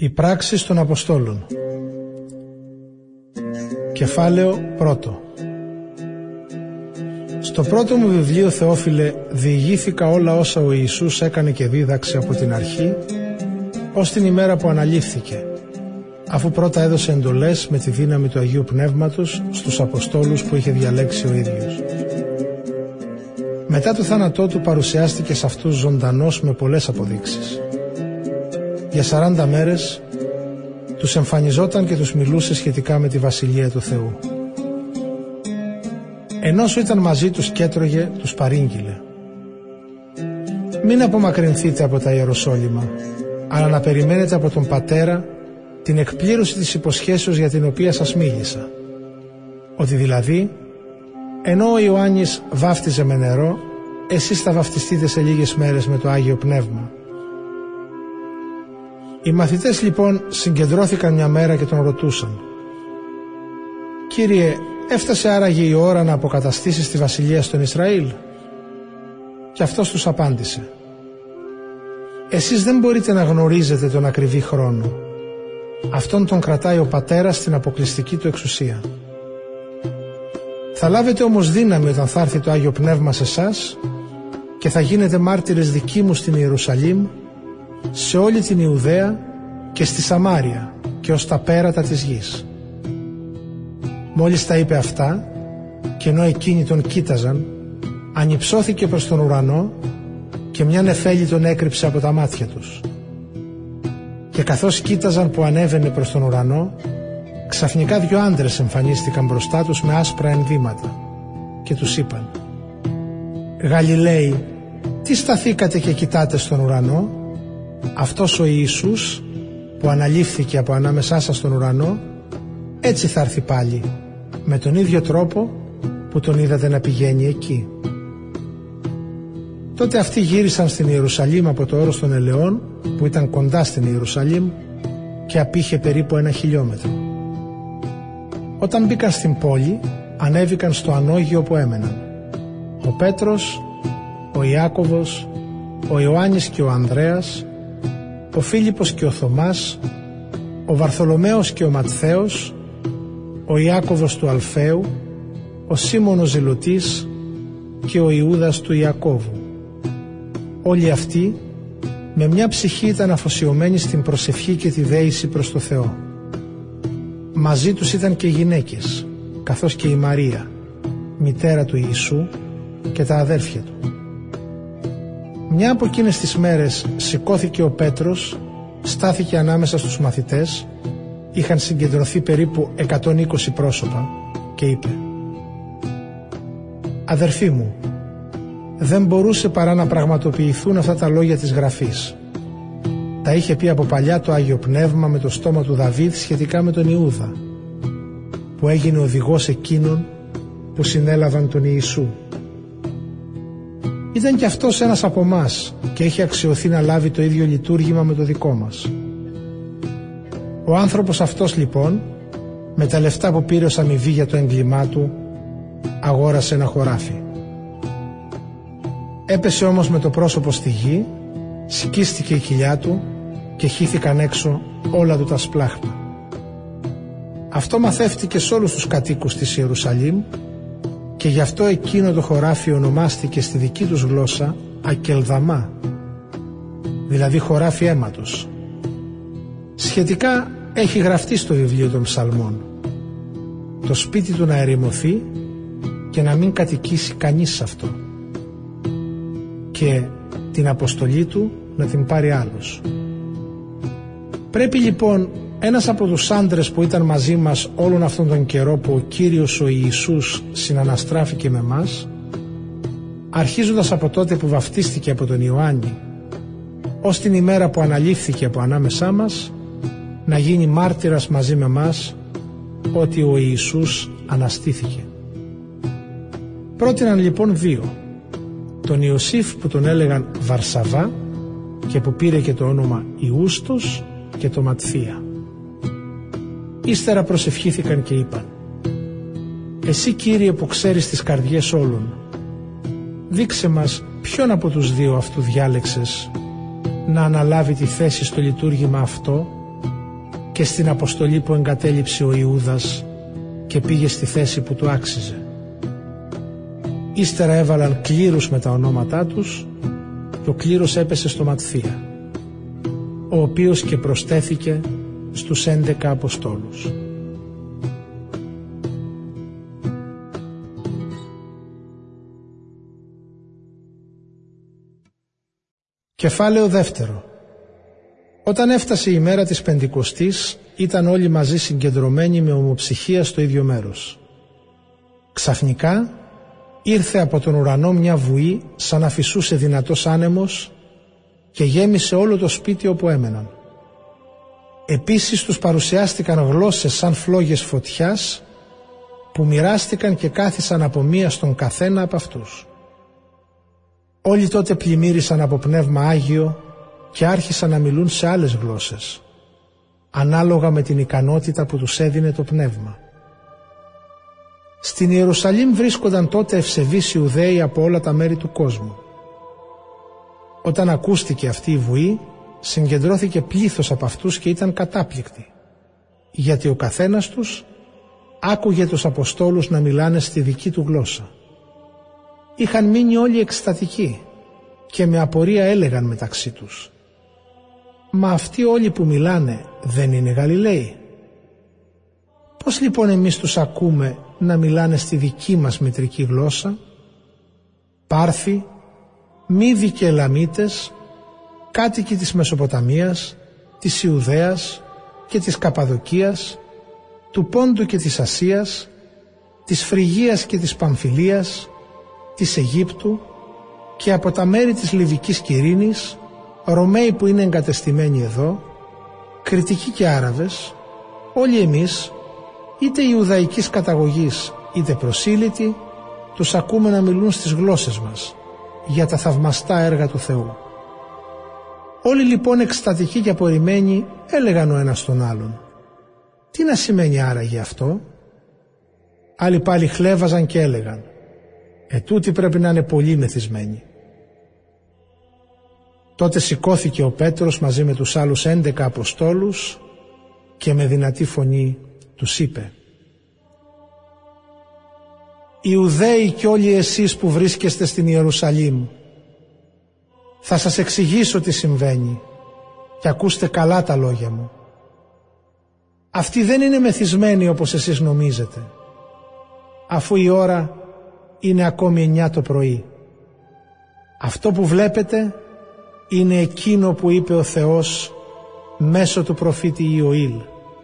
Οι πράξεις των Αποστόλων. Κεφάλαιο 1. Στο πρώτο μου βιβλίο, Θεόφιλε, διηγήθηκα όλα όσα ο Ιησούς έκανε και δίδαξε από την αρχή ως την ημέρα που αναλήφθηκε, αφού πρώτα έδωσε εντολές με τη δύναμη του Αγίου Πνεύματος στους Αποστόλους που είχε διαλέξει ο ίδιος. Μετά το θάνατό του παρουσιάστηκε σε αυτούς ζωντανός με πολλές αποδείξεις. Για 40 μέρες τους εμφανιζόταν και τους μιλούσε σχετικά με τη Βασιλεία του Θεού. Ενώ όσο ήταν μαζί τους και έτρωγε, τους παρήγγειλε: «Μην απομακρυνθείτε από τα Ιεροσόλυμα, αλλά να περιμένετε από τον Πατέρα την εκπλήρωση της υποσχέσεως για την οποία σας μίλησα. Ότι δηλαδή, ενώ ο Ιωάννης βάφτιζε με νερό, εσείς θα βαφτιστείτε σε λίγες μέρες με το Άγιο Πνεύμα». Οι μαθητές λοιπόν συγκεντρώθηκαν μια μέρα και τον ρωτούσαν: «Κύριε, έφτασε άραγε η ώρα να αποκαταστήσεις τη βασιλεία στον Ισραήλ?» Και αυτός τους απάντησε: «Εσείς δεν μπορείτε να γνωρίζετε τον ακριβή χρόνο. Αυτόν τον κρατάει ο Πατέρας στην αποκλειστική του εξουσία. Θα λάβετε όμως δύναμη όταν θα έρθει το Άγιο Πνεύμα σε εσάς και θα γίνετε μάρτυρες δικοί μου στην Ιερουσαλήμ, σε όλη την Ιουδαία και στη Σαμάρια και ως τα πέρατα της γης». Μόλις τα είπε αυτά, και ενώ εκείνοι τον κοίταζαν, ανυψώθηκε προς τον ουρανό και μια νεφέλη τον έκρυψε από τα μάτια τους. Και καθώς κοίταζαν που ανέβαινε προς τον ουρανό, ξαφνικά 2 άντρες εμφανίστηκαν μπροστά τους με άσπρα ενδύματα και τους είπαν: «Γαλιλαίοι, τι σταθήκατε και κοιτάτε στον ουρανό? Αυτός ο Ιησούς που αναλήφθηκε από ανάμεσά σας στον ουρανό, έτσι θα έρθει πάλι, με τον ίδιο τρόπο που τον είδατε να πηγαίνει εκεί». Τότε αυτοί γύρισαν στην Ιερουσαλήμ από το όρος των Ελαιών, που ήταν κοντά στην Ιερουσαλήμ και απήχε περίπου 1 χιλιόμετρο. Όταν μπήκαν στην πόλη, ανέβηκαν στο ανώγειο που έμεναν ο Πέτρος, ο Ιάκωβος, ο Ιωάννης και ο Ανδρέας, ο Φίλιππος και ο Θωμάς, ο Βαρθολομαίος και ο Ματθαίος, ο Ιάκωβος του Αλφαίου, ο Σίμων ο Ζηλωτής και ο Ιούδας του Ιακώβου. Όλοι αυτοί με μια ψυχή ήταν αφοσιωμένοι στην προσευχή και τη δέηση προς το Θεό. Μαζί τους ήταν και γυναίκες, καθώς και η Μαρία, μητέρα του Ιησού, και τα αδέρφια του. Μια από εκείνες τις μέρες σηκώθηκε ο Πέτρος, στάθηκε ανάμεσα στους μαθητές, είχαν συγκεντρωθεί περίπου 120 πρόσωπα, και είπε: «Αδερφοί μου, δεν μπορούσε παρά να πραγματοποιηθούν αυτά τα λόγια της Γραφής. Τα είχε πει από παλιά το Άγιο Πνεύμα με το στόμα του Δαβίδ σχετικά με τον Ιούδα, που έγινε οδηγός εκείνων που συνέλαβαν τον Ιησού. Ήταν κι αυτός ένας από μας και είχε αξιωθεί να λάβει το ίδιο λειτουργήμα με το δικό μας. Ο άνθρωπος αυτός λοιπόν, με τα λεφτά που πήρε ως αμοιβή για το έγκλημά του, αγόρασε ένα χωράφι. Έπεσε όμως με το πρόσωπο στη γη, σκίστηκε η κοιλιά του και χύθηκαν έξω όλα του τα σπλάχνα. Αυτό μαθεύτηκε σε όλους τους κατοίκους της Ιερουσαλήμ και γι' αυτό εκείνο το χωράφι ονομάστηκε στη δική τους γλώσσα Ακελδαμά, δηλαδή χωράφι αίματος. Σχετικά έχει γραφτεί στο βιβλίο των Ψαλμών: «Το σπίτι του να ερημωθεί και να μην κατοικήσει κανείς σε αυτό, και την αποστολή του να την πάρει άλλος». Πρέπει λοιπόν ένας από τους άντρες που ήταν μαζί μας όλον αυτόν τον καιρό που ο Κύριος ο Ιησούς συναναστράφηκε με μας, αρχίζοντας από τότε που βαφτίστηκε από τον Ιωάννη ως την ημέρα που αναλήφθηκε από ανάμεσά μας, να γίνει μάρτυρας μαζί με μας ότι ο Ιησούς αναστήθηκε. Πρότειναν λοιπόν 2, τον Ιωσήφ που τον έλεγαν Βαρσαβά και που πήρε και το όνομα Ιούστος, και το Ματθία. Ύστερα προσευχήθηκαν και είπαν: «Εσύ, Κύριε, που ξέρεις τις καρδιές όλων, δείξε μας ποιον από τους 2 αυτού διάλεξες να αναλάβει τη θέση στο λειτουργήμα αυτό και στην αποστολή που εγκατέλειψε ο Ιούδας και πήγε στη θέση που του άξιζε. Ύστερα έβαλαν κλήρους με τα ονόματά τους και ο κλήρος έπεσε στο Ματθία, ο οποίος και προστέθηκε στους 11 Αποστόλους. Κεφάλαιο δεύτερο. Όταν έφτασε η μέρα της Πεντηκοστής, ήταν όλοι μαζί συγκεντρωμένοι με ομοψυχία στο ίδιο μέρος. Ξαφνικά ήρθε από τον ουρανό μια βουή σαν να φυσούσε δυνατός άνεμος και γέμισε όλο το σπίτι όπου έμεναν. Επίσης τους παρουσιάστηκαν γλώσσες σαν φλόγες φωτιάς που μοιράστηκαν και κάθισαν από μία στον καθένα από αυτούς. Όλοι τότε πλημμύρισαν από Πνεύμα Άγιο και άρχισαν να μιλούν σε άλλες γλώσσες, ανάλογα με την ικανότητα που τους έδινε το Πνεύμα. Στην Ιερουσαλήμ βρίσκονταν τότε ευσεβείς Ιουδαίοι από όλα τα μέρη του κόσμου. Όταν ακούστηκε αυτή η βουή, συγκεντρώθηκε πλήθος από αυτούς και ήταν κατάπληκτοι, γιατί ο καθένας τους άκουγε τους Αποστόλους να μιλάνε στη δική του γλώσσα. Είχαν μείνει όλοι εκστατικοί και με απορία έλεγαν μεταξύ τους: «Μα αυτοί όλοι που μιλάνε δεν είναι Γαλιλαίοι? Πώς λοιπόν εμείς τους ακούμε να μιλάνε στη δική μας μητρική γλώσσα?» Πάρθοι, Μήδοι και Ελαμίτες, κάτοικοι της Μεσοποταμίας, της Ιουδαίας και της Καπαδοκίας, του Πόντου και της Ασίας, της Φρυγίας και της Παμφιλίας, της Αιγύπτου και από τα μέρη της Λιβικής Κυρίνης, Ρωμαίοι που είναι εγκατεστημένοι εδώ, Κρητικοί και Άραβες, όλοι εμείς, είτε Ιουδαϊκής καταγωγής είτε προσήλυτοι, τους ακούμε να μιλούν στις γλώσσες μας για τα θαυμαστά έργα του Θεού. Όλοι λοιπόν εκστατικοί και απορριμμένοι έλεγαν ο ένας τον άλλον: «Τι να σημαίνει άραγε αυτό?» Άλλοι πάλι χλέβαζαν και έλεγαν: «Τούτοι πρέπει να είναι πολύ μεθυσμένοι». Τότε σηκώθηκε ο Πέτρος μαζί με τους άλλους 11 Αποστόλους και με δυνατή φωνή τους είπε: «Ιουδαίοι κι όλοι εσείς που βρίσκεστε στην Ιερουσαλήμ, θα σας εξηγήσω τι συμβαίνει και ακούστε καλά τα λόγια μου. Αυτοί δεν είναι μεθυσμένοι όπως εσείς νομίζετε, αφού η ώρα είναι ακόμη 9 το πρωί. Αυτό που βλέπετε είναι εκείνο που είπε ο Θεός μέσω του προφήτη Ιωήλ.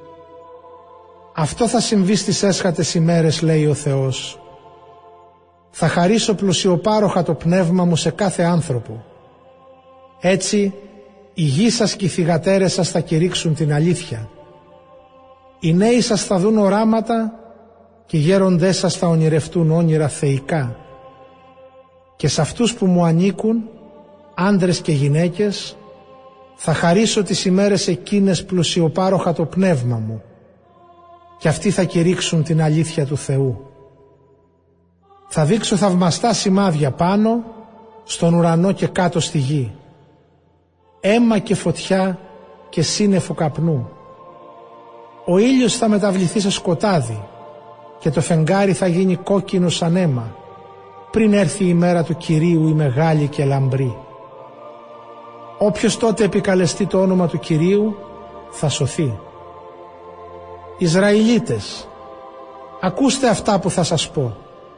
Αυτό θα συμβεί στις έσχατες ημέρες, λέει ο Θεός. Θα χαρίσω πλουσιοπάροχα το πνεύμα μου σε κάθε άνθρωπο. Έτσι οι γη σας και οι θυγατέρες σας θα κηρύξουν την αλήθεια. Οι νέοι σας θα δουν οράματα και οι γέροντές σας θα ονειρευτούν όνειρα θεϊκά. Και σε αυτούς που μου ανήκουν, άντρες και γυναίκες, θα χαρίσω τις ημέρες εκείνες πλουσιοπάροχα το πνεύμα μου και αυτοί θα κηρύξουν την αλήθεια του Θεού. Θα δείξω θαυμαστά σημάδια πάνω, στον ουρανό και κάτω στη γη. Αίμα και φωτιά και σύννεφο καπνού. Ο ήλιος θα μεταβληθεί σε σκοτάδι και το φεγγάρι θα γίνει κόκκινο σαν αίμα, πριν έρθει η μέρα του Κυρίου η μεγάλη και λαμπρή. Όποιος τότε επικαλεστεί το όνομα του Κυρίου θα σωθεί. Ισραηλίτες, ακούστε αυτά που θα σας πω.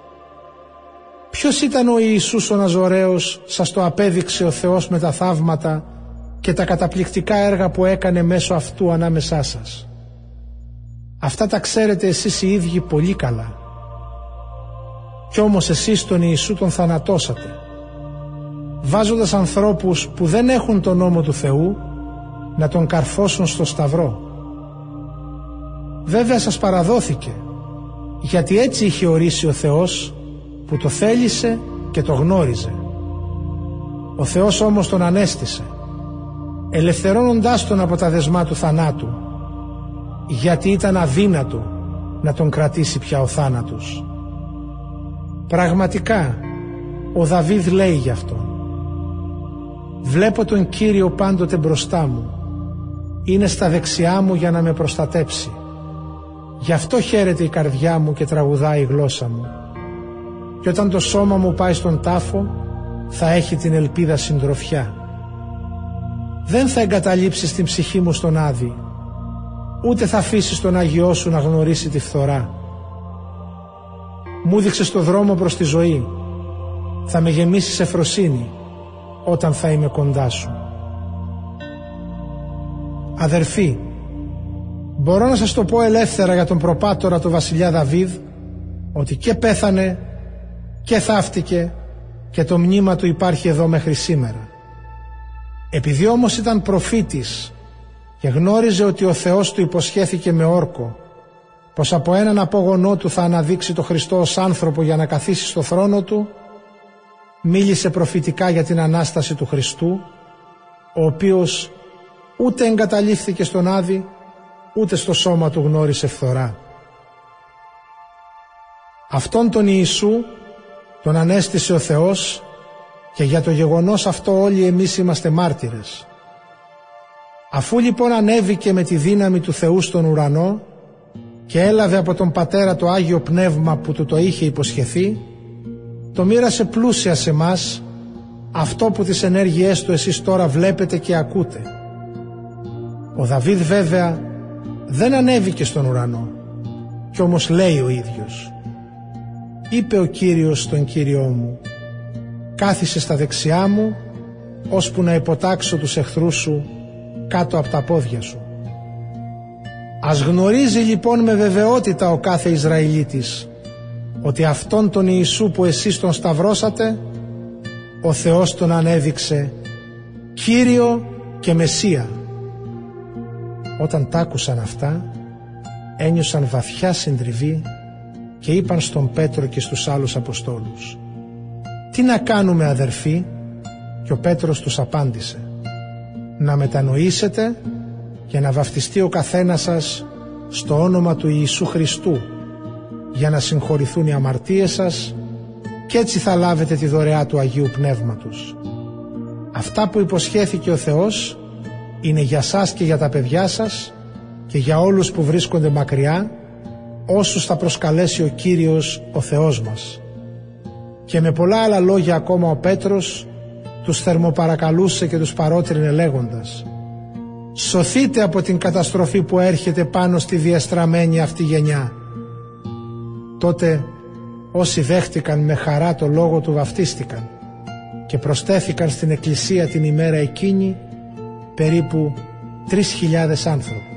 Ποιος ήταν ο Ιησούς ο Ναζωραίος, σας το απέδειξε ο Θεός με τα θαύματα και τα καταπληκτικά έργα που έκανε μέσω αυτού ανάμεσά σας. Αυτά τα ξέρετε εσείς οι ίδιοι πολύ καλά. Κι όμως εσείς τον Ιησού τον θανατώσατε, βάζοντας ανθρώπους που δεν έχουν τον νόμο του Θεού να τον καρφώσουν στο σταυρό. Βέβαια σας παραδόθηκε, γιατί έτσι είχε ορίσει ο Θεός που το θέλησε και το γνώριζε. Ο Θεός όμως τον ανέστησε, ελευθερώνοντάς τον από τα δεσμά του θανάτου, γιατί ήταν αδύνατο να τον κρατήσει πια ο θάνατος. Πραγματικά ο Δαβίδ λέει γι' αυτό: «Βλέπω τον Κύριο πάντοτε μπροστά μου είναι στα δεξιά μου για να με προστατέψει. Γι' αυτό χαίρεται η καρδιά μου και τραγουδάει η γλώσσα μου. Και όταν το σώμα μου πάει στον τάφο, θα έχει την ελπίδα συντροφιά. Δεν θα εγκαταλείψεις την ψυχή μου στον άδη, ούτε θα αφήσεις τον Άγιό σου να γνωρίσει τη φθορά. Μου δείξες το δρόμο προς τη ζωή, θα με γεμίσεις ευφροσύνη όταν θα είμαι κοντά σου. Αδερφοί, μπορώ να σας το πω ελεύθερα για τον προπάτορα το βασιλιά Δαβίδ, ότι και πέθανε και θαύτηκε και το μνήμα του υπάρχει εδώ μέχρι σήμερα. Επειδή όμως ήταν προφήτης και γνώριζε ότι ο Θεός του υποσχέθηκε με όρκο πως από έναν απόγονό του θα αναδείξει το Χριστό ως άνθρωπο για να καθίσει στο θρόνο του, μίλησε προφητικά για την Ανάσταση του Χριστού, ο οποίος ούτε εγκαταλείφθηκε στον άδη, ούτε στο σώμα του γνώρισε φθορά. Αυτόν τον Ιησού τον ανέστησε ο Θεός και για το γεγονός αυτό όλοι εμείς είμαστε μάρτυρες. Αφού λοιπόν ανέβηκε με τη δύναμη του Θεού στον ουρανό και έλαβε από τον Πατέρα το Άγιο Πνεύμα που του το είχε υποσχεθεί, το μοίρασε πλούσια σε μας, αυτό που τις ενέργειές του εσείς τώρα βλέπετε και ακούτε. Ο Δαβίδ βέβαια δεν ανέβηκε στον ουρανό, κι όμως λέει ο ίδιος: «Είπε ο Κύριος στον Κύριό μου, κάθισε στα δεξιά μου, ώσπου να υποτάξω τους εχθρούς σου κάτω από τα πόδια σου». Ας γνωρίζει λοιπόν με βεβαιότητα ο κάθε Ισραηλίτης ότι αυτόν τον Ιησού που εσείς τον σταυρώσατε, ο Θεός τον ανέδειξε Κύριο και Μεσσία. Όταν τ' άκουσαν αυτά, ένιωσαν βαθιά συντριβή και είπαν στον Πέτρο και στους άλλους Αποστόλους: «Τι να κάνουμε, αδερφοί?» Και ο Πέτρος τους απάντησε: «Να μετανοήσετε και να βαφτιστεί ο καθένας σας στο όνομα του Ιησού Χριστού για να συγχωρηθούν οι αμαρτίες σας, και έτσι θα λάβετε τη δωρεά του Αγίου Πνεύματος. Αυτά που υποσχέθηκε ο Θεός είναι για σας και για τα παιδιά σας και για όλους που βρίσκονται μακριά, όσους θα προσκαλέσει ο Κύριος ο Θεός μας». Και με πολλά άλλα λόγια ακόμα ο Πέτρος τους θερμοπαρακαλούσε και τους παρότρινε λέγοντας: «Σωθείτε από την καταστροφή που έρχεται πάνω στη διεστραμμένη αυτή γενιά». Τότε όσοι δέχτηκαν με χαρά το λόγο του βαφτίστηκαν και προστέθηκαν στην εκκλησία την ημέρα εκείνη περίπου 3.000 άνθρωποι.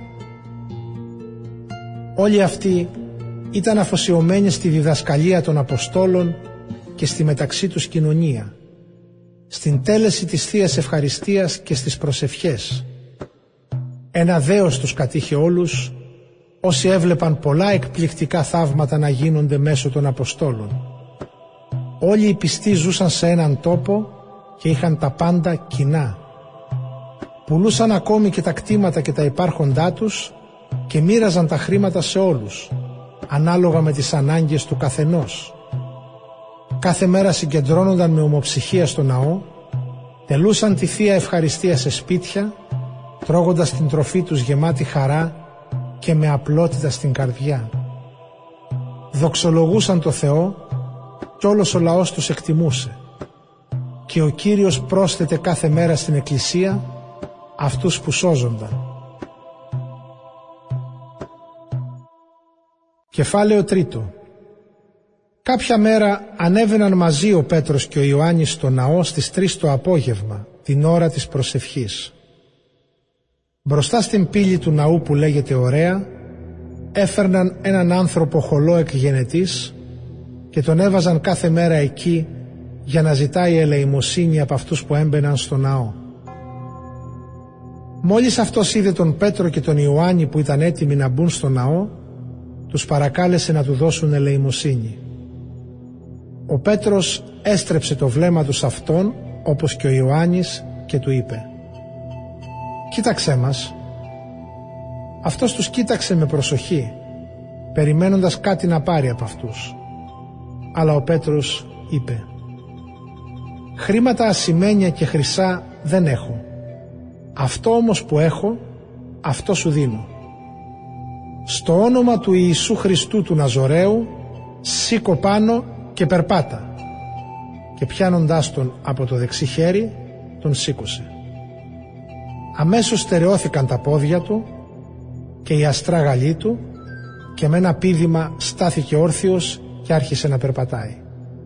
Όλοι αυτοί ήταν αφοσιωμένοι στη διδασκαλία των Αποστόλων και στη μεταξύ τους κοινωνία, στην τέλεση της Θείας Ευχαριστίας και στις προσευχές. Ένα δέος τους κατήχε όλους, όσοι έβλεπαν πολλά εκπληκτικά θαύματα να γίνονται μέσω των Αποστόλων. Όλοι οι πιστοί ζούσαν σε έναν τόπο και είχαν τα πάντα κοινά. Πουλούσαν ακόμη και τα κτήματα και τα υπάρχοντά τους και μοίραζαν τα χρήματα σε όλους, ανάλογα με τις ανάγκες του καθενός. Κάθε μέρα συγκεντρώνονταν με ομοψυχία στο ναό, τελούσαν τη Θεία Ευχαριστία σε σπίτια, τρώγοντας την τροφή τους γεμάτη χαρά και με απλότητα στην καρδιά. Δοξολογούσαν το Θεό κι όλος ο λαός τους εκτιμούσε. Και ο Κύριος πρόσθετε κάθε μέρα στην εκκλησία αυτούς που σώζονταν. Κεφάλαιο 3. Κάποια μέρα ανέβαιναν μαζί ο Πέτρος και ο Ιωάννης στο ναό στις 3 το απόγευμα, την ώρα της προσευχής. Μπροστά στην πύλη του ναού που λέγεται Ωραία, έφερναν έναν άνθρωπο χολό εκγενετής και τον έβαζαν κάθε μέρα εκεί για να ζητάει ελεημοσύνη από αυτούς που έμπαιναν στο ναό. Μόλις αυτός είδε τον Πέτρο και τον Ιωάννη που ήταν έτοιμοι να μπουν στο ναό, τους παρακάλεσε να του δώσουν ελεημοσύνη. Ο Πέτρος έστρεψε το βλέμμα του σε αυτόν, όπως και ο Ιωάννης, και του είπε: «Κοίταξέ μας». Αυτός τους κοίταξε με προσοχή, περιμένοντας κάτι να πάρει από αυτούς. Αλλά ο Πέτρος είπε: «Χρήματα ασημένια και χρυσά δεν έχω. Αυτό όμως που έχω αυτό σου δίνω. Στο όνομα του Ιησού Χριστού του Ναζωραίου, σήκω πάνω και περπάτα. Και πιάνοντάς τον από το δεξί χέρι, τον σήκωσε. Αμέσως στερεώθηκαν τα πόδια του και η αστράγαλή του και με ένα πήδημα στάθηκε όρθιος και άρχισε να περπατάει.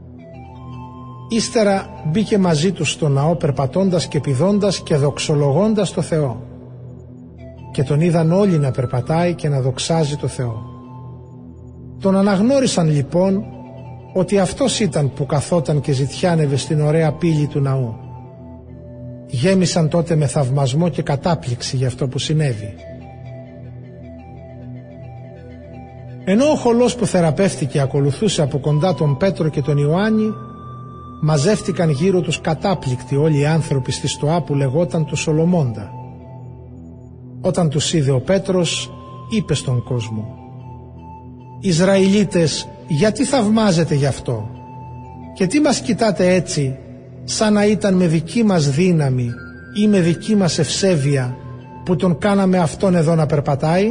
Ύστερα μπήκε μαζί τους στο ναό περπατώντας και πηδώντας και δοξολογώντας το Θεό. Και τον είδαν όλοι να περπατάει και να δοξάζει το Θεό. Τον αναγνώρισαν λοιπόν ότι αυτός ήταν που καθόταν και ζητιάνευε στην ωραία πύλη του ναού. Γέμισαν τότε με θαυμασμό και κατάπληξη για αυτό που συνέβη. Ενώ ο χολός που θεραπεύτηκε ακολουθούσε από κοντά τον Πέτρο και τον Ιωάννη, μαζεύτηκαν γύρω τους κατάπληκτοι όλοι οι άνθρωποι στη στοά που λεγόταν του Σολομώντα. Όταν τους είδε ο Πέτρος, είπε στον κόσμο: «Ισραηλίτες, γιατί θαυμάζετε γι' αυτό? Και τι μας κοιτάτε έτσι, σαν να ήταν με δική μας δύναμη ή με δική μας ευσέβεια που τον κάναμε αυτόν εδώ να περπατάει?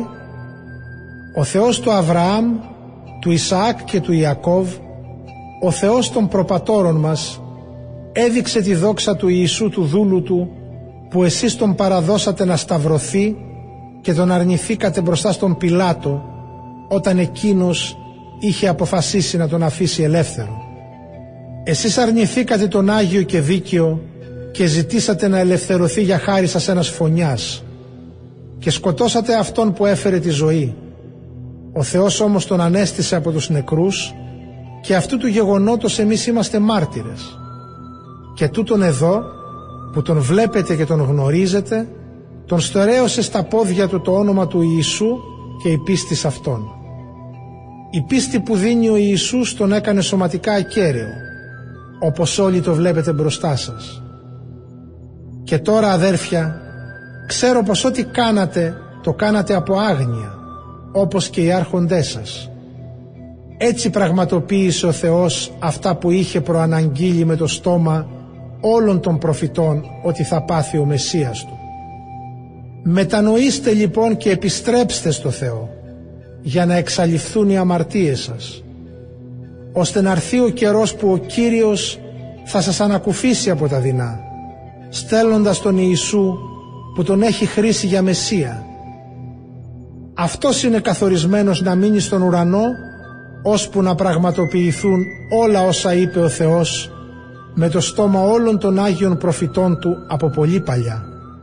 Ο Θεός του Αβραάμ, του Ισαάκ και του Ιακώβ, ο Θεός των προπατώρων μας, έδειξε τη δόξα του Ιησού του δούλου του, που εσείς τον παραδώσατε να σταυρωθεί και τον αρνηθήκατε μπροστά στον Πιλάτο, όταν εκείνος είχε αποφασίσει να τον αφήσει ελεύθερο. Εσείς αρνηθήκατε τον Άγιο και Δίκαιο και ζητήσατε να ελευθερωθεί για χάρη σας ένας φονιάς και σκοτώσατε αυτόν που έφερε τη ζωή. Ο Θεός όμως τον ανέστησε από τους νεκρούς και αυτού του γεγονότος εμείς είμαστε μάρτυρες. Και τούτον εδώ που τον βλέπετε και τον γνωρίζετε, τον στερέωσε στα πόδια του το όνομα του Ιησού και η πίστη σε αυτόν. Η πίστη που δίνει ο Ιησούς τον έκανε σωματικά ακέραιο, όπως όλοι το βλέπετε μπροστά σας. Και τώρα, αδέρφια, ξέρω πως ό,τι κάνατε το κάνατε από άγνοια, όπως και οι άρχοντές σας. Έτσι πραγματοποίησε ο Θεός αυτά που είχε προαναγγείλει με το στόμα όλων των προφητών ότι θα πάθει ο Μεσσίας του. Μετανοήστε λοιπόν και επιστρέψτε στο Θεό, για να εξαλειφθούν οι αμαρτίες σας, ώστε να έρθει ο καιρός που ο Κύριος θα σας ανακουφίσει από τα δεινά, στέλνοντας τον Ιησού που τον έχει χρήσει για Μεσσία. Αυτός είναι καθορισμένος να μείνει στον ουρανό, ώσπου να πραγματοποιηθούν όλα όσα είπε ο Θεός με το στόμα όλων των Άγιων προφητών του από πολύ παλιά.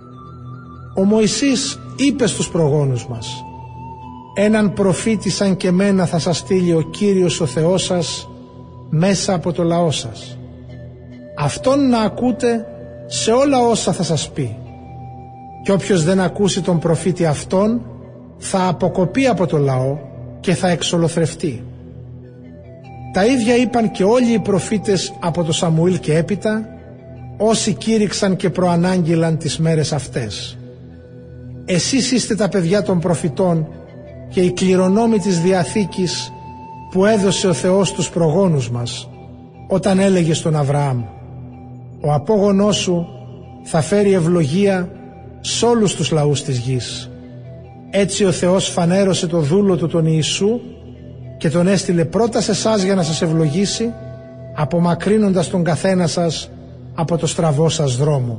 Ο Μωυσής είπε στους προγόνους μας: «Έναν προφήτη σαν και μένα θα σας στείλει ο Κύριος ο Θεός σας μέσα από το λαό σας. Αυτόν να ακούτε σε όλα όσα θα σας πει. Και όποιος δεν ακούσει τον προφήτη αυτόν θα αποκοπεί από το λαό και θα εξολοθρευτεί». Τα ίδια είπαν και όλοι οι προφήτες από το Σαμουήλ και έπειτα, όσοι κήρυξαν και προανάγγειλαν τις μέρες αυτές. Εσείς είστε τα παιδιά των προφητών και οι κληρονόμοι της Διαθήκης που έδωσε ο Θεός στους προγόνους μας, όταν έλεγε στον Αβραάμ: «Ο απόγονός σου θα φέρει ευλογία σ' όλους τους λαούς της γης». Έτσι ο Θεός φανέρωσε το δούλο του τον Ιησού και τον έστειλε πρώτα σε εσάς για να σας ευλογήσει, απομακρύνοντας τον καθένα σας από το στραβό σας δρόμο.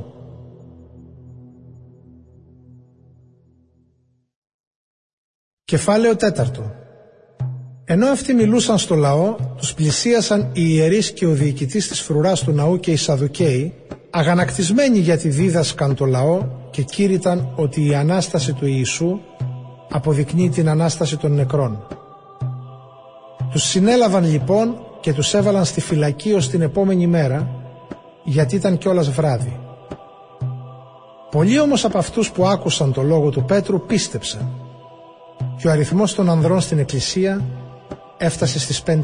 Κεφάλαιο 4. Ενώ αυτοί μιλούσαν στο λαό, τους πλησίασαν οι ιερείς και ο διοικητής της φρουράς του ναού και οι Σαδουκαίοι, αγανακτισμένοι γιατί δίδασκαν το λαό και κήρυταν ότι η Ανάσταση του Ιησού αποδεικνύει την Ανάσταση των νεκρών. Τους συνέλαβαν λοιπόν και τους έβαλαν στη φυλακή ως την επόμενη μέρα, γιατί ήταν κιόλας βράδυ. Πολλοί όμως από αυτούς που άκουσαν το λόγο του Πέτρου πίστεψαν, και ο αριθμός των ανδρών στην εκκλησία έφτασε στις 5.000.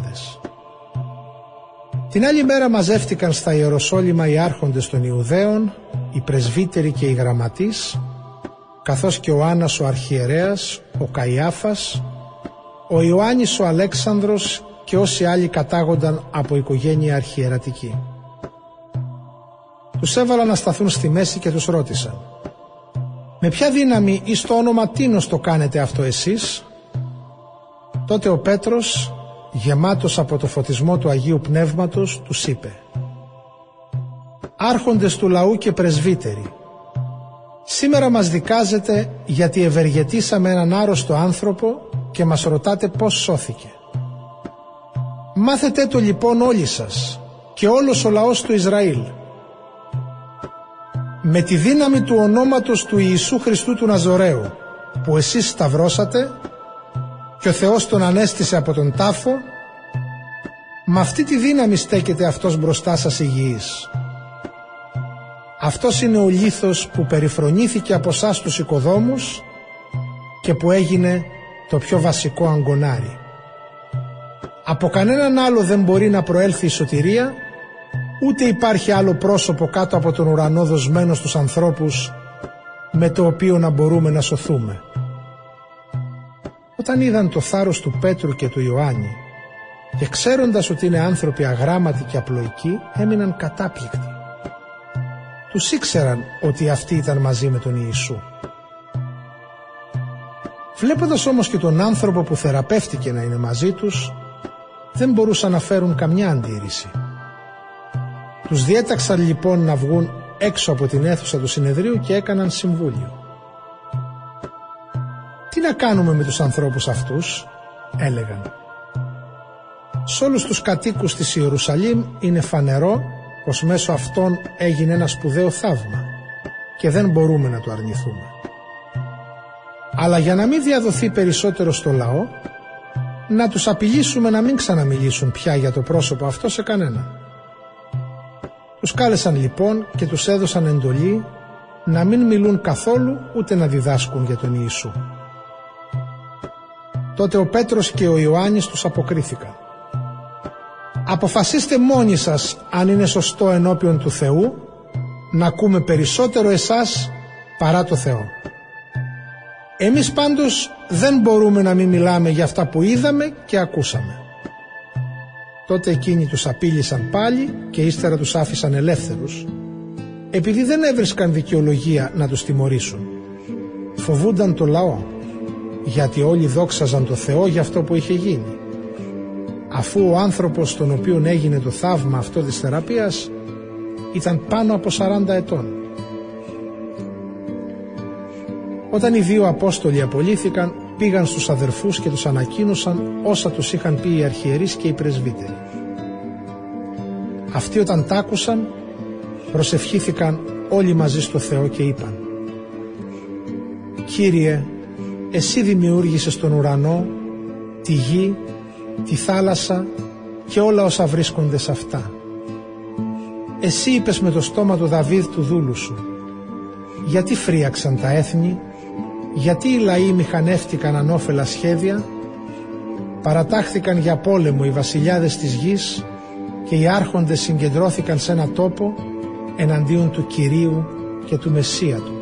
Την άλλη μέρα μαζεύτηκαν στα Ιεροσόλυμα οι άρχοντες των Ιουδαίων, οι πρεσβύτεροι και οι γραμματείς, καθώς και ο Άννας ο αρχιερέας, ο Καϊάφας, ο Ιωάννης ο Αλέξανδρος και όσοι άλλοι κατάγονταν από οικογένεια αρχιερατική. Τους έβαλαν να σταθούν στη μέση και τους ρώτησαν: «Με ποια δύναμη ή στο όνομα τίνος το κάνετε αυτό εσείς?» Τότε ο Πέτρος, γεμάτος από το φωτισμό του Αγίου Πνεύματος, τους είπε: «Άρχοντες του λαού και πρεσβύτεροι, σήμερα μας δικάζετε γιατί ευεργετήσαμε έναν άρρωστο άνθρωπο και μας ρωτάτε πώς σώθηκε. Μάθετε το λοιπόν όλοι σας και όλος ο λαός του Ισραήλ. Με τη δύναμη του ονόματος του Ιησού Χριστού του Ναζωραίου που εσείς σταυρώσατε και ο Θεός τον ανέστησε από τον τάφο, με αυτή τη δύναμη στέκεται αυτός μπροστά σας υγιής. Αυτός είναι ο λίθος που περιφρονήθηκε από εσάς τους οικοδόμους και που έγινε το πιο βασικό αγκονάρι. Από κανέναν άλλο δεν μπορεί να προέλθει η σωτηρία, ούτε υπάρχει άλλο πρόσωπο κάτω από τον ουρανό δοσμένο στους ανθρώπους με το οποίο να μπορούμε να σωθούμε». Όταν είδαν το θάρρος του Πέτρου και του Ιωάννη και ξέροντας ότι είναι άνθρωποι αγράμματοι και απλοϊκοί, έμειναν κατάπληκτοι. Τους ήξεραν ότι αυτοί ήταν μαζί με τον Ιησού. Βλέποντας όμως και τον άνθρωπο που θεραπεύτηκε να είναι μαζί τους, δεν μπορούσαν να φέρουν καμιά αντίρρηση. Τους διέταξαν λοιπόν να βγουν έξω από την αίθουσα του συνεδρίου και έκαναν συμβούλιο. «Τι να κάνουμε με τους ανθρώπους αυτούς?» έλεγαν. «Σ' όλους τους κατοίκους της Ιερουσαλήμ είναι φανερό πως μέσω αυτών έγινε ένα σπουδαίο θαύμα και δεν μπορούμε να το αρνηθούμε. Αλλά για να μην διαδοθεί περισσότερο στο λαό, να τους απειλήσουμε να μην ξαναμιλήσουν πια για το πρόσωπο αυτό σε κανέναν». Τους κάλεσαν λοιπόν και τους έδωσαν εντολή να μην μιλούν καθόλου ούτε να διδάσκουν για τον Ιησού. Τότε ο Πέτρος και ο Ιωάννης τους αποκρίθηκαν: «Αποφασίστε μόνοι σας αν είναι σωστό ενώπιον του Θεού να ακούμε περισσότερο εσάς παρά το Θεό. Εμείς πάντως δεν μπορούμε να μην μιλάμε για αυτά που είδαμε και ακούσαμε». Τότε εκείνοι τους απείλησαν πάλι και ύστερα τους άφησαν ελεύθερους, επειδή δεν έβρισκαν δικαιολογία να τους τιμωρήσουν. Φοβούνταν το λαό, γιατί όλοι δόξαζαν το Θεό για αυτό που είχε γίνει, αφού ο άνθρωπος στον οποίον έγινε το θαύμα αυτό της θεραπείας ήταν πάνω από 40 ετών. Όταν οι δύο Απόστολοι απολύθηκαν, πήγαν στους αδερφούς και τους ανακοίνωσαν όσα τους είχαν πει οι αρχιερείς και οι πρεσβύτεροι. Αυτοί όταν τ' άκουσαν, προσευχήθηκαν όλοι μαζί στο Θεό και είπαν: «Κύριε, εσύ δημιούργησες τον ουρανό, τη γη, τη θάλασσα και όλα όσα βρίσκονται σε αυτά. Εσύ είπες με το στόμα του Δαβίδ του δούλου σου: γιατί φρίαξαν τα έθνη, γιατί οι λαοί μηχανεύτηκαν ανώφελα σχέδια, παρατάχθηκαν για πόλεμο οι βασιλιάδες της γης και οι άρχοντες συγκεντρώθηκαν σε ένα τόπο εναντίον του Κυρίου και του Μεσσία του.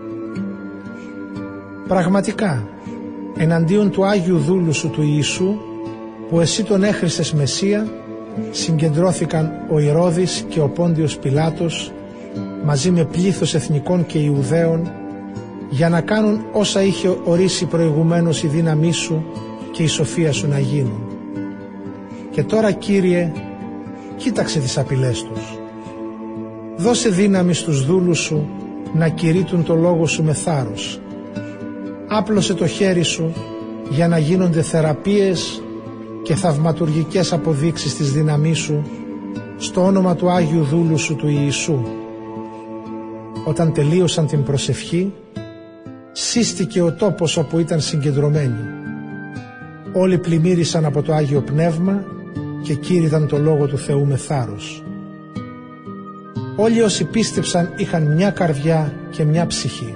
Πραγματικά, εναντίον του Άγιου δούλου σου του Ιησού, που εσύ τον έχρισες Μεσσία, συγκεντρώθηκαν ο Ηρώδης και ο Πόντιος Πιλάτος μαζί με πλήθος εθνικών και Ιουδαίων για να κάνουν όσα είχε ορίσει προηγουμένως η δύναμή σου και η σοφία σου να γίνουν. Και τώρα, Κύριε, κοίταξε τις απειλές τους. Δώσε δύναμη στους δούλους σου να κηρύττουν το λόγο σου με θάρρος. Άπλωσε το χέρι σου για να γίνονται θεραπείες και θαυματουργικές αποδείξεις της δύναμής σου στο όνομα του Άγιου δούλου σου του Ιησού». Όταν τελείωσαν την προσευχή, σύστηκε ο τόπος όπου ήταν συγκεντρωμένοι. Όλοι πλημμύρισαν από το Άγιο Πνεύμα και κήρυταν το Λόγο του Θεού με θάρρος. Όλοι όσοι πίστεψαν είχαν μια καρδιά και μια ψυχή.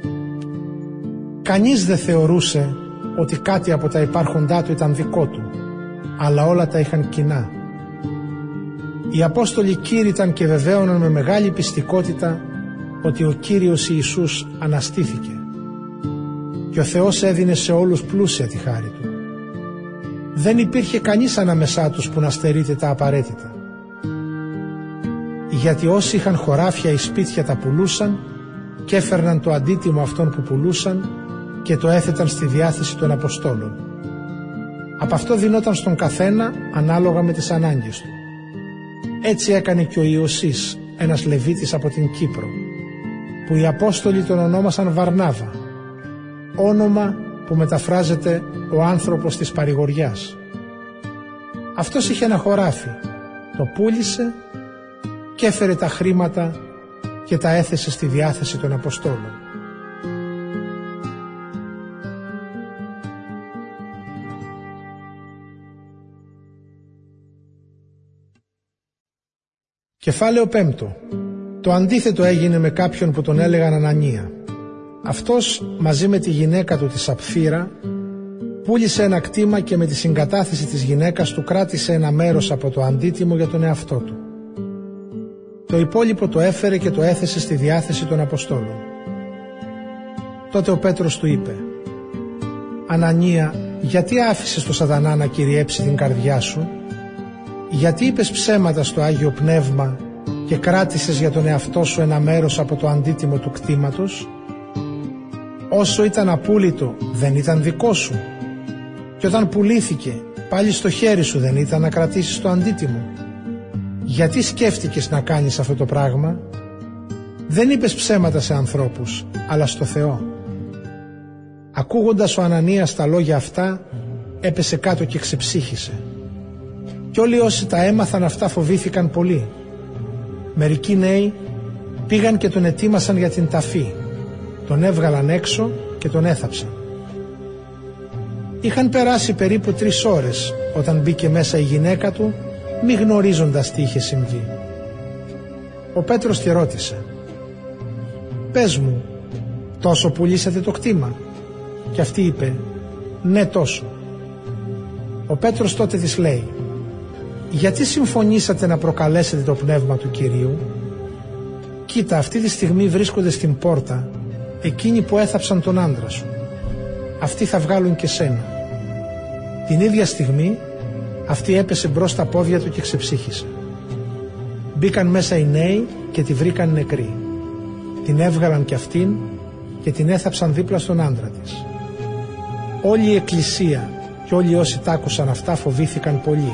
Κανείς δεν θεωρούσε ότι κάτι από τα υπάρχοντά του ήταν δικό του, αλλά όλα τα είχαν κοινά. Οι Απόστολοι κήρυταν και βεβαίωναν με μεγάλη πιστικότητα ότι ο Κύριος Ιησούς αναστήθηκε και ο Θεός έδινε σε όλους πλούσια τη χάρη του. Δεν υπήρχε κανείς ανάμεσά τους που να στερείται τα απαραίτητα. Γιατί όσοι είχαν χωράφια ή σπίτια τα πουλούσαν και έφερναν το αντίτιμο αυτών που πουλούσαν και το έθεταν στη διάθεση των Αποστόλων. Από αυτό δινόταν στον καθένα ανάλογα με τις ανάγκες του. Έτσι έκανε και ο Ιωσής, ένας Λεβίτης από την Κύπρο, που οι Απόστολοι τον ονόμασαν Βαρνάβα, όνομα που μεταφράζεται «ο άνθρωπος της παρηγοριάς». Αυτός είχε ένα χωράφι, το πούλησε και έφερε τα χρήματα και τα έθεσε στη διάθεση των Αποστόλων. Κεφάλαιο 5. Το αντίθετο έγινε με κάποιον που τον έλεγαν Ανανία. Αυτός μαζί με τη γυναίκα του τη Σαπφύρα πούλησε ένα κτήμα και με τη συγκατάθεση της γυναίκας του κράτησε ένα μέρος από το αντίτιμο για τον εαυτό του. Το υπόλοιπο το έφερε και το έθεσε στη διάθεση των Αποστόλων. Τότε ο Πέτρος του είπε: «Ανανία, γιατί άφησες το Σατανά να κυριέψει την καρδιά σου? Γιατί είπες ψέματα στο Άγιο Πνεύμα και κράτησες για τον εαυτό σου ένα μέρος από το αντίτιμο του κτήματος? Όσο ήταν απούλητο δεν ήταν δικό σου? Και όταν πουλήθηκε πάλι στο χέρι σου δεν ήταν να κρατήσεις το αντίτιμο? Γιατί σκέφτηκες να κάνεις αυτό το πράγμα? Δεν είπες ψέματα σε ανθρώπους, αλλά στο Θεό». Ακούγοντας ο Ανανίας τα λόγια αυτά, έπεσε κάτω και ξεψύχησε. Κι όλοι όσοι τα έμαθαν αυτά φοβήθηκαν πολύ. Μερικοί νέοι πήγαν και τον ετοίμασαν για την ταφή. Τον έβγαλαν έξω και τον έθαψαν. Είχαν περάσει περίπου 3 ώρες όταν μπήκε μέσα η γυναίκα του, μη γνωρίζοντας τι είχε συμβεί. Ο Πέτρος τη ρώτησε: «Πες μου, τόσο πουλήσατε το κτήμα?» Και αυτή είπε: «Ναι, τόσο». Ο Πέτρος τότε της λέει: «Γιατί συμφωνήσατε να προκαλέσετε το πνεύμα του Κυρίου? Κοίτα, αυτή τη στιγμή βρίσκονται στην πόρτα εκείνοι που έθαψαν τον άντρα σου. Αυτοί θα βγάλουν και σένα». Την ίδια στιγμή αυτή έπεσε μπρος στα πόδια του και ξεψύχησε. Μπήκαν μέσα οι νέοι και τη βρήκαν νεκρή. Την έβγαλαν κι αυτήν και την έθαψαν δίπλα στον άντρα της. Όλη η εκκλησία και όλοι όσοι τ' άκουσαν αυτά φοβήθηκαν πολύ.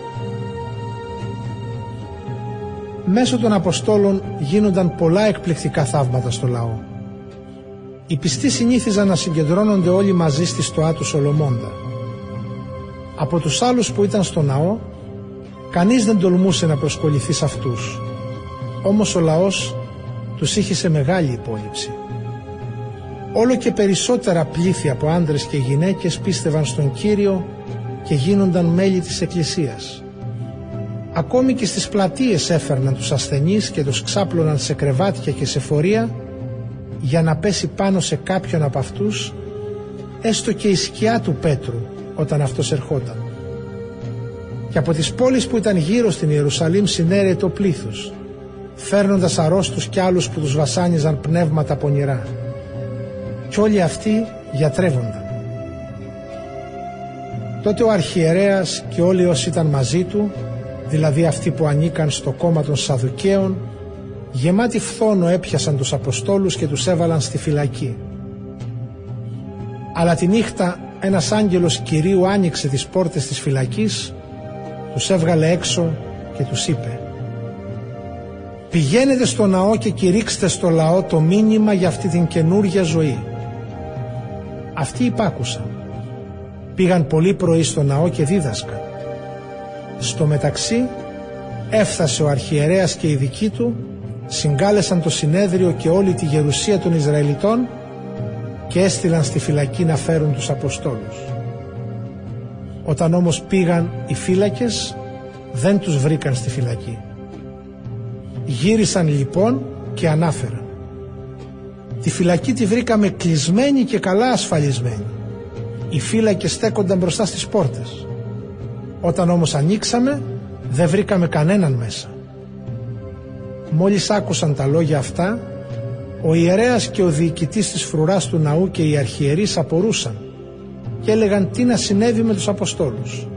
Μέσω των Αποστόλων γίνονταν πολλά εκπληκτικά θαύματα στο λαό. Οι πιστοί συνήθιζαν να συγκεντρώνονται όλοι μαζί στη στοά του Σολομώντα. Από τους άλλους που ήταν στο ναό, κανείς δεν τολμούσε να προσκοληθεί σε αυτούς. Όμως ο λαός τους είχε σε μεγάλη υπόλοιψη. Όλο και περισσότερα πλήθη από άντρες και γυναίκες πίστευαν στον Κύριο και γίνονταν μέλη της Εκκλησίας. Ακόμη και στις πλατείες έφερναν τους ασθενείς και τους ξάπλωναν σε κρεβάτια και σε φορεία για να πέσει πάνω σε κάποιον από αυτούς έστω και η σκιά του Πέτρου όταν αυτός ερχόταν. Και από τις πόλεις που ήταν γύρω στην Ιερουσαλήμ συνέρεε το πλήθος, φέρνοντας αρρώστους κι άλλους που τους βασάνιζαν πνεύματα πονηρά. Κι όλοι αυτοί γιατρεύονταν. Τότε ο αρχιερέας και όλοι όσοι ήταν μαζί του, δηλαδή αυτοί που ανήκαν στο κόμμα των Σαδουκαίων, γεμάτοι φθόνο έπιασαν τους Αποστόλους και τους έβαλαν στη φυλακή. Αλλά τη νύχτα ένας άγγελος Κυρίου άνοιξε τις πόρτες της φυλακής, τους έβγαλε έξω και τους είπε: «Πηγαίνετε στο ναό και κηρύξτε στο λαό το μήνυμα για αυτή την καινούργια ζωή». Αυτοί υπάκουσαν. Πήγαν πολύ πρωί στο ναό και δίδασκαν. Στο μεταξύ έφτασε ο αρχιερέας και οι δικοί του, συγκάλεσαν το συνέδριο και όλη τη γερουσία των Ισραηλιτών και έστειλαν στη φυλακή να φέρουν τους Αποστόλους. Όταν όμως πήγαν οι φύλακες, δεν τους βρήκαν στη φυλακή. Γύρισαν λοιπόν και ανάφεραν: «Τη φυλακή τη βρήκαμε κλεισμένη και καλά ασφαλισμένη. Οι φύλακες στέκονταν μπροστά στις πόρτες. Όταν όμως ανοίξαμε, δεν βρήκαμε κανέναν μέσα». Μόλις άκουσαν τα λόγια αυτά, ο ιερέας και ο διοικητής της φρουράς του ναού και οι αρχιερείς απορούσαν και έλεγαν τι να συνέβη με τους Αποστόλους.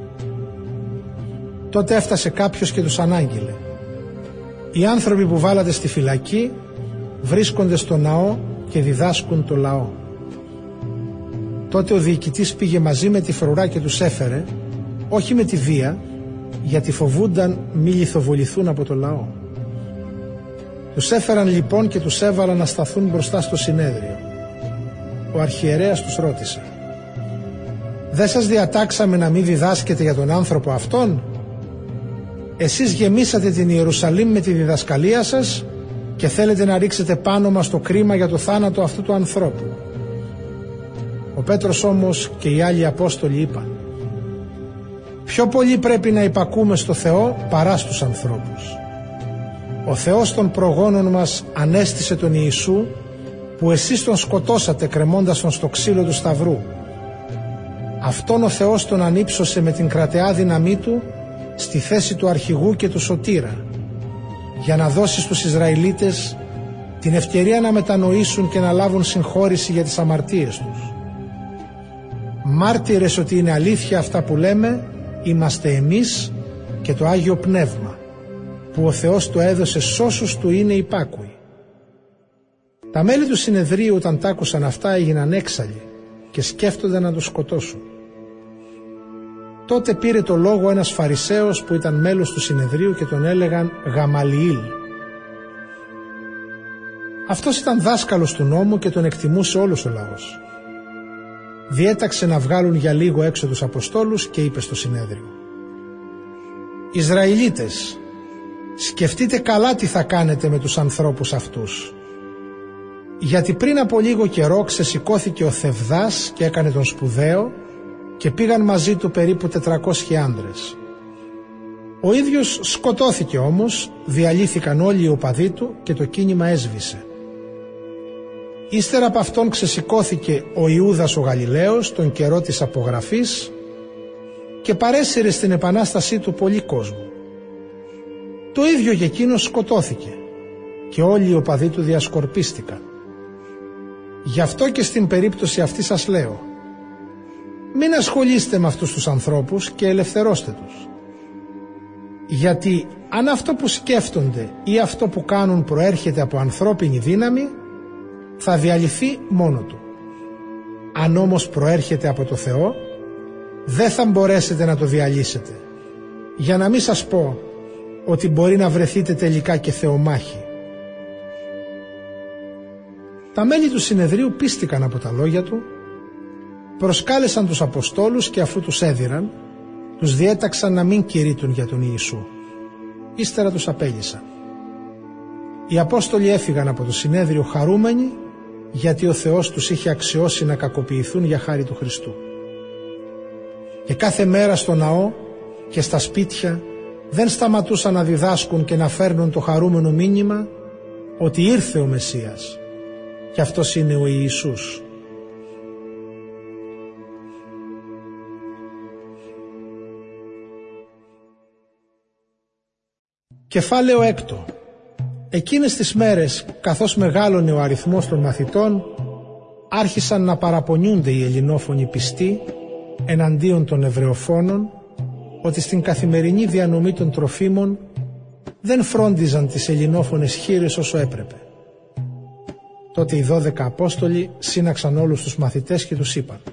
Τότε έφτασε κάποιος και τους ανάγγειλε: «Οι άνθρωποι που βάλατε στη φυλακή βρίσκονται στο ναό και διδάσκουν το λαό. Τότε ο διοικητής πήγε μαζί με τη φρουρά και τους έφερε, όχι με τη βία, γιατί φοβούνταν μη λιθοβοληθούν από το λαό. Τους έφεραν λοιπόν και τους έβαλαν να σταθούν μπροστά στο συνέδριο. Ο αρχιερέας τους ρώτησε: «Δεν σας διατάξαμε να μην διδάσκετε για τον άνθρωπο αυτόν? Εσείς γεμίσατε την Ιερουσαλήμ με τη διδασκαλία σας και θέλετε να ρίξετε πάνω μας το κρίμα για το θάνατο αυτού του ανθρώπου». Ο Πέτρος όμως και οι άλλοι Απόστολοι είπαν: «Πιο πολύ πρέπει να υπακούμε στο Θεό παρά στους ανθρώπους. Ο Θεός των προγόνων μας ανέστησε τον Ιησού, που εσείς τον σκοτώσατε κρεμώντας τον στο ξύλο του σταυρού. Αυτόν ο Θεός τον ανύψωσε με την κρατεά δύναμή του στη θέση του αρχηγού και του σωτήρα, για να δώσει στους Ισραηλίτες την ευκαιρία να μετανοήσουν και να λάβουν συγχώρηση για τις αμαρτίες τους. Μάρτυρες ότι είναι αλήθεια αυτά που λέμε είμαστε εμείς και το Άγιο Πνεύμα, που ο Θεός το έδωσε σ' όσους του είναι υπάκουοι». Τα μέλη του συνεδρίου όταν τ' άκουσαν αυτά έγιναν έξαλλοι και σκέφτονταν να τους σκοτώσουν. Τότε πήρε το λόγο ένας Φαρισαίος που ήταν μέλος του συνεδρίου και τον έλεγαν Γαμαλιήλ. Αυτός ήταν δάσκαλος του νόμου και τον εκτιμούσε όλος ο λαός. Διέταξε να βγάλουν για λίγο έξω τους Αποστόλους και είπε στο συνέδριο: «Ισραηλίτες, σκεφτείτε καλά τι θα κάνετε με τους ανθρώπους αυτούς. Γιατί πριν από λίγο καιρό ξεσηκώθηκε ο Θευδάς και έκανε τον σπουδαίο και πήγαν μαζί του περίπου 400 άντρες. Ο ίδιος σκοτώθηκε όμως, διαλύθηκαν όλοι οι οπαδοί του και το κίνημα έσβησε. Ύστερα από αυτόν ξεσηκώθηκε ο Ιούδας ο Γαλιλαίος τον καιρό της απογραφής και παρέσυρε στην επανάστασή του πολύ κόσμο. Το ίδιο και εκείνος σκοτώθηκε και όλοι οι οπαδοί του διασκορπίστηκαν. Γι' αυτό και στην περίπτωση αυτή σας λέω: μην ασχολείστε με αυτούς τους ανθρώπους και ελευθερώστε τους. Γιατί αν αυτό που σκέφτονται ή αυτό που κάνουν προέρχεται από ανθρώπινη δύναμη, θα διαλυθεί μόνο του. Αν όμως προέρχεται από το Θεό, δεν θα μπορέσετε να το διαλύσετε. Για να μην σας πω ότι μπορεί να βρεθείτε τελικά και θεομάχοι». Τα μέλη του συνεδρίου πίστηκαν από τα λόγια του, προσκάλεσαν τους Αποστόλους και αφού τους έδιραν, τους διέταξαν να μην κηρύττουν για τον Ιησού. Ύστερα τους απέλυσαν. Οι Απόστολοι έφυγαν από το συνέδριο χαρούμενοι, γιατί ο Θεός τους είχε αξιώσει να κακοποιηθούν για χάρη του Χριστού. Και κάθε μέρα στο ναό και στα σπίτια δεν σταματούσαν να διδάσκουν και να φέρνουν το χαρούμενο μήνυμα ότι ήρθε ο Μεσσίας και αυτός είναι ο Ιησούς. Κεφάλαιο 6. Εκείνες τις μέρες, καθώς μεγάλωνε ο αριθμός των μαθητών, άρχισαν να παραπονιούνται οι ελληνόφωνοι πιστοί εναντίον των Εβραιοφώνων ότι στην καθημερινή διανομή των τροφίμων δεν φρόντιζαν τις ελληνόφωνες χήρες όσο έπρεπε. Τότε οι 12 Απόστολοι σύναξαν όλους τους μαθητές και τους είπαν: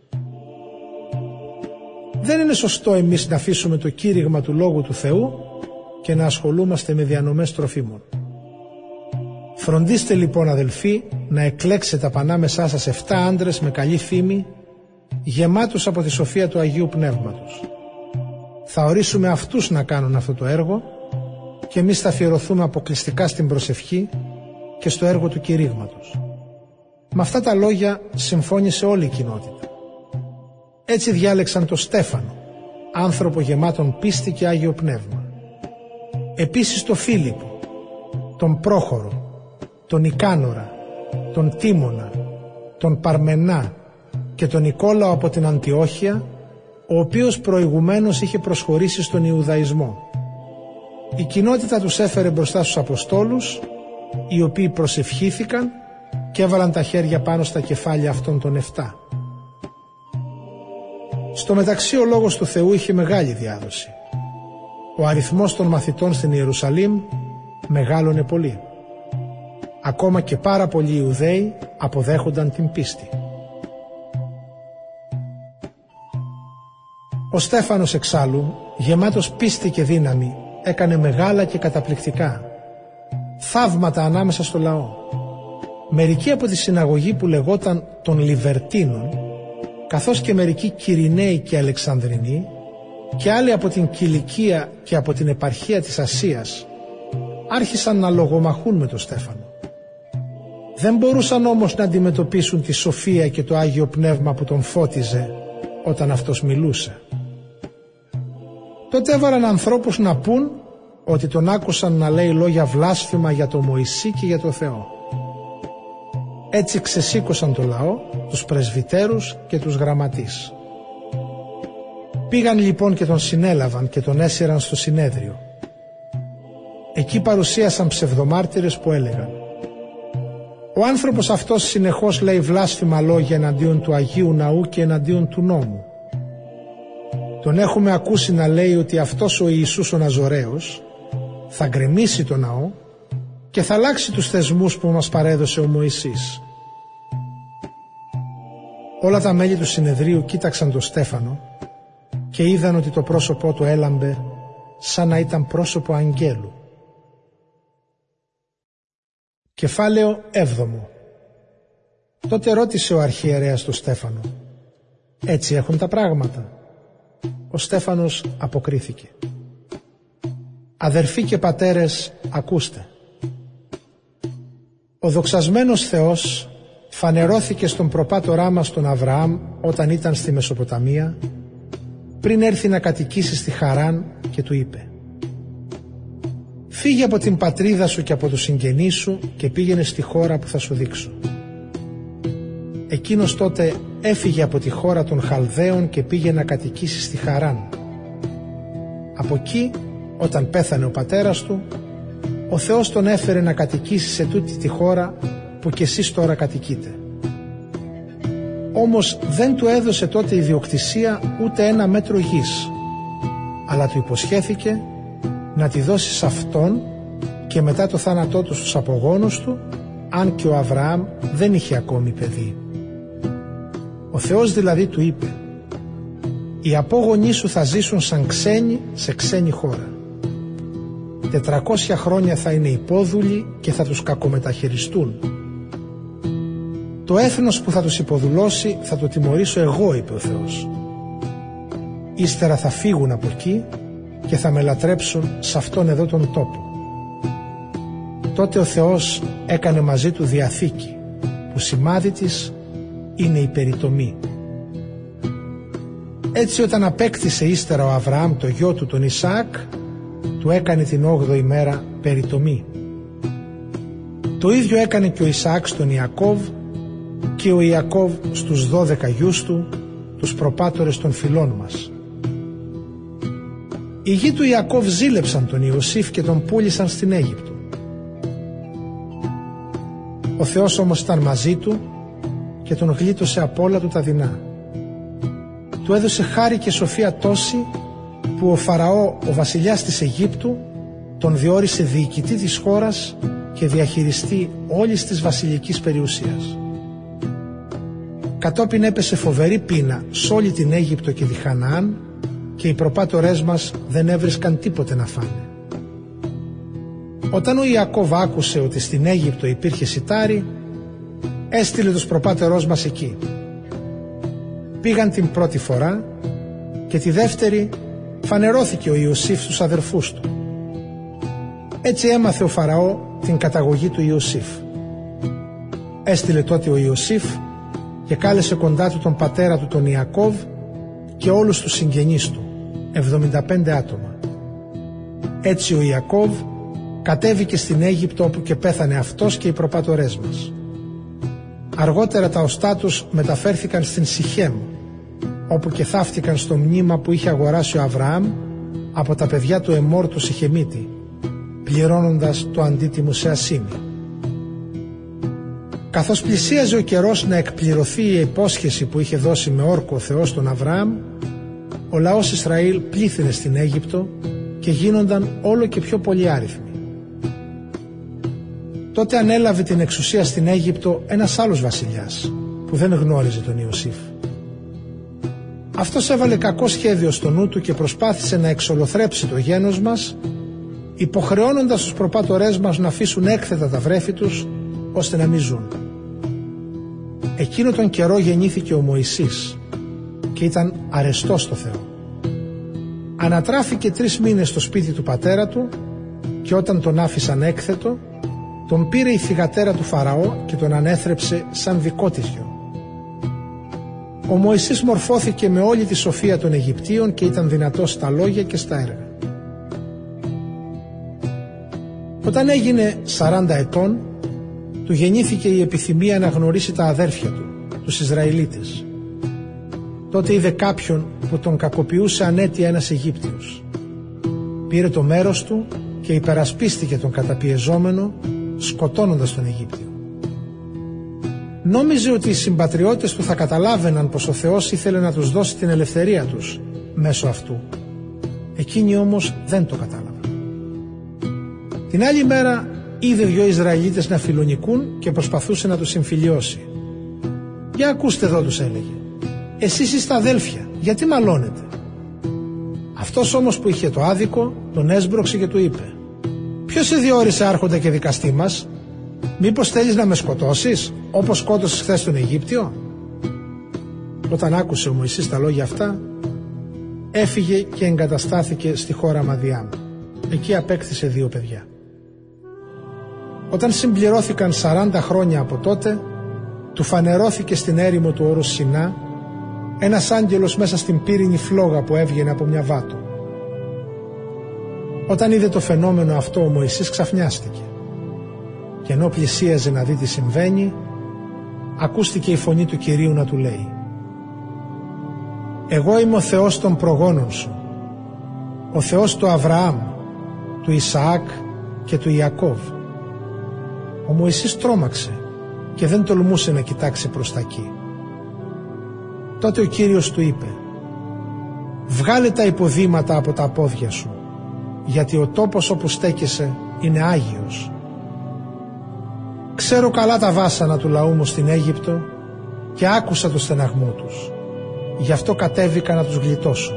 «Δεν είναι σωστό εμείς να αφήσουμε το κήρυγμα του Λόγου του Θεού και να ασχολούμαστε με διανομές τροφίμων. Φροντίστε λοιπόν, αδελφοί, να εκλέξετε από ανάμεσά σας 7 άντρες με καλή φήμη, γεμάτους από τη σοφία του Αγίου Πνεύματος. Θα ορίσουμε αυτούς να κάνουν αυτό το έργο και εμείς θα αφιερωθούμε αποκλειστικά στην προσευχή και στο έργο του κηρύγματος». Με αυτά τα λόγια συμφώνησε όλη η κοινότητα. Έτσι διάλεξαν τον Στέφανο, άνθρωπο γεμάτον πίστη και Άγιο Πνεύμα. Επίσης τον Φίλιππο, τον Πρόχορο, τον Ικάνορα, τον Τίμωνα, τον Παρμενά και τον Νικόλαο από την Αντιόχεια, ο οποίος προηγουμένως είχε προσχωρήσει στον Ιουδαϊσμό. Η κοινότητα τους έφερε μπροστά στους Αποστόλους, οι οποίοι προσευχήθηκαν και έβαλαν τα χέρια πάνω στα κεφάλια αυτών των 7. Στο μεταξύ ο Λόγος του Θεού είχε μεγάλη διάδοση. Ο αριθμός των μαθητών στην Ιερουσαλήμ μεγάλωνε πολύ. ακόμα και πάρα πολλοί Ιουδαίοι αποδέχονταν την πίστη. Ο Στέφανος εξάλλου, γεμάτος πίστη και δύναμη, έκανε μεγάλα και καταπληκτικά θαύματα ανάμεσα στο λαό. Μερικοί από τη συναγωγή που λεγόταν των Λιβερτίνων, καθώς και μερικοί Κυριναίοι και Αλεξανδρινοί, και άλλοι από την Κιλικία και από την επαρχία της Ασίας, άρχισαν να λογομαχούν με τον Στέφανο. Δεν μπορούσαν όμως να αντιμετωπίσουν τη σοφία και το Άγιο Πνεύμα που τον φώτιζε όταν αυτός μιλούσε. Τότε έβαλαν ανθρώπους να πούν ότι τον άκουσαν να λέει λόγια βλάσφημα για τον Μωυσή και για τον Θεό. Έτσι ξεσήκωσαν το λαό, τους πρεσβυτέρους και τους γραμματείς. Πήγαν λοιπόν και τον συνέλαβαν και τον έσυραν στο συνέδριο. Εκεί παρουσίασαν ψευδομάρτυρες που έλεγαν: «Ο άνθρωπος αυτός συνεχώς λέει βλάσφημα λόγια εναντίον του Αγίου Ναού και εναντίον του νόμου. Τον έχουμε ακούσει να λέει ότι αυτός ο Ιησούς ο Ναζωραίος θα γκρεμίσει το ναό και θα αλλάξει τους θεσμούς που μας παρέδωσε ο Μωυσής». Όλα τα μέλη του συνεδρίου κοίταξαν τον Στέφανο και είδαν ότι το πρόσωπό του έλαμπε σαν να ήταν πρόσωπο αγγέλου. Κεφάλαιο 7. Τότε ρώτησε ο αρχιερέας τον Στέφανο: «Έτσι έχουν τα πράγματα?» Ο Στέφανος αποκρίθηκε: «Αδερφοί και πατέρες, ακούστε. Ο δοξασμένος Θεός φανερώθηκε στον προπάτορά μας τον Αβραάμ όταν ήταν στη Μεσοποταμία, πριν έρθει να κατοικήσει στη Χαράν, και του είπε: «Φύγε από την πατρίδα σου και από τους συγγενείς σου και πήγαινε στη χώρα που θα σου δείξω». Εκείνος τότε έφυγε από τη χώρα των Χαλδαίων και πήγε να κατοικήσει στη Χαράν. Από εκεί, όταν πέθανε ο πατέρας του, ο Θεός τον έφερε να κατοικήσει σε τούτη τη χώρα που κι εσείς τώρα κατοικείτε. Όμως δεν του έδωσε τότε ιδιοκτησία ούτε ένα μέτρο γης, αλλά του υποσχέθηκε να τη δώσει σε αυτόν και μετά το θάνατό του στους απογόνους του, αν και ο Αβραάμ δεν είχε ακόμη παιδί. Ο Θεός δηλαδή του είπε: «Οι απόγονοί σου θα ζήσουν σαν ξένοι σε ξένη χώρα. 400 χρόνια θα είναι υπόδουλοι και θα τους κακομεταχειριστούν. Το έθνος που θα τους υποδουλώσει θα το τιμωρήσω εγώ», είπε ο Θεός. «Ύστερα θα φύγουν από εκεί και θα με λατρέψουν σε αυτόν εδώ τον τόπο». Τότε ο Θεός έκανε μαζί του διαθήκη, που σημάδι της είναι η περιτομή. Έτσι όταν απέκτησε ύστερα ο Αβραάμ το γιο του τον Ισαάκ, του έκανε την 8η μέρα περιτομή. Το ίδιο έκανε και ο Ισαάκ στον Ιακώβ και ο Ιακώβ στους 12 γιους του, τους προπάτορες των φυλών μας. Οι γη του Ιακώβ ζήλεψαν τον Ιωσήφ και τον πούλησαν στην Αίγυπτο. Ο Θεός όμως ήταν μαζί του και τον γλίτωσε από όλα του τα δεινά. Του έδωσε χάρη και σοφία τόση που ο Φαραώ, ο βασιλιάς της Αιγύπτου, τον διόρισε διοικητή της χώρας και διαχειριστή όλης της βασιλικής περιουσίας. Κατόπιν έπεσε φοβερή πείνα σ' όλη την Αίγυπτο και τη Χαναάν και οι προπάτορές μας δεν έβρισκαν τίποτε να φάνε. Όταν ο Ιακώβ άκουσε ότι στην Αίγυπτο υπήρχε σιτάρι, έστειλε τους προπάτερός μας εκεί. Πήγαν την πρώτη φορά και τη δεύτερη φανερώθηκε ο Ιωσήφ στους αδερφούς του. Έτσι έμαθε ο Φαραώ την καταγωγή του Ιωσήφ. Έστειλε τότε ο Ιωσήφ και κάλεσε κοντά του τον πατέρα του τον Ιακώβ και όλους τους συγγενείς του, 75 άτομα. Έτσι ο Ιακώβ κατέβηκε στην Αίγυπτο, όπου και πέθανε αυτός και οι προπάτορές μας. Αργότερα τα οστά τους μεταφέρθηκαν στην Σιχέμ, όπου και θαύτηκαν στο μνήμα που είχε αγοράσει ο Αβραάμ από τα παιδιά του Εμόρ του Σιχεμίτη, πληρώνοντας το αντίτιμο σε ασήμι. Καθώς πλησίαζε ο καιρός να εκπληρωθεί η υπόσχεση που είχε δώσει με όρκο ο Θεός τον Αβραάμ, ο λαός Ισραήλ πλήθυνε στην Αίγυπτο και γίνονταν όλο και πιο πολυάριθμοι. τότε ανέλαβε την εξουσία στην Αίγυπτο ένας άλλος βασιλιάς που δεν γνώριζε τον Ιωσήφ. Αυτός έβαλε κακό σχέδιο στο νου του και προσπάθησε να εξολοθρέψει το γένος μας, υποχρεώνοντας τους προπάτορές μας να αφήσουν έκθετα τα βρέφη τους ώστε να μην ζουν. Εκείνο τον καιρό γεννήθηκε ο Μωυσής και ήταν αρεστός στο Θεό. Ανατράφηκε 3 μήνες στο σπίτι του πατέρα του και όταν τον άφησαν έκθετο, τον πήρε η θυγατέρα του Φαραώ και τον ανέθρεψε σαν δικό της γιο. Ο Μωυσής μορφώθηκε με όλη τη σοφία των Αιγυπτίων και ήταν δυνατός στα λόγια και στα έργα. Όταν έγινε 40 ετών, του γεννήθηκε η επιθυμία να γνωρίσει τα αδέρφια του, τους Ισραηλίτες. Τότε είδε κάποιον που τον κακοποιούσε ανέτεια ένας Αιγύπτιος. Πήρε το μέρος του και υπερασπίστηκε τον καταπιεζόμενο, σκοτώνοντας τον Αιγύπτιο. Νόμιζε ότι οι συμπατριώτες του θα καταλάβαιναν πως ο Θεός ήθελε να τους δώσει την ελευθερία τους μέσω αυτού. Εκείνοι όμως δεν το κατάλαβαν. Την άλλη μέρα είδε 2 Ισραηλίτες να φιλονικούν και προσπαθούσε να τους συμφιλιώσει. «Για ακούστε εδώ», τους έλεγε, «εσείς είστε αδέλφια, γιατί μαλώνετε?» Αυτός όμως που είχε το άδικο τον έσπρωξε και του είπε, «Ποιος σε διόρισε άρχοντα και δικαστή μας? Μήπως θέλεις να με σκοτώσεις όπως σκότωσες χθες τον Αιγύπτιο?» Όταν άκουσε ο Μωυσής τα λόγια αυτά, έφυγε και εγκαταστάθηκε στη χώρα Μαδιάμ. Εκεί απέκτησε 2 παιδιά. Όταν συμπληρώθηκαν 40 χρόνια από τότε, του φανερώθηκε στην έρημο του όρους Σινά ένας άγγελος μέσα στην πύρινη φλόγα που έβγαινε από μια βάτο. Όταν είδε το φαινόμενο αυτό, ο Μωυσής ξαφνιάστηκε και ενώ πλησίαζε να δει τι συμβαίνει, ακούστηκε η φωνή του Κυρίου να του λέει, «Εγώ είμαι ο Θεός των προγόνων σου, ο Θεός του Αβραάμ, του Ισαάκ και του Ιακώβ». Ο Μωυσής τρόμαξε και δεν τολμούσε να κοιτάξει προς τα εκεί. Τότε ο Κύριος του είπε, «Βγάλε τα υποδήματα από τα πόδια σου, γιατί ο τόπος όπου στέκεσαι είναι άγιος. Ξέρω καλά τα βάσανα του λαού μου στην Αίγυπτο και άκουσα το στεναγμό τους. Γι' αυτό κατέβηκα να τους γλιτώσω.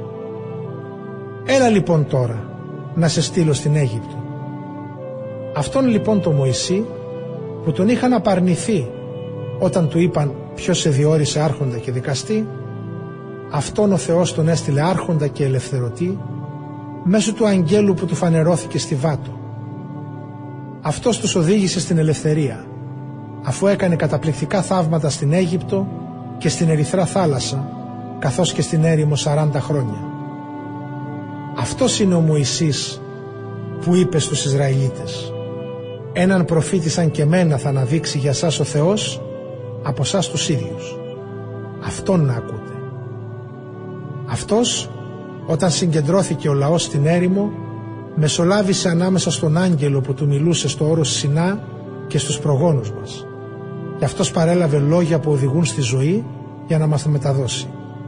Έλα λοιπόν τώρα να σε στείλω στην Αίγυπτο». Αυτόν λοιπόν το Μωυσή που τον είχαν απαρνηθεί όταν του είπαν ποιος σε διόρισε άρχοντα και δικαστή, αυτόν ο Θεός τον έστειλε άρχοντα και ελευθερωτή μέσω του αγγέλου που του φανερώθηκε στη βάτο. Αυτός τους οδήγησε στην ελευθερία, αφού έκανε καταπληκτικά θαύματα στην Αίγυπτο και στην Ερυθρά θάλασσα, καθώς και στην έρημο 40 χρόνια. Αυτός είναι ο Μωυσής που είπε στους Ισραηλίτες, «Έναν προφήτη σαν και μένα θα αναδείξει για σας ο Θεός από σας τους ίδιους. Αυτόν να ακούτε». Αυτός, όταν συγκεντρώθηκε ο λαός στην έρημο, μεσολάβησε ανάμεσα στον άγγελο που του μιλούσε στο όρος Σινά και στους προγόνους μας. Και αυτός παρέλαβε λόγια που οδηγούν στη ζωή για να μας τα μεταδώσει.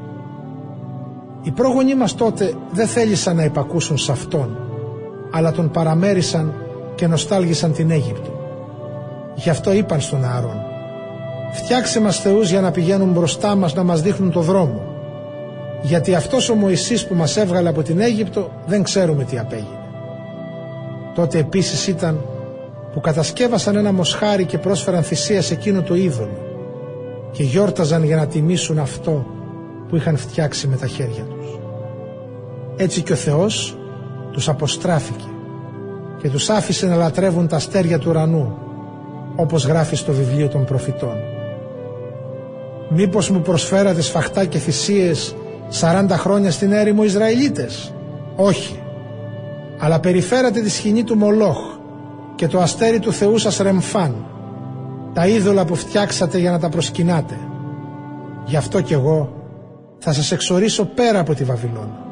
Οι πρόγονοί μας τότε δεν θέλησαν να υπακούσουν σε αυτόν, αλλά τον παραμέρισαν και νοστάλγησαν την Αίγυπτο. Γι' αυτό είπαν στον Ααρών, «Φτιάξε μας θεούς για να πηγαίνουν μπροστά μας να μας δείχνουν το δρόμο, γιατί αυτός ο Μωυσής που μας έβγαλε από την Αίγυπτο δεν ξέρουμε τι απέγινε». Τότε επίσης ήταν που κατασκεύασαν ένα μοσχάρι και πρόσφεραν θυσία σε εκείνο το είδωλο και γιόρταζαν για να τιμήσουν αυτό που είχαν φτιάξει με τα χέρια τους. Έτσι και ο Θεός τους αποστράφηκε και τους άφησε να λατρεύουν τα αστέρια του ουρανού, όπως γράφει στο βιβλίο των προφητών. «Μήπως μου προσφέρατε σφαχτά και θυσίες 40 χρόνια στην έρημο Ισραηλίτες? Όχι, αλλά περιφέρατε τη σκηνή του Μολόχ και το αστέρι του θεού σας Ρεμφάν, τα είδωλα που φτιάξατε για να τα προσκυνάτε. Γι' αυτό κι εγώ θα σας εξορίσω πέρα από τη Βαβυλώνα».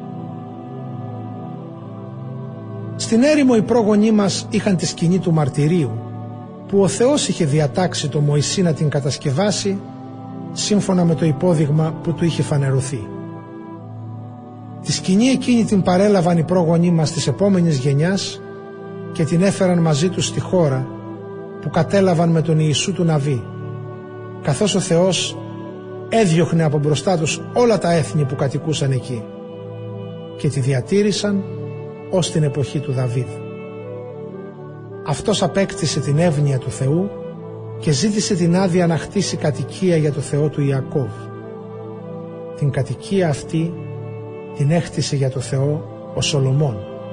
Στην έρημο οι πρόγονοί μας είχαν τη σκηνή του μαρτυρίου, που ο Θεός είχε διατάξει το Μωυσή να την κατασκευάσει σύμφωνα με το υπόδειγμα που του είχε φανερωθεί. Τη σκηνή εκείνη την παρέλαβαν οι πρόγονοί μας της επόμενης γενιάς και την έφεραν μαζί τους στη χώρα που κατέλαβαν με τον Ιησού του Ναβί, καθώς ο Θεός έδιωχνε από μπροστά τους όλα τα έθνη που κατοικούσαν εκεί και τη διατήρησαν ως την εποχή του Δαβίδ. Αυτός απέκτησε την εύνοια του Θεού και ζήτησε την άδεια να χτίσει κατοικία για το Θεό του Ιακώβ. Την κατοικία αυτή την έχτισε για το Θεό ο Σολομών.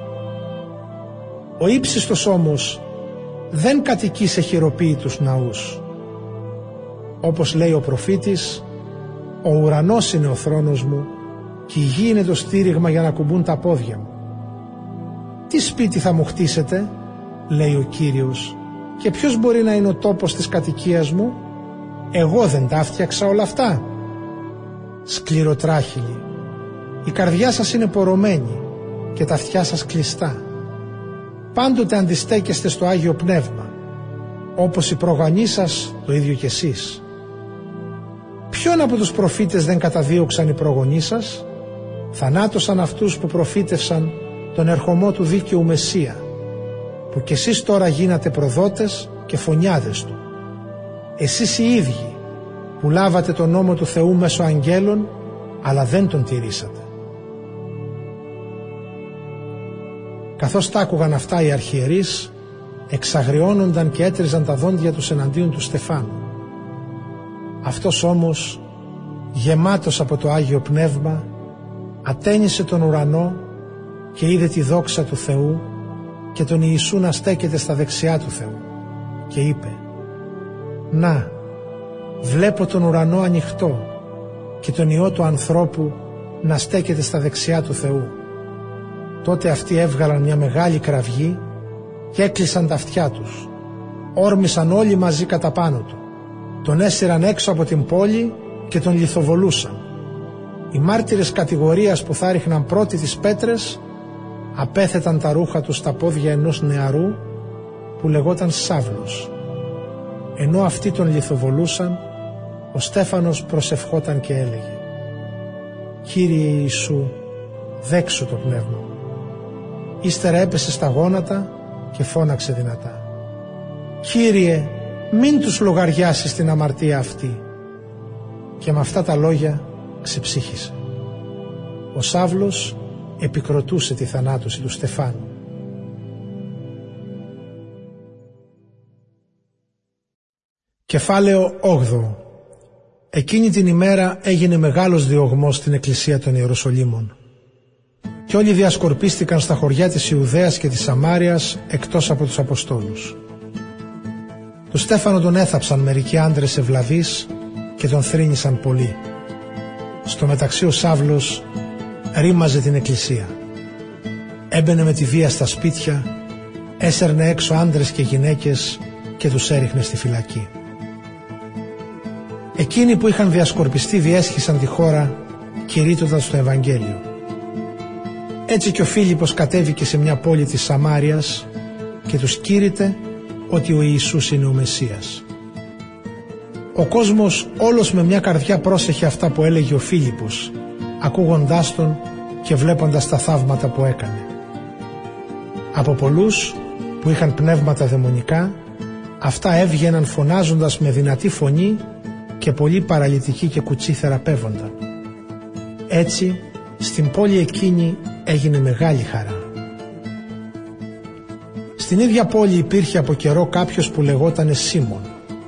Ο ύψιστος όμως δεν κατοικεί σε χειροποίητους ναούς. Όπως λέει ο προφήτης, ο ουρανός είναι ο θρόνος μου και η γη είναι το στήριγμα για να κουμπούν τα πόδια μου. Τι σπίτι θα μου χτίσετε, λέει ο Κύριος, και ποιος μπορεί να είναι ο τόπος της κατοικίας μου? Εγώ δεν τα φτιάξα όλα αυτά? Σκληροτράχυλοι, η καρδιά σας είναι πορωμένη και τα αυτιά σας κλειστά. Πάντοτε αντιστέκεστε στο Άγιο Πνεύμα, όπως οι προγονείς σας, το ίδιο κι εσείς. Ποιον από τους προφήτες δεν καταδίωξαν οι προγονείς σας? Θανάτωσαν αυτούς που προφήτευσαν τον ερχομό του δίκαιου Μεσσία, που κι εσείς τώρα γίνατε προδότες και φωνιάδες του. Εσείς οι ίδιοι που λάβατε τον νόμο του Θεού μέσω αγγέλων, αλλά δεν τον τηρήσατε. Καθώς τα άκουγαν αυτά οι αρχιερείς, εξαγριώνονταν και έτριζαν τα δόντια τους εναντίον του Στεφάνου. Αυτός όμως, γεμάτος από το Άγιο Πνεύμα, ατένισε τον ουρανό και είδε τη δόξα του Θεού και τον Ιησού να στέκεται στα δεξιά του Θεού και είπε: «Να, βλέπω τον ουρανό ανοιχτό και τον Υιό του ανθρώπου να στέκεται στα δεξιά του Θεού». Τότε αυτοί έβγαλαν μια μεγάλη κραυγή και έκλεισαν τα αυτιά τους. Όρμησαν όλοι μαζί κατά πάνω του. Τον έσυραν έξω από την πόλη και τον λιθοβολούσαν. Οι μάρτυρες κατηγορίας που θα ρίχναν πρώτοι τις πέτρες απέθεταν τα ρούχα τους στα πόδια ενός νεαρού που λεγόταν Σαύλος. Ενώ αυτοί τον λιθοβολούσαν, ο Στέφανος προσευχόταν και έλεγε: «Κύριε Ιησού, δέξου το πνεύμα μου». Ύστερα έπεσε στα γόνατα και φώναξε δυνατά: «Κύριε, μην τους λογαριάσεις την αμαρτία αυτή». Και με αυτά τα λόγια ξεψύχησε. Ο Σαύλος επικροτούσε τη θανάτωση του Στεφάνου. Κεφάλαιο 8. Εκείνη την ημέρα έγινε μεγάλος διωγμός στην εκκλησία των Ιεροσολύμων. Και όλοι διασκορπίστηκαν στα χωριά της Ιουδαίας και της Σαμάριας εκτός από τους Αποστόλους. Τον Στέφανο τον έθαψαν μερικοί άντρες ευλαβείς και τον θρήνησαν πολύ. Στο μεταξύ ο Σαύλος ρήμαζε την εκκλησία. Έμπαινε με τη βία στα σπίτια, έσερνε έξω άντρες και γυναίκες και τους έριχνε στη φυλακή. Εκείνοι που είχαν διασκορπιστεί διέσχισαν τη χώρα κηρύττοντας το Ευαγγέλιο. Έτσι και ο Φίλιππος κατέβηκε σε μια πόλη της Σαμάριας και τους κήρυτε ότι ο Ιησούς είναι ο Μεσσίας. Ο κόσμος όλος με μια καρδιά πρόσεχε αυτά που έλεγε ο Φίλιππος, ακούγοντάς τον και βλέποντας τα θαύματα που έκανε. Από πολλούς που είχαν πνεύματα δαιμονικά, αυτά έβγαιναν φωνάζοντας με δυνατή φωνή και πολλοί παραλυτικοί και κουτσοί θεραπεύονταν. Έτσι, στην πόλη εκείνη έγινε μεγάλη χαρά. Στην ίδια πόλη υπήρχε από καιρό κάποιος που λεγότανε Σίμων.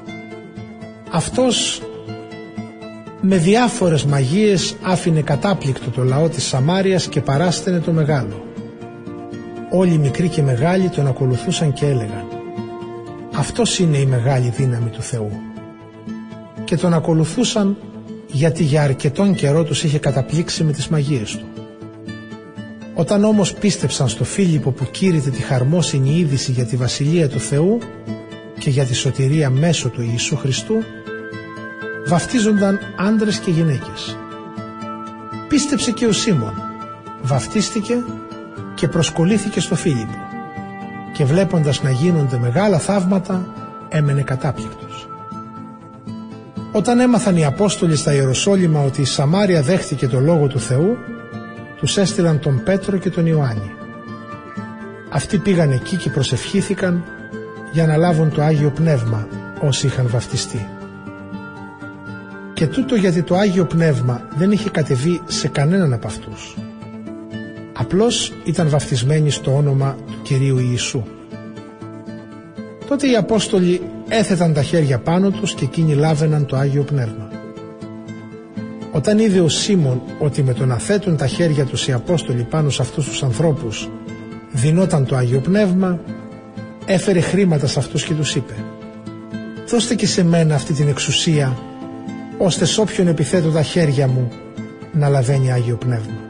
Αυτός με διάφορες μαγείες άφηνε κατάπληκτο το λαό της Σαμάριας και παράσταινε το μεγάλο. Όλοι οι μικροί και μεγάλοι τον ακολουθούσαν και έλεγαν: «Αυτός είναι η μεγάλη δύναμη του Θεού». Και τον ακολουθούσαν γιατί για αρκετόν καιρό τους είχε καταπλήξει με τις μαγείες του. Όταν όμως πίστεψαν στο Φίλιππο που κήρυτε τη χαρμόσυνη είδηση για τη Βασιλεία του Θεού και για τη σωτηρία μέσω του Ιησού Χριστού, βαφτίζονταν άντρες και γυναίκες. Πίστεψε και ο Σίμων, βαφτίστηκε και προσκολήθηκε στο Φίλιππο και βλέποντας να γίνονται μεγάλα θαύματα έμενε κατάπληκτος. Όταν έμαθαν οι Απόστολοι στα Ιεροσόλυμα ότι η Σαμάρια δέχτηκε το Λόγο του Θεού, τους έστειλαν τον Πέτρο και τον Ιωάννη. Αυτοί πήγαν εκεί και προσευχήθηκαν για να λάβουν το Άγιο Πνεύμα όσοι είχαν βαφτιστεί. Και τούτο γιατί το Άγιο Πνεύμα δεν είχε κατεβεί σε κανέναν από αυτούς. Απλώς ήταν βαφτισμένοι στο όνομα του Κυρίου Ιησού. Τότε οι Απόστολοι έθεταν τα χέρια πάνω τους και εκείνοι λάβαιναν το Άγιο Πνεύμα. Όταν είδε ο Σίμων ότι με το να θέτουν τα χέρια τους οι Απόστολοι πάνω σε αυτούς τους ανθρώπους δινόταν το Άγιο Πνεύμα, έφερε χρήματα σε αυτούς και τους είπε: «Δώστε και σε μένα αυτή την εξουσία, ώστε σ' όποιον επιθέτω τα χέρια μου να λαβαίνει Άγιο Πνεύμα».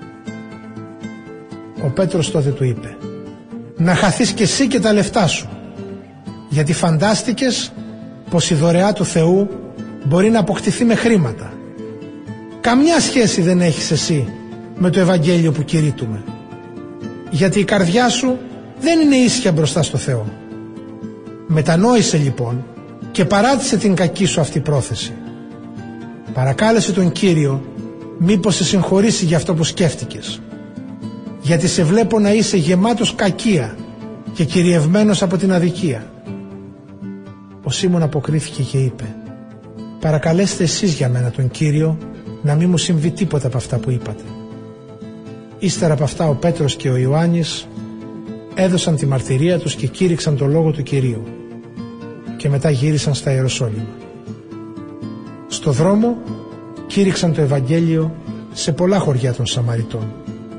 Ο Πέτρος τότε του είπε: «Να χαθείς και εσύ και τα λεφτά σου, γιατί φαντάστηκες πως η δωρεά του Θεού μπορεί να αποκτηθεί με χρήματα. Καμιά σχέση δεν έχεις εσύ με το Ευαγγέλιο που κηρύττουμε, γιατί η καρδιά σου δεν είναι ίσια μπροστά στο Θεό. Μετανόησε λοιπόν και παράτησε την κακή σου αυτή πρόθεση. Παρακάλεσε τον Κύριο μήπως σε συγχωρήσει για αυτό που σκέφτηκες, γιατί σε βλέπω να είσαι γεμάτος κακία και κυριευμένος από την αδικία». Ο Σίμων αποκρίθηκε και είπε: «Παρακαλέστε εσείς για μένα τον Κύριο να μην μου συμβεί τίποτα από αυτά που είπατε». Ύστερα από αυτά ο Πέτρος και ο Ιωάννης έδωσαν τη μαρτυρία τους και κήρυξαν το λόγο του Κυρίου και μετά γύρισαν στα Ιεροσόλυμα. Στο δρόμο κήρυξαν το Ευαγγέλιο σε πολλά χωριά των Σαμαριτών.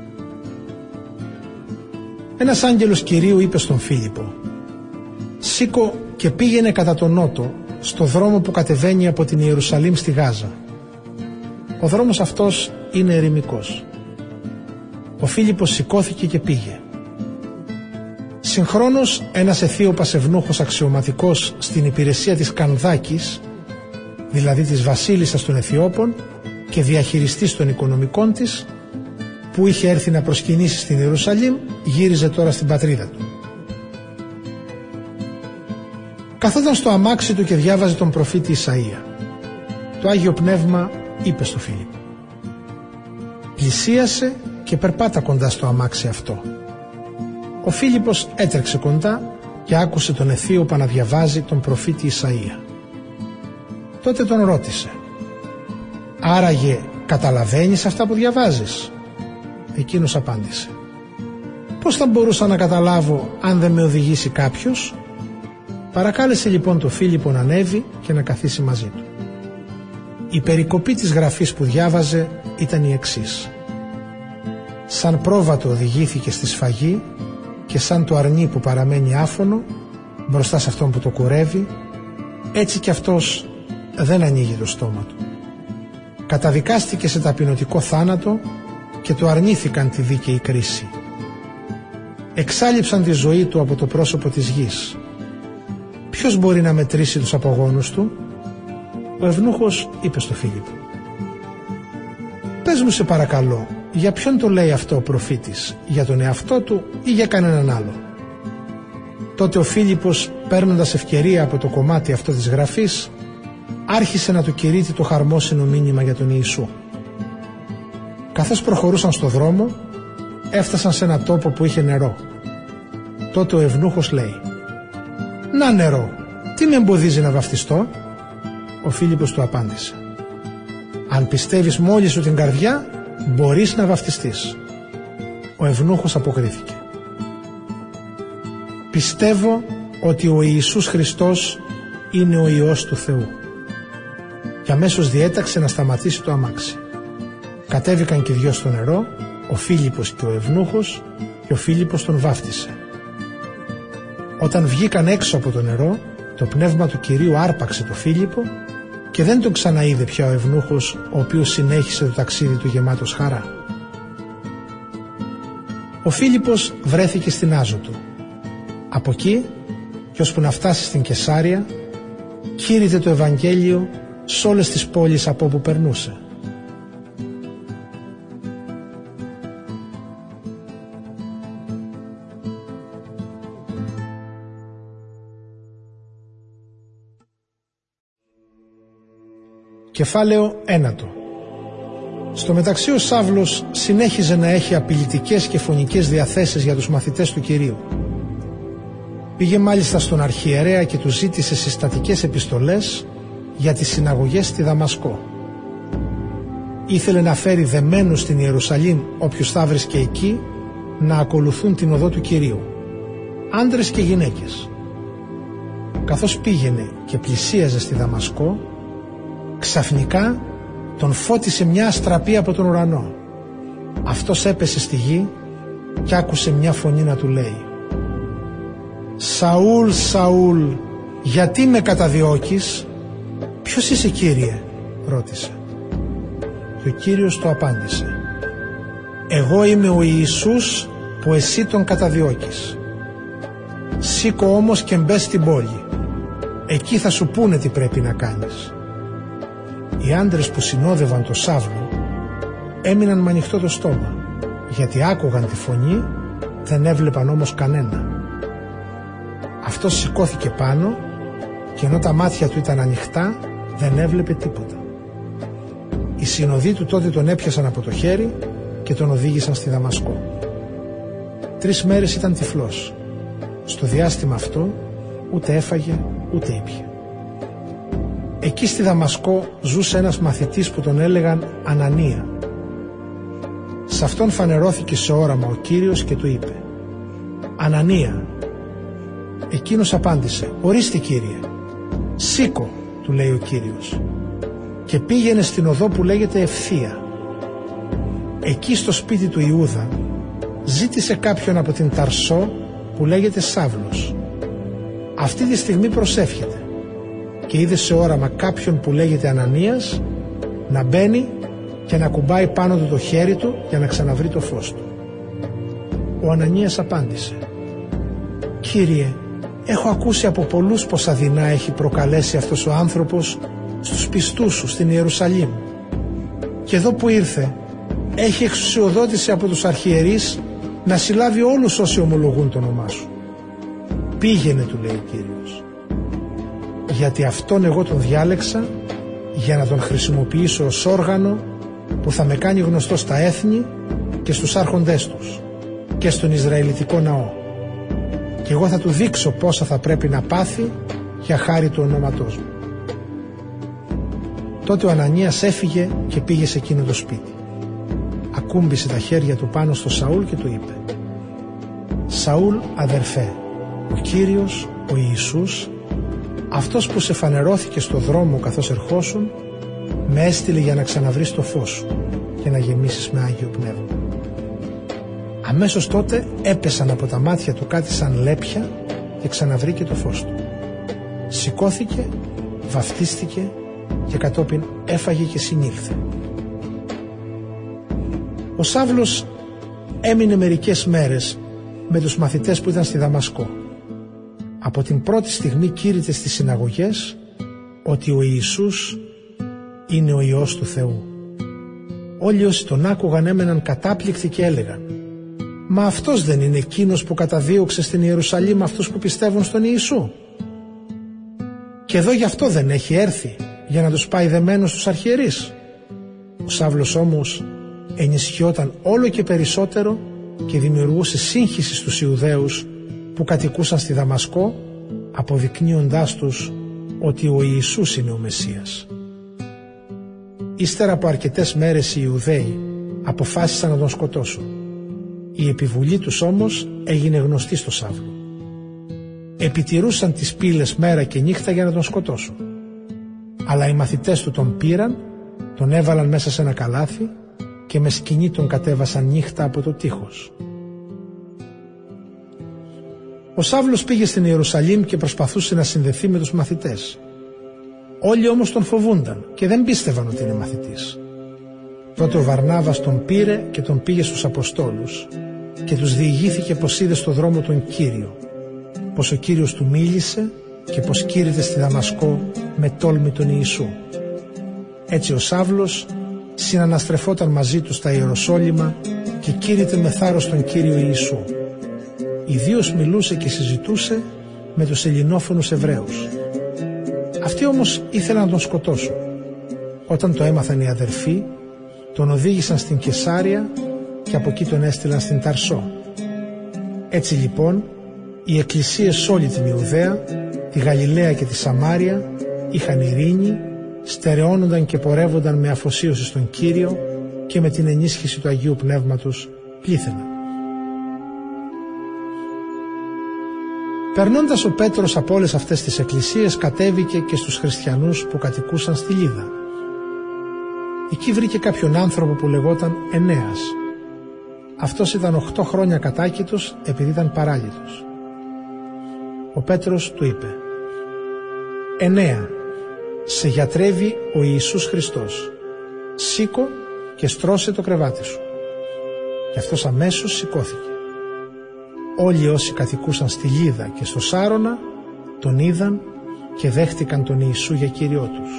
Ένας άγγελος Κυρίου είπε στον Φίλιππο: «Σήκω και πήγαινε κατά τον νότο στο δρόμο που κατεβαίνει από την Ιερουσαλήμ στη Γάζα. Ο δρόμος αυτός είναι ερημικός». Ο Φίλιππος σηκώθηκε και πήγε. Συγχρόνως ένας Αιθίωπας ευνούχος αξιωματικός στην υπηρεσία της Κανδάκης, δηλαδή της βασίλισσας των Αιθιώπων και διαχειριστής των οικονομικών της, που είχε έρθει να προσκυνήσει στην Ιερουσαλήμ, γύριζε τώρα στην πατρίδα του. Καθόταν στο αμάξι του και διάβαζε τον προφήτη Ισαΐα. Το Άγιο Πνεύμα είπε στο Φίλιππο: «Πλησίασε και περπάτα κοντά στο αμάξι αυτό». Ο Φίλιππος έτρεξε κοντά και άκουσε τον Αιθίωπα να διαβάζει τον προφήτη Ισαΐα. Τότε τον ρώτησε: «Άραγε καταλαβαίνεις αυτά που διαβάζεις?» Εκείνος απάντησε: «Πώς θα μπορούσα να καταλάβω αν δεν με οδηγήσει κάποιος?» Παρακάλεσε λοιπόν τον Φίλιππο να ανέβει και να καθίσει μαζί του. Η περικοπή της γραφής που διάβαζε ήταν η εξής: «Σαν πρόβατο οδηγήθηκε στη σφαγή και σαν το αρνί που παραμένει άφωνο μπροστά σε αυτόν που το κουρεύει, έτσι κι αυτός δεν ανοίγει το στόμα του. Καταδικάστηκε σε ταπεινωτικό θάνατο και το αρνήθηκαν τη δίκαιη κρίση. Εξάλειψαν τη ζωή του από το πρόσωπο της γης. Ποιος μπορεί να μετρήσει τους απογόνους του?» Ο ευνούχος είπε στο Φίλιππο: «Πες μου σε παρακαλώ, για ποιον το λέει αυτό ο προφήτης, για τον εαυτό του ή για κανέναν άλλο?» Τότε ο Φίλιππος, παίρνοντας ευκαιρία από το κομμάτι αυτό της γραφής, άρχισε να του κηρύττει το χαρμόσυνο μήνυμα για τον Ιησού. Καθώς προχωρούσαν στο δρόμο, έφτασαν σε ένα τόπο που είχε νερό. Τότε ο ευνούχος λέει: «Να νερό, τι με εμποδίζει να βαφτιστώ?» Ο Φίλιππος του απάντησε: «Αν πιστεύεις με όλη σου την καρδιά, μπορείς να βαφτιστείς». Ο ευνούχος αποκρίθηκε: «Πιστεύω ότι ο Ιησούς Χριστός είναι ο Υιός του Θεού». Και αμέσως διέταξε να σταματήσει το αμάξι. Κατέβηκαν και δυο στο νερό, ο Φίλιππος και ο ευνούχος, και ο Φίλιππος τον βάφτισε. Όταν βγήκαν έξω από το νερό, το πνεύμα του Κυρίου άρπαξε το Φίλιππο και δεν τον ξαναείδε πια ο ευνούχος, ο οποίος συνέχισε το ταξίδι του γεμάτος χαρά. Ο Φίλιππος βρέθηκε στην Άζο του. Από εκεί, και ώσπου να φτάσει στην Κεσάρια, κήρυτε το Ευαγγέλιο σ' όλες τις πόλεις από όπου περνούσε. Κεφάλαιο 1. Στο μεταξύ ο Σάβλος συνέχιζε να έχει απειλητικές και φωνικές διαθέσεις για τους μαθητές του Κυρίου. Πήγε μάλιστα στον αρχιερέα και του ζήτησε συστατικές επιστολές για τις συναγωγές στη Δαμασκό. Ήθελε να φέρει δεμένους στην Ιερουσαλήμ όποιους θα βρίσκε εκεί να ακολουθούν την οδό του Κυρίου, άντρες και γυναίκες. Καθώς πήγαινε και πλησίαζε στη Δαμασκό, ξαφνικά τον φώτισε μια αστραπή από τον ουρανό. Αυτός έπεσε στη γη και άκουσε μια φωνή να του λέει: «Σαούλ, Σαούλ, γιατί με καταδιώκεις?» «Ποιος είσαι, Κύριε?» ρώτησε. Και ο Κύριος του απάντησε: «Εγώ είμαι ο Ιησούς που εσύ τον καταδιώκεις. Σήκω όμως και μπες στην πόλη. Εκεί θα σου πούνε τι πρέπει να κάνεις». Οι άντρες που συνόδευαν το Σαύλο έμειναν με ανοιχτό το στόμα, γιατί άκουγαν τη φωνή, δεν έβλεπαν όμως κανένα. Αυτός σηκώθηκε πάνω και ενώ τα μάτια του ήταν ανοιχτά δεν έβλεπε τίποτα. Οι συνοδοί του τότε τον έπιασαν από το χέρι και τον οδήγησαν στη Δαμασκό. 3 μέρες ήταν τυφλός. Στο διάστημα αυτό ούτε έφαγε ούτε ήπιε. Εκεί στη Δαμασκό ζούσε ένας μαθητής που τον έλεγαν Ανανία. Σε αυτόν φανερώθηκε σε όραμα ο Κύριος και του είπε: «Ανανία». Εκείνος απάντησε: «Ορίστε, Κύριε». «Σήκω», του λέει ο Κύριος, και πήγαινε στην οδό που λέγεται Ευθεία. Εκεί στο σπίτι του Ιούδα ζήτησε κάποιον από την Ταρσό που λέγεται Σαύλος. Αυτή τη στιγμή προσεύχεται και είδε σε όραμα κάποιον που λέγεται Ανανίας να μπαίνει και να κουμπάει πάνω του το χέρι του για να ξαναβρει το φως του. Ο Ανανίας απάντησε: «Κύριε, έχω ακούσει από πολλούς πόσα δεινά έχει προκαλέσει αυτός ο άνθρωπος στους πιστούς σου στην Ιερουσαλήμ. Και εδώ που ήρθε έχει εξουσιοδότηση από τους αρχιερείς να συλλάβει όλους όσοι ομολογούν το όνομά σου. Πήγαινε», του λέει ο Κύριος, «γιατί αυτόν εγώ τον διάλεξα για να τον χρησιμοποιήσω ως όργανο που θα με κάνει γνωστό στα έθνη και στους άρχοντές τους και στον Ισραηλιτικό ναό. Και εγώ θα του δείξω πόσα θα πρέπει να πάθει για χάρη του ονόματός μου». Τότε ο Ανανίας έφυγε και πήγε σε εκείνο το σπίτι. Ακούμπησε τα χέρια του πάνω στο Σαούλ και του είπε: «Σαούλ, αδερφέ, ο Κύριος, ο Ιησούς, αυτός που σε φανερώθηκε στο δρόμο καθώς ερχόσουν, με έστειλε για να ξαναβρεις το φως σου και να γεμίσεις με Άγιο Πνεύμα». Αμέσως τότε έπεσαν από τα μάτια του κάτι σαν λέπια και ξαναβρήκε το φως του. Σηκώθηκε, βαφτίστηκε και κατόπιν έφαγε και συνήλθε. Ο Σαύλος έμεινε μερικές μέρες με τους μαθητές που ήταν στη Δαμασκό. Από την πρώτη στιγμή κήρυτε στις συναγωγές ότι ο Ιησούς είναι ο Υιός του Θεού. Όλοι όσοι τον άκουγαν έμεναν κατάπληκτοι και έλεγαν: «Μα αυτός δεν είναι εκείνος που καταδίωξε στην Ιερουσαλήμ αυτούς που πιστεύουν στον Ιησού? Και εδώ γι' αυτό δεν έχει έρθει, για να τους πάει δεμένος στους αρχιερείς?» Ο Σαύλος όμως ενισχυόταν όλο και περισσότερο και δημιουργούσε σύγχυση στους Ιουδαίους που κατοικούσαν στη Δαμασκό, αποδεικνύοντάς τους ότι ο Ιησούς είναι ο Μεσσίας. Ύστερα από αρκετές μέρες οι Ιουδαίοι αποφάσισαν να τον σκοτώσουν. Η επιβουλή τους όμως έγινε γνωστή στο Σαύλο. Επιτηρούσαν τις πύλες μέρα και νύχτα για να τον σκοτώσουν. Αλλά οι μαθητές του τον πήραν, τον έβαλαν μέσα σε ένα καλάθι και με σκοινί τον κατέβασαν νύχτα από το τείχος. Ο Σαύλος πήγε στην Ιερουσαλήμ και προσπαθούσε να συνδεθεί με τους μαθητές. Όλοι όμως τον φοβούνταν και δεν πίστευαν ότι είναι μαθητής. Τότε ο Βαρνάβας τον πήρε και τον πήγε στους Αποστόλους και τους διηγήθηκε πως είδε στο δρόμο τον Κύριο, πως ο Κύριος του μίλησε και πως κήρυτε στη Δαμασκό με τόλμη τον Ιησού. Έτσι ο Σαύλος συναναστρεφόταν μαζί του στα Ιεροσόλυμα και κήρυτε με θάρρος τον Κύριο Ιησού. Ιδίως μιλούσε και συζητούσε με τους ελληνόφωνους Εβραίους. Αυτοί όμως ήθελαν να τον σκοτώσουν. Όταν το έμαθαν οι αδερφοί, τον οδήγησαν στην Κεσάρια και από εκεί τον έστειλαν στην Ταρσό. Έτσι λοιπόν οι εκκλησίες σε όλη την Ιουδαία, τη Γαλιλαία και τη Σαμάρια είχαν ειρήνη, στερεώνονταν και πορεύονταν με αφοσίωση στον Κύριο και με την ενίσχυση του Αγίου Πνεύματος πλήθαιναν. Περνώντας ο Πέτρος από όλες αυτές τις εκκλησίες, κατέβηκε και στους χριστιανούς που κατοικούσαν στη Λίδα. Εκεί βρήκε κάποιον άνθρωπο που λεγόταν Ενέας. Αυτός ήταν 8 χρόνια κατάκητος επειδή ήταν παράλυτος. Ο Πέτρος του είπε: «Ενέα, σε γιατρεύει ο Ιησούς Χριστός. Σήκω και στρώσε το κρεβάτι σου». Και αυτός αμέσως σηκώθηκε. Όλοι όσοι κατοικούσαν στη Λίδα και στο Σάρωνα τον είδαν και δέχτηκαν τον Ιησού για Κύριό τους.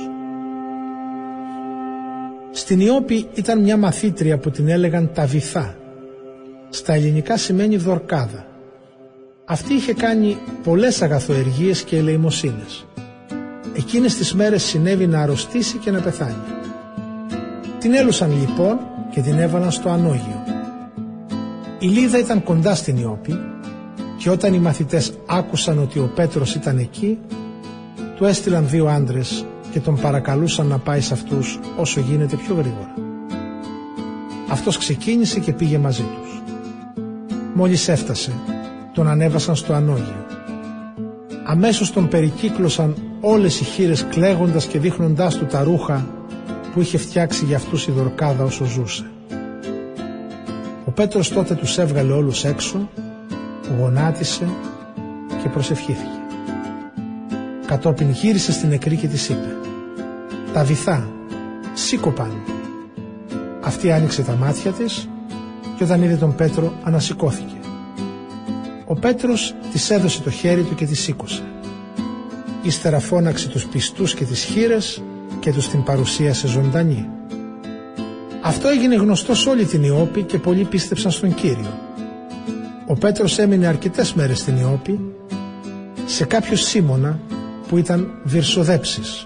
Στην Ιώπη ήταν μια μαθήτρια που την έλεγαν Ταβιθά. Στα ελληνικά σημαίνει Δορκάδα. Αυτή είχε κάνει πολλές αγαθοεργίες και ελεημοσύνες. Εκείνες τις μέρες συνέβη να αρρωστήσει και να πεθάνει. Την έλουσαν λοιπόν και την έβαλαν στο ανώγειο. Η Λίδα ήταν κοντά στην Ιώπη και όταν οι μαθητές άκουσαν ότι ο Πέτρος ήταν εκεί, του έστειλαν 2 άντρες και τον παρακαλούσαν να πάει σε αυτούς όσο γίνεται πιο γρήγορα. Αυτός ξεκίνησε και πήγε μαζί τους. Μόλις έφτασε, τον ανέβασαν στο ανώγειο. Αμέσως τον περικύκλωσαν όλες οι χήρες, κλαίγοντας και δείχνοντάς του τα ρούχα που είχε φτιάξει για αυτούς η Δορκάδα όσο ζούσε. Ο Πέτρος τότε τους έβγαλε όλους έξω, γονάτισε και προσευχήθηκε. Κατόπιν γύρισε στην νεκρή και της είπε: «Ταβιθά, σήκω πάνω». Αυτή άνοιξε τα μάτια της και όταν είδε τον Πέτρο ανασηκώθηκε. Ο Πέτρος της έδωσε το χέρι του και τη σήκωσε. Ύστερα φώναξε τους πιστούς και τις χήρες και τους την παρουσίασε ζωντανή. Αυτό έγινε γνωστό σε όλη την Ιώπη και πολλοί πίστεψαν στον Κύριο. Ο Πέτρος έμεινε αρκετές μέρες στην Ιώπη, σε κάποιο Σίμωνα που ήταν Βυρσοδέψης.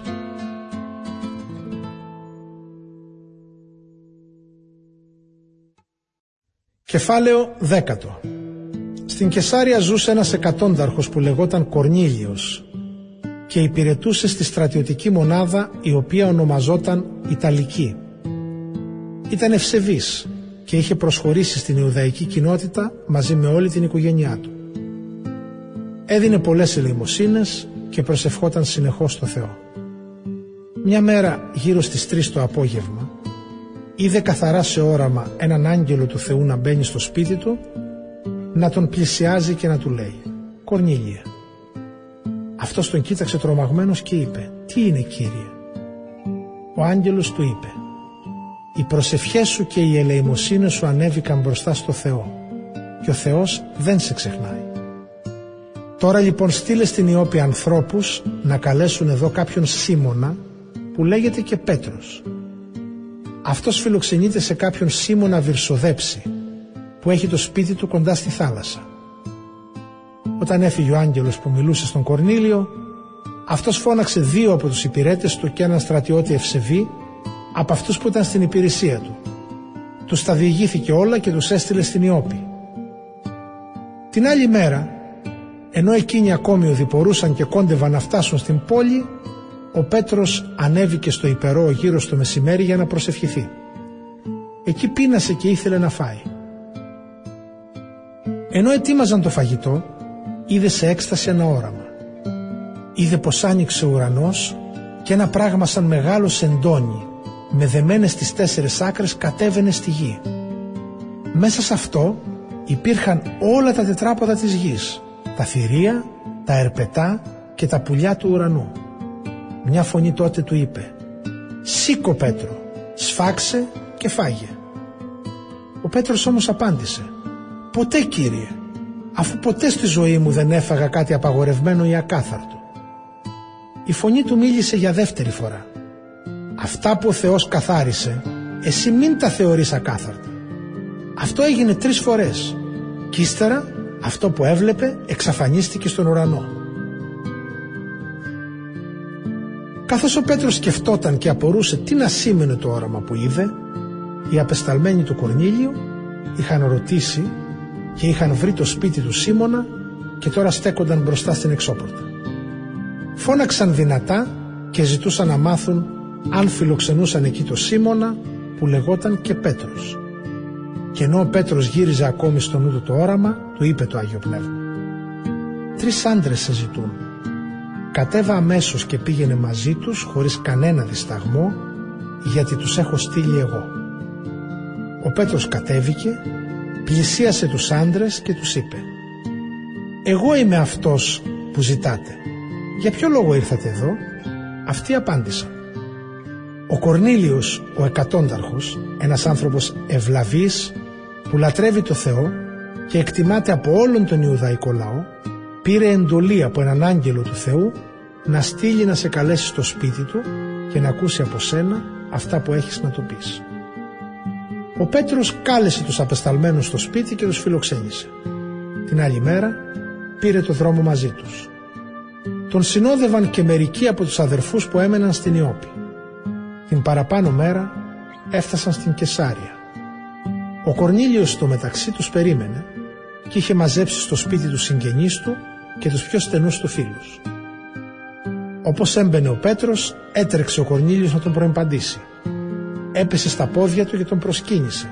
Κεφάλαιο 10. Στην Κεσάρια ζούσε ένας εκατόνταρχος που λεγόταν Κορνήλιος και υπηρετούσε στη στρατιωτική μονάδα η οποία ονομαζόταν Ιταλική. Ήταν ευσεβής και είχε προσχωρήσει στην Ιουδαϊκή κοινότητα μαζί με όλη την οικογένειά του. Έδινε πολλές ελεημοσύνες και προσευχόταν συνεχώς στο Θεό. Μια μέρα γύρω στις 3 το απόγευμα είδε καθαρά σε όραμα έναν άγγελο του Θεού να μπαίνει στο σπίτι του, να τον πλησιάζει και να του λέει: «Κορνήλιε». Αυτός τον κοίταξε τρομαγμένος και είπε: «Τι είναι, Κύριε?» Ο άγγελος του είπε: «Οι προσευχές σου και οι ελεημοσύνες σου ανέβηκαν μπροστά στο Θεό και ο Θεός δεν σε ξεχνάει. Τώρα λοιπόν στείλε στην Ιώπη ανθρώπους να καλέσουν εδώ κάποιον Σίμωνα που λέγεται και Πέτρος. Αυτός φιλοξενείται σε κάποιον Σίμωνα Βυρσοδέψη που έχει το σπίτι του κοντά στη θάλασσα». Όταν έφυγε ο άγγελος που μιλούσε στον Κορνήλιο, αυτός φώναξε 2 από τους υπηρέτες του και έναν στρατιώτη ευσεβή από αυτούς που ήταν στην υπηρεσία του. Τους τα διηγήθηκε όλα και τους έστειλε στην Ιώπη. Την άλλη μέρα, ενώ εκείνοι ακόμη οδηπορούσαν και κόντευαν να φτάσουν στην πόλη, ο Πέτρος ανέβηκε στο υπερό γύρω στο μεσημέρι για να προσευχηθεί. Εκεί πείνασε και ήθελε να φάει. Ενώ ετοίμαζαν το φαγητό, είδε σε έκσταση ένα όραμα. Είδε πως άνοιξε ο ουρανός και ένα πράγμα σαν μεγάλο σεντόνι με δεμένες τις 4 άκρες κατέβαινε στη γη. Μέσα σε αυτό υπήρχαν όλα τα τετράποδα της γης, τα θηρία, τα ερπετά και τα πουλιά του ουρανού. Μια φωνή τότε του είπε: «Σήκω, Πέτρο, σφάξε και φάγε». Ο Πέτρος όμως απάντησε: «Ποτέ, Κύριε, αφού ποτέ στη ζωή μου δεν έφαγα κάτι απαγορευμένο ή ακάθαρτο». Η φωνή του μίλησε για δεύτερη φορά: «Αυτά που ο Θεός καθάρισε, εσύ μην τα θεωρείς ακάθαρτα». Αυτό έγινε 3 φορές και ύστερα αυτό που έβλεπε εξαφανίστηκε στον ουρανό. Καθώς ο Πέτρος σκεφτόταν και απορούσε τι να σήμαινε το όραμα που είδε, οι απεσταλμένοι του Κορνήλιου είχαν ρωτήσει και είχαν βρει το σπίτι του Σίμωνα και τώρα στέκονταν μπροστά στην εξώπορτα. Φώναξαν δυνατά και ζητούσαν να μάθουν αν φιλοξενούσαν εκεί το Σίμωνα που λεγόταν και Πέτρος. Και ενώ ο Πέτρος γύριζε ακόμη στο νου του το όραμα, του είπε το Άγιο Πνεύμα: 3 άντρες σε ζητούν. Κατέβα αμέσως και πήγαινε μαζί τους χωρίς κανένα δισταγμό, γιατί τους έχω στείλει εγώ. Ο Πέτρος κατέβηκε, πλησίασε τους άντρες και τους είπε: εγώ είμαι αυτός που ζητάτε. Για ποιο λόγο ήρθατε εδώ? Αυτοί απάντησαν: ο Κορνήλιος ο εκατόνταρχος, ένας άνθρωπος ευλαβής που λατρεύει το Θεό και εκτιμάται από όλον τον Ιουδαϊκό λαό, πήρε εντολή από έναν άγγελο του Θεού να στείλει να σε καλέσει στο σπίτι του και να ακούσει από σένα αυτά που έχεις να του πεις. Ο Πέτρος κάλεσε τους απεσταλμένους στο σπίτι και τους φιλοξένησε. Την άλλη μέρα πήρε το δρόμο μαζί τους. Τον συνόδευαν και μερικοί από τους αδερφούς που έμεναν στην Ιώπη. Την παραπάνω μέρα έφτασαν στην Κεσάρια. Ο Κορνήλιος στο μεταξύ τους περίμενε και είχε μαζέψει στο σπίτι του συγγενείς του και τους πιο στενούς του φίλους. Όπως έμπαινε ο Πέτρος, έτρεξε ο Κορνήλιος να τον προεμπαντήσει. Έπεσε στα πόδια του και τον προσκύνησε.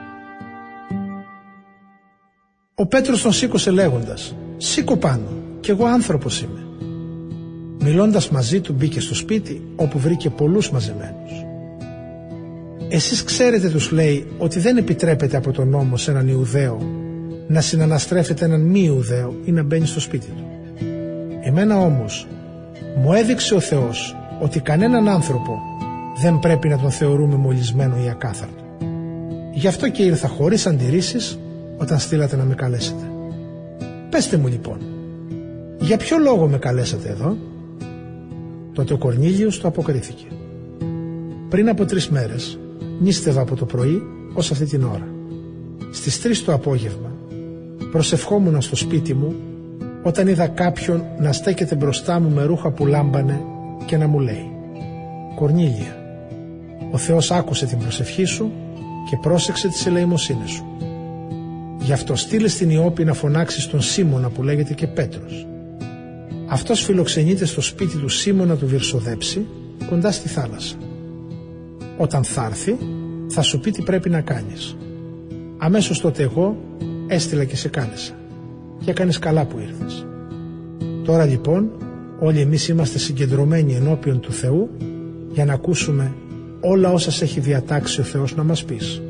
Ο Πέτρος τον σήκωσε λέγοντας: «Σήκω πάνω, κι εγώ άνθρωπος είμαι». Μιλώντας μαζί του μπήκε στο σπίτι, όπου βρήκε πολλούς μαζεμένους. «Εσείς ξέρετε», τους λέει, «ότι δεν επιτρέπεται από τον νόμο σε έναν Ιουδαίο να συναναστρέφεται έναν μη Ιουδαίο ή να μπαίνει στο σπίτι του. Εμένα όμως μου έδειξε ο Θεός ότι κανέναν άνθρωπο δεν πρέπει να τον θεωρούμε μολυσμένο ή ακάθαρτο. Γι' αυτό και ήρθα χωρίς αντιρρήσεις όταν στείλατε να με καλέσετε. Πέστε μου λοιπόν, για ποιο λόγο με καλέσατε εδώ?» Τότε ο Κορνήλιος του αποκρίθηκε: «Πριν από 3 μέρες νήστευα από το πρωί ως αυτή την ώρα. Στις 3 το απόγευμα προσευχόμουν στο σπίτι μου όταν είδα κάποιον να στέκεται μπροστά μου με ρούχα που λάμπανε και να μου λέει: «Κορνήλια, ο Θεός άκουσε την προσευχή σου και πρόσεξε τις ελεημοσύνες σου. Γι' αυτό στείλε στην Ιώπη να φωνάξεις τον Σίμωνα που λέγεται και Πέτρος. Αυτός φιλοξενείται στο σπίτι του Σίμωνα του Βυρσοδέψη, κοντά στη θάλασσα. Όταν θα έρθει, θα σου πει τι πρέπει να κάνεις. Αμέσως τότε εγώ έστειλα και σε κάλεσα. Και έκανες καλά που ήρθες. Τώρα λοιπόν όλοι εμείς είμαστε συγκεντρωμένοι ενώπιον του Θεού για να ακούσουμε όλα όσα σε έχει διατάξει ο Θεός να μας πεις».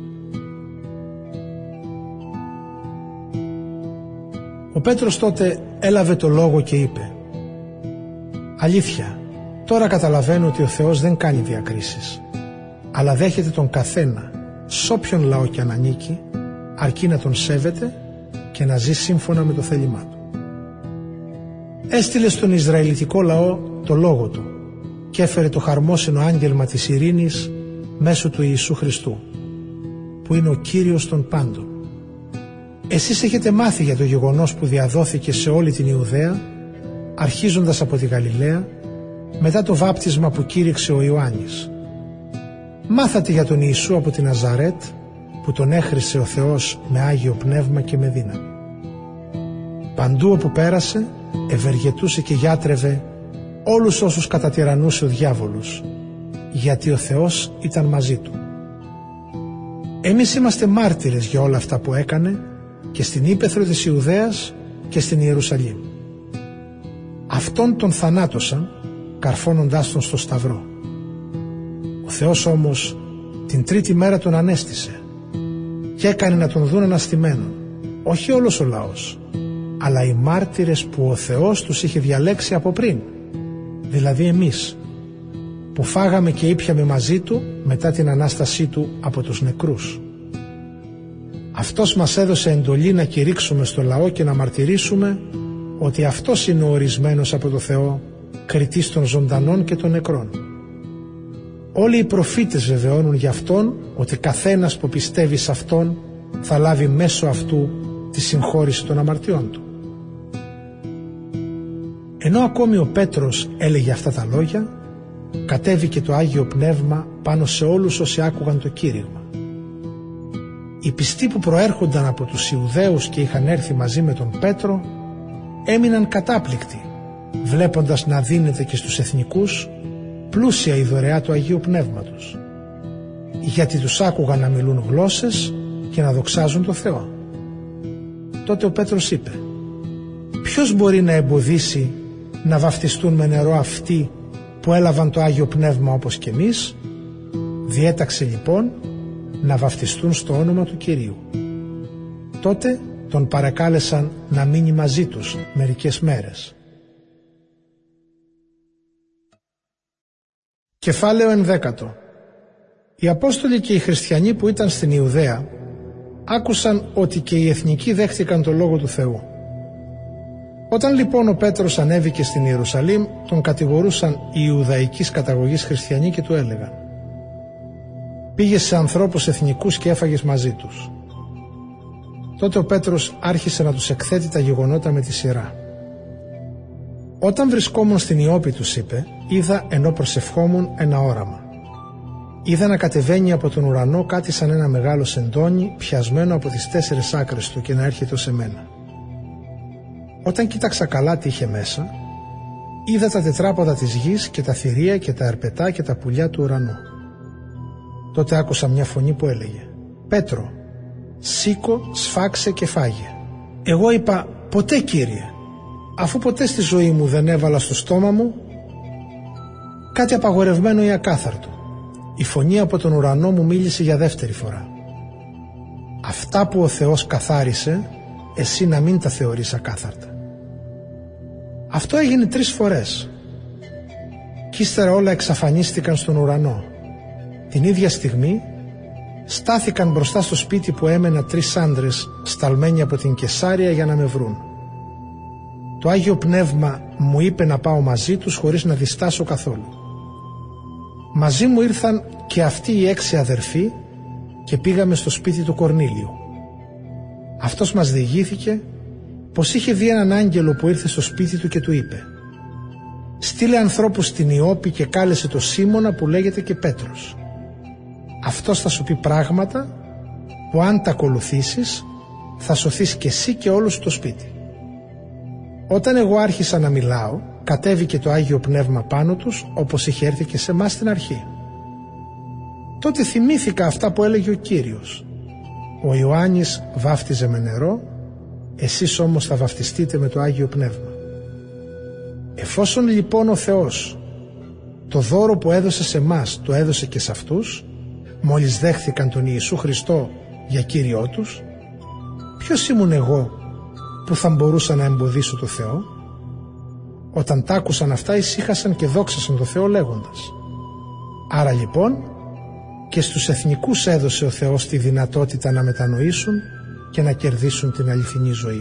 Ο Πέτρος τότε έλαβε το λόγο και είπε: «Αλήθεια, τώρα καταλαβαίνω ότι ο Θεός δεν κάνει διακρίσεις, αλλά δέχεται τον καθένα, σ' όποιον λαό κι αν ανήκει, αρκεί να τον σέβεται και να ζει σύμφωνα με το θέλημά του. Έστειλε στον Ισραηλιτικό λαό το λόγο του και έφερε το χαρμόσυνο άγγελμα της ειρήνης μέσω του Ιησού Χριστού, που είναι ο Κύριος των πάντων. Εσείς έχετε μάθει για το γεγονός που διαδόθηκε σε όλη την Ιουδαία, αρχίζοντας από τη Γαλιλαία, μετά το βάπτισμα που κήρυξε ο Ιωάννης. Μάθατε για τον Ιησού από τη Ναζαρέτ, που τον έχρισε ο Θεός με Άγιο Πνεύμα και με δύναμη. Παντού όπου πέρασε, ευεργετούσε και γιάτρευε όλους όσους κατατυραννούσε ο διάβολος, γιατί ο Θεός ήταν μαζί του. Εμείς είμαστε μάρτυρες για όλα αυτά που έκανε και στην ύπαιθρο της Ιουδαίας και στην Ιερουσαλήμ. Αυτόν τον θανάτωσαν, καρφώνοντάς τον στο σταυρό. Ο Θεός όμως την 3η μέρα τον ανέστησε και έκανε να τον δουν αναστημένον, όχι όλος ο λαός, αλλά οι μάρτυρες που ο Θεός τους είχε διαλέξει από πριν, δηλαδή εμείς, που φάγαμε και ήπιαμε μαζί του μετά την Ανάστασή του από τους νεκρούς. Αυτός μας έδωσε εντολή να κηρύξουμε στο λαό και να μαρτυρήσουμε ότι αυτός είναι ο ορισμένος από το Θεό, κριτής των ζωντανών και των νεκρών. Όλοι οι προφήτες βεβαιώνουν για Αυτόν ότι καθένας που πιστεύει σε Αυτόν θα λάβει μέσω αυτού τη συγχώρηση των αμαρτιών του». Ενώ ακόμη ο Πέτρος έλεγε αυτά τα λόγια, κατέβηκε το Άγιο Πνεύμα πάνω σε όλους όσοι άκουγαν το κήρυγμα. Οι πιστοί που προέρχονταν από τους Ιουδαίους και είχαν έρθει μαζί με τον Πέτρο έμειναν κατάπληκτοι, βλέποντας να δίνεται και στους εθνικούς πλούσια η δωρεά του Αγίου Πνεύματος, γιατί τους άκουγαν να μιλούν γλώσσες και να δοξάζουν το Θεό. Τότε ο Πέτρος είπε: «Ποιος μπορεί να εμποδίσει να βαφτιστούν με νερό αυτοί που έλαβαν το Άγιο Πνεύμα όπως και εμείς?» Διέταξε λοιπόν να βαφτιστούν στο όνομα του Κυρίου. Τότε τον παρακάλεσαν να μείνει μαζί τους μερικές μέρες. Κεφάλαιο 11. Οι Απόστολοι και οι χριστιανοί που ήταν στην Ιουδαία άκουσαν ότι και οι εθνικοί δέχτηκαν το Λόγο του Θεού. Όταν λοιπόν ο Πέτρος ανέβηκε στην Ιερουσαλήμ, τον κατηγορούσαν οι Ιουδαϊκής καταγωγής χριστιανοί και του έλεγαν: «Πήγες σε ανθρώπους εθνικούς και έφαγες μαζί τους». Τότε ο Πέτρος άρχισε να τους εκθέτει τα γεγονότα με τη σειρά. «Όταν βρισκόμουν στην Ιώπη», τους είπε, «είδα ενώ προσευχόμουν ένα όραμα. Είδα να κατεβαίνει από τον ουρανό κάτι σαν ένα μεγάλο σεντόνι πιασμένο από τις 4 άκρες του και να έρχεται ως εμένα. Όταν κοίταξα καλά τι είχε μέσα, είδα τα τετράποδα της γης και τα θηρία και τα αρπετά και τα πουλιά του ουρανού. Τότε άκουσα μια φωνή που έλεγε: «Πέτρο, σήκω, σφάξε και φάγε». Εγώ είπα: «Ποτέ, Κύριε, αφού ποτέ στη ζωή μου δεν έβαλα στο στόμα μου κάτι απαγορευμένο ή ακάθαρτο». Η φωνή από τον ουρανό μου μίλησε για δεύτερη φορά: «Αυτά που ο Θεός καθάρισε, εσύ να μην τα θεωρείς ακάθαρτα». Αυτό έγινε 3 φορές. Κι ύστερα όλα εξαφανίστηκαν στον ουρανό. Την ίδια στιγμή στάθηκαν μπροστά στο σπίτι που έμενα 3 άντρες σταλμένοι από την Κεσάρια για να με βρουν. Το Άγιο Πνεύμα μου είπε να πάω μαζί τους χωρίς να διστάσω καθόλου. Μαζί μου ήρθαν και αυτοί οι 6 αδερφοί και πήγαμε στο σπίτι του Κορνήλιου. Αυτός μας διηγήθηκε πως είχε δει έναν άγγελο που ήρθε στο σπίτι του και του είπε: «Στείλε ανθρώπους στην Ιώπη και κάλεσε το Σίμωνα που λέγεται και Πέτρος. Αυτός θα σου πει πράγματα που αν τα ακολουθήσεις θα σωθείς και εσύ και όλο σου το σπίτι». Όταν εγώ άρχισα να μιλάω, κατέβηκε το Άγιο Πνεύμα πάνω τους, όπως είχε έρθει και σε εμάς στην αρχή. Τότε θυμήθηκα αυτά που έλεγε ο Κύριος: «Ο Ιωάννης βάφτιζε με νερό, εσείς όμως θα βαφτιστείτε με το Άγιο Πνεύμα». Εφόσον λοιπόν ο Θεός το δώρο που έδωσε σε εμάς το έδωσε και σε αυτούς, μόλις δέχθηκαν τον Ιησού Χριστό για Κύριό τους, ποιος ήμουν εγώ που θα μπορούσα να εμποδίσω το Θεό? Όταν τ' άκουσαν αυτά, ησύχασαν και δόξασαν το Θεό λέγοντας: «Άρα λοιπόν και στους εθνικούς έδωσε ο Θεός τη δυνατότητα να μετανοήσουν και να κερδίσουν την αληθινή ζωή».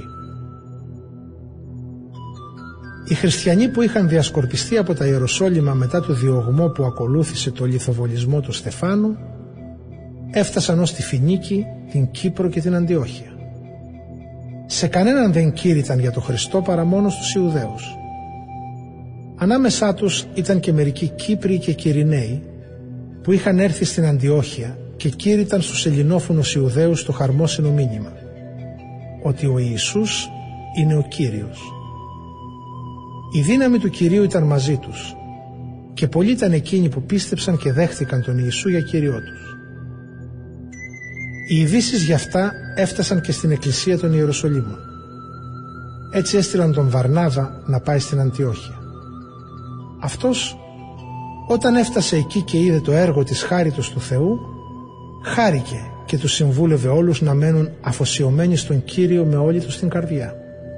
Οι χριστιανοί που είχαν διασκορπιστεί από τα Ιεροσόλυμα μετά το διωγμό που ακολούθησε το λιθοβολισμό του Στεφάνου έφτασαν ως τη Φινίκη, την Κύπρο και την Αντιόχεια. Σε κανέναν δεν κήρυταν για το Χριστό παρά μόνο στους Ιουδαίους. Ανάμεσά τους ήταν και μερικοί Κύπριοι και Κυρηναίοι που είχαν έρθει στην Αντιόχεια και κήρυταν στους ελληνόφωνους Ιουδαίους το χαρμόσυνο μήνυμα ότι ο Ιησούς είναι ο Κύριος. Η δύναμη του Κυρίου ήταν μαζί τους και πολλοί ήταν εκείνοι που πίστεψαν και δέχτηκαν τον Ιησού για Κύριό τους. Οι ειδήσεις γι' αυτά έφτασαν και στην εκκλησία των Ιεροσολύμων. Έτσι έστειλαν τον Βαρνάβα να πάει στην Αντιόχεια. Αυτός όταν έφτασε εκεί και είδε το έργο της χάριτος του Θεού, χάρηκε και τους συμβούλευε όλους να μένουν αφοσιωμένοι στον Κύριο με όλη τους την καρδιά.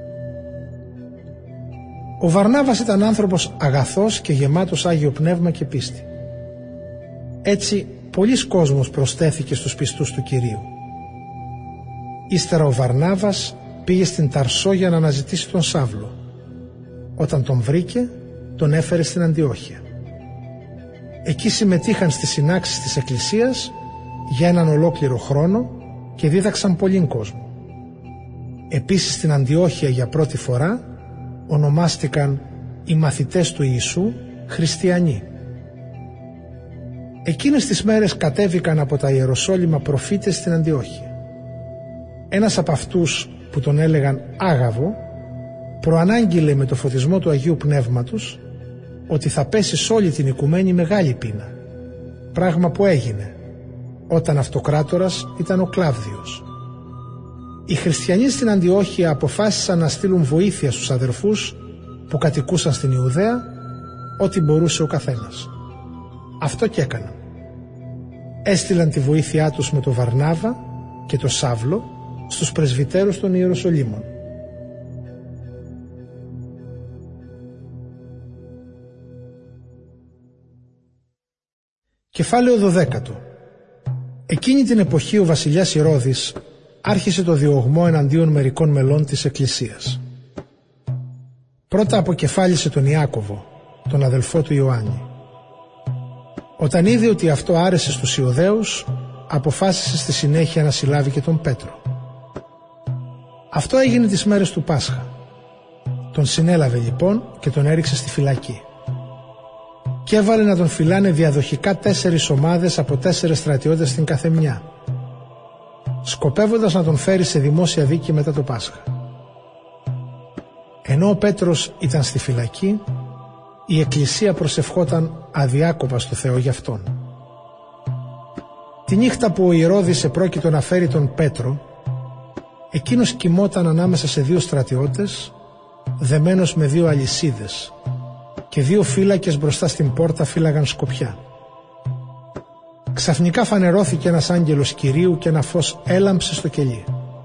Ο Βαρνάβας ήταν άνθρωπος αγαθός και γεμάτος Άγιο Πνεύμα και πίστη. Έτσι πολλής κόσμος προστέθηκε στους πιστούς του Κυρίου. Ύστερα ο Βαρνάβας πήγε στην Ταρσό για να αναζητήσει τον Σάβλο. Όταν τον βρήκε, τον έφερε στην Αντιόχεια. Εκεί συμμετείχαν στις συνάξεις της Εκκλησίας για έναν ολόκληρο χρόνο και δίδαξαν πολλήν κόσμο. Επίσης στην Αντιόχεια για πρώτη φορά ονομάστηκαν οι μαθητές του Ιησού χριστιανοί. Εκείνες τις μέρες κατέβηκαν από τα Ιεροσόλυμα προφήτες στην Αντιόχεια. Ένας από αυτούς που τον έλεγαν Άγαβο προανάγγειλε με το φωτισμό του Αγίου Πνεύματος ότι θα πέσει σ' όλη την οικουμένη μεγάλη πείνα, πράγμα που έγινε όταν αυτοκράτορας ήταν ο Κλάβδιος. Οι χριστιανοί στην Αντιόχεια αποφάσισαν να στείλουν βοήθεια στους αδερφούς που κατοικούσαν στην Ιουδαία, ό,τι μπορούσε ο καθένας. Αυτό και έκαναν. Έστειλαν τη βοήθειά τους με το Βαρνάβα και το Σάβλο στους πρεσβυτέρους των Ιεροσολύμων. Κεφάλαιο 12. Εκείνη την εποχή ο βασιλιάς Ηρώδης άρχισε το διωγμό εναντίον μερικών μελών της Εκκλησίας. Πρώτα αποκεφάλισε τον Ιάκωβο, τον αδελφό του Ιωάννη. Όταν είδε ότι αυτό άρεσε στους Ιουδαίους, αποφάσισε στη συνέχεια να συλλάβει και τον Πέτρο. Αυτό έγινε τις μέρες του Πάσχα. Τον συνέλαβε λοιπόν και τον έριξε στη φυλακή. Και έβαλε να τον φυλάνε διαδοχικά 4 ομάδες από 4 στρατιώτες στην καθεμιά, σκοπεύοντας να τον φέρει σε δημόσια δίκη μετά το Πάσχα. Ενώ ο Πέτρος ήταν στη φυλακή, η Εκκλησία προσευχόταν αδιάκοπα στο Θεό γι' αυτόν. Τη νύχτα που ο Ηρώδης επρόκειτο να φέρει τον Πέτρο, εκείνος κοιμόταν ανάμεσα σε 2 στρατιώτες, δεμένος με 2 αλυσίδες, και 2 φύλακες μπροστά στην πόρτα φύλαγαν σκοπιά. Ξαφνικά φανερώθηκε ένας άγγελος Κυρίου και ένα φως έλαμψε στο κελί.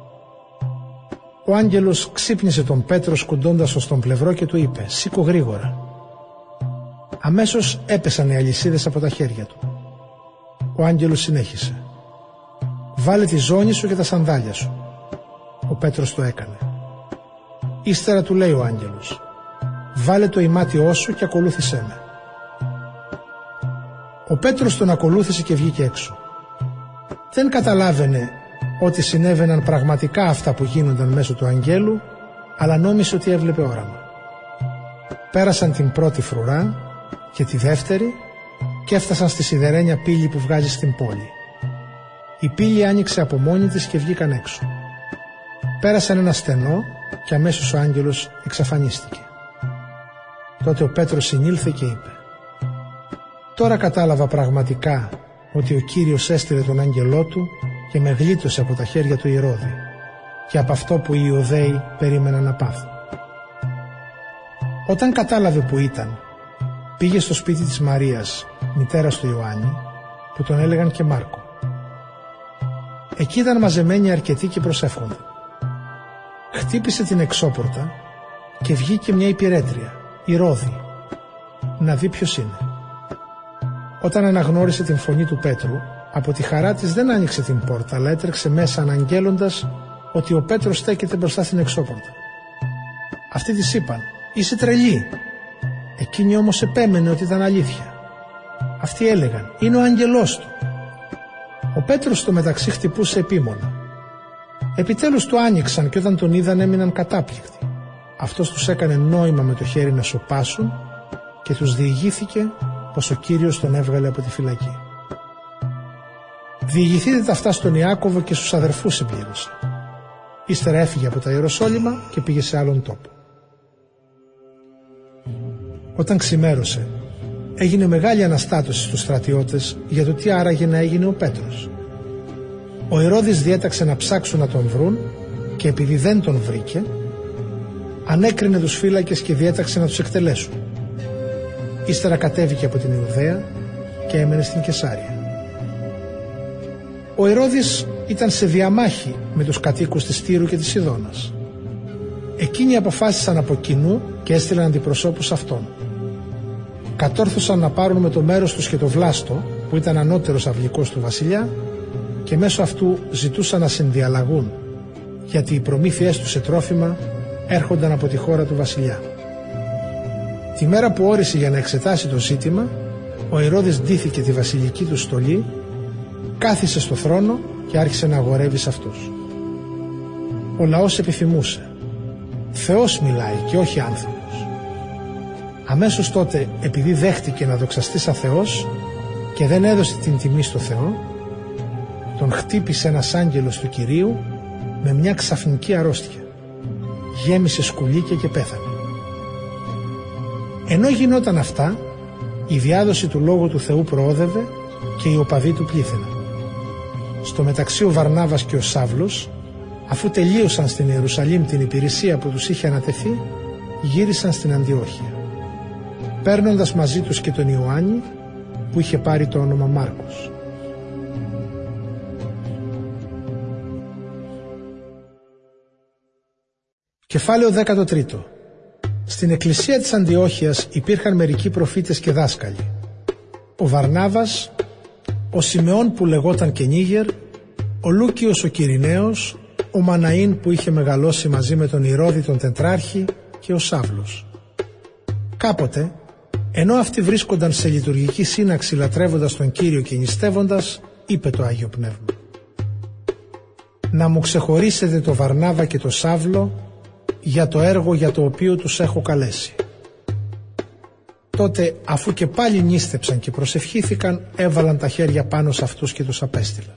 Ο άγγελος ξύπνησε τον Πέτρο σκουντώντας ως τον πλευρό και του είπε «Σήκω γρήγορα». Αμέσως έπεσαν οι αλυσίδες από τα χέρια του. Ο άγγελος συνέχισε «Βάλε τη ζώνη σου και τα σανδάλια σου». Ο Πέτρος το έκανε. Ύστερα του λέει ο άγγελος «Βάλε το ημάτιό σου και ακολούθησέ με». Ο Πέτρος τον ακολούθησε και βγήκε έξω. Δεν καταλάβαινε ότι συνέβαιναν πραγματικά αυτά που γίνονταν μέσω του αγγέλου, αλλά νόμισε ότι έβλεπε όραμα. Πέρασαν την πρώτη φρουρά και τη δεύτερη και έφτασαν στη σιδερένια πύλη που βγάζει στην πόλη. Η πύλη άνοιξε από μόνη της και βγήκαν έξω. Πέρασαν ένα στενό και αμέσως ο άγγελος εξαφανίστηκε. Τότε ο Πέτρος συνήλθε και είπε «Τώρα κατάλαβα πραγματικά ότι ο Κύριος έστειλε τον άγγελό του και με γλίτωσε από τα χέρια του Ηρώδη και από αυτό που οι Ιουδαίοι περίμεναν να πάθουν». Όταν κατάλαβε που ήταν, πήγε στο σπίτι της Μαρίας, μητέρας του Ιωάννη, που τον έλεγαν και Μάρκο. Εκεί ήταν μαζεμένοι αρκετοί και προσεύχονταν. Χτύπησε την εξώπορτα και βγήκε μια υπηρέτρια, η Ρώδη, να δει ποιος είναι. Όταν αναγνώρισε την φωνή του Πέτρου, από τη χαρά της δεν άνοιξε την πόρτα, αλλά έτρεξε μέσα αναγγέλλοντας ότι ο Πέτρος στέκεται μπροστά στην εξώπορτα. Αυτοί της είπαν «Είσαι τρελή». Εκείνη όμως επέμενε ότι ήταν αλήθεια. Αυτοί έλεγαν «Είναι ο άγγελός του». Ο Πέτρος στο μεταξύ χτυπούσε επίμονα. Επιτέλους του άνοιξαν και όταν τον είδαν έμειναν κατάπληκτοι. Αυτός τους έκανε νόημα με το χέρι να σωπάσουν και τους διηγήθηκε πως ο Κύριος τον έβγαλε από τη φυλακή. Διηγηθείτε τα αυτά στον Ιάκωβο και στους αδερφούς, συμπλήρωσε. Ύστερα έφυγε από τα Ιεροσόλυμα και πήγε σε άλλον τόπο. Όταν ξημέρωσε, έγινε μεγάλη αναστάτωση στους στρατιώτες για το τι άραγε να έγινε ο Πέτρος. Ο Ηρώδης διέταξε να ψάξουν να τον βρουν και επειδή δεν τον βρήκε, ανέκρινε τους φύλακες και διέταξε να τους εκτελέσουν. Ύστερα κατέβηκε από την Ιουδαία και έμενε στην Κεσάρια. Ο Ηρώδης ήταν σε διαμάχη με τους κατοίκους της Τύρου και της Σιδώνας. Εκείνοι αποφάσισαν από κοινού και έστειλαν αντιπροσώπους αυτών. Κατόρθωσαν να πάρουν με το μέρος τους και το Βλάστο, που ήταν ανώτερος αυλικός του βασιλιά, και μέσω αυτού ζητούσαν να συνδιαλλαγούν, γιατί οι προμήθειές τους σε τρόφιμα έρχονταν από τη χώρα του βασιλιά. Τη μέρα που όρισε για να εξετάσει το ζήτημα, ο Ηρώδης ντύθηκε τη βασιλική του στολή, κάθισε στο θρόνο και άρχισε να αγορεύει σε αυτούς. Ο λαός επιθυμούσε. Θεός μιλάει και όχι άνθρωπος. Αμέσως τότε, επειδή δέχτηκε να δοξαστεί σαν Θεός και δεν έδωσε την τιμή στο Θεό, τον χτύπησε ένας άγγελος του Κυρίου με μια ξαφνική αρρώστια. γέμισε σκουλίκια και πέθανε. Ενώ γινόταν αυτά, η διάδοση του Λόγου του Θεού προόδευε και οι οπαδοί του πλήθυναν. Στο μεταξύ ο Βαρνάβας και ο Σαύλος, αφού τελείωσαν στην Ιερουσαλήμ την υπηρεσία που τους είχε ανατεθεί, γύρισαν στην Αντιόχεια, παίρνοντας μαζί τους και τον Ιωάννη που είχε πάρει το όνομα Μάρκος. Κεφάλαιο 13. Στην εκκλησία της Αντιόχειας υπήρχαν μερικοί προφήτες και δάσκαλοι. Ο Βαρνάβας, ο Σιμεών που λεγόταν Κενίγερ, ο Λούκιος ο Κυριναίος, ο Μαναΐν που είχε μεγαλώσει μαζί με τον Ηρώδη τον Τετράρχη και ο Σαύλος. Κάποτε, ενώ αυτοί βρίσκονταν σε λειτουργική σύναξη λατρεύοντας τον Κύριο και νηστεύοντας, είπε το Άγιο Πνεύμα: «Να μου ξεχωρίσετε το Βαρνάβα και το Σαύλο για το έργο για το οποίο τους έχω καλέσει». Τότε, αφού και πάλι νήστεψαν και προσευχήθηκαν, έβαλαν τα χέρια πάνω σε αυτούς και τους απέστειλαν.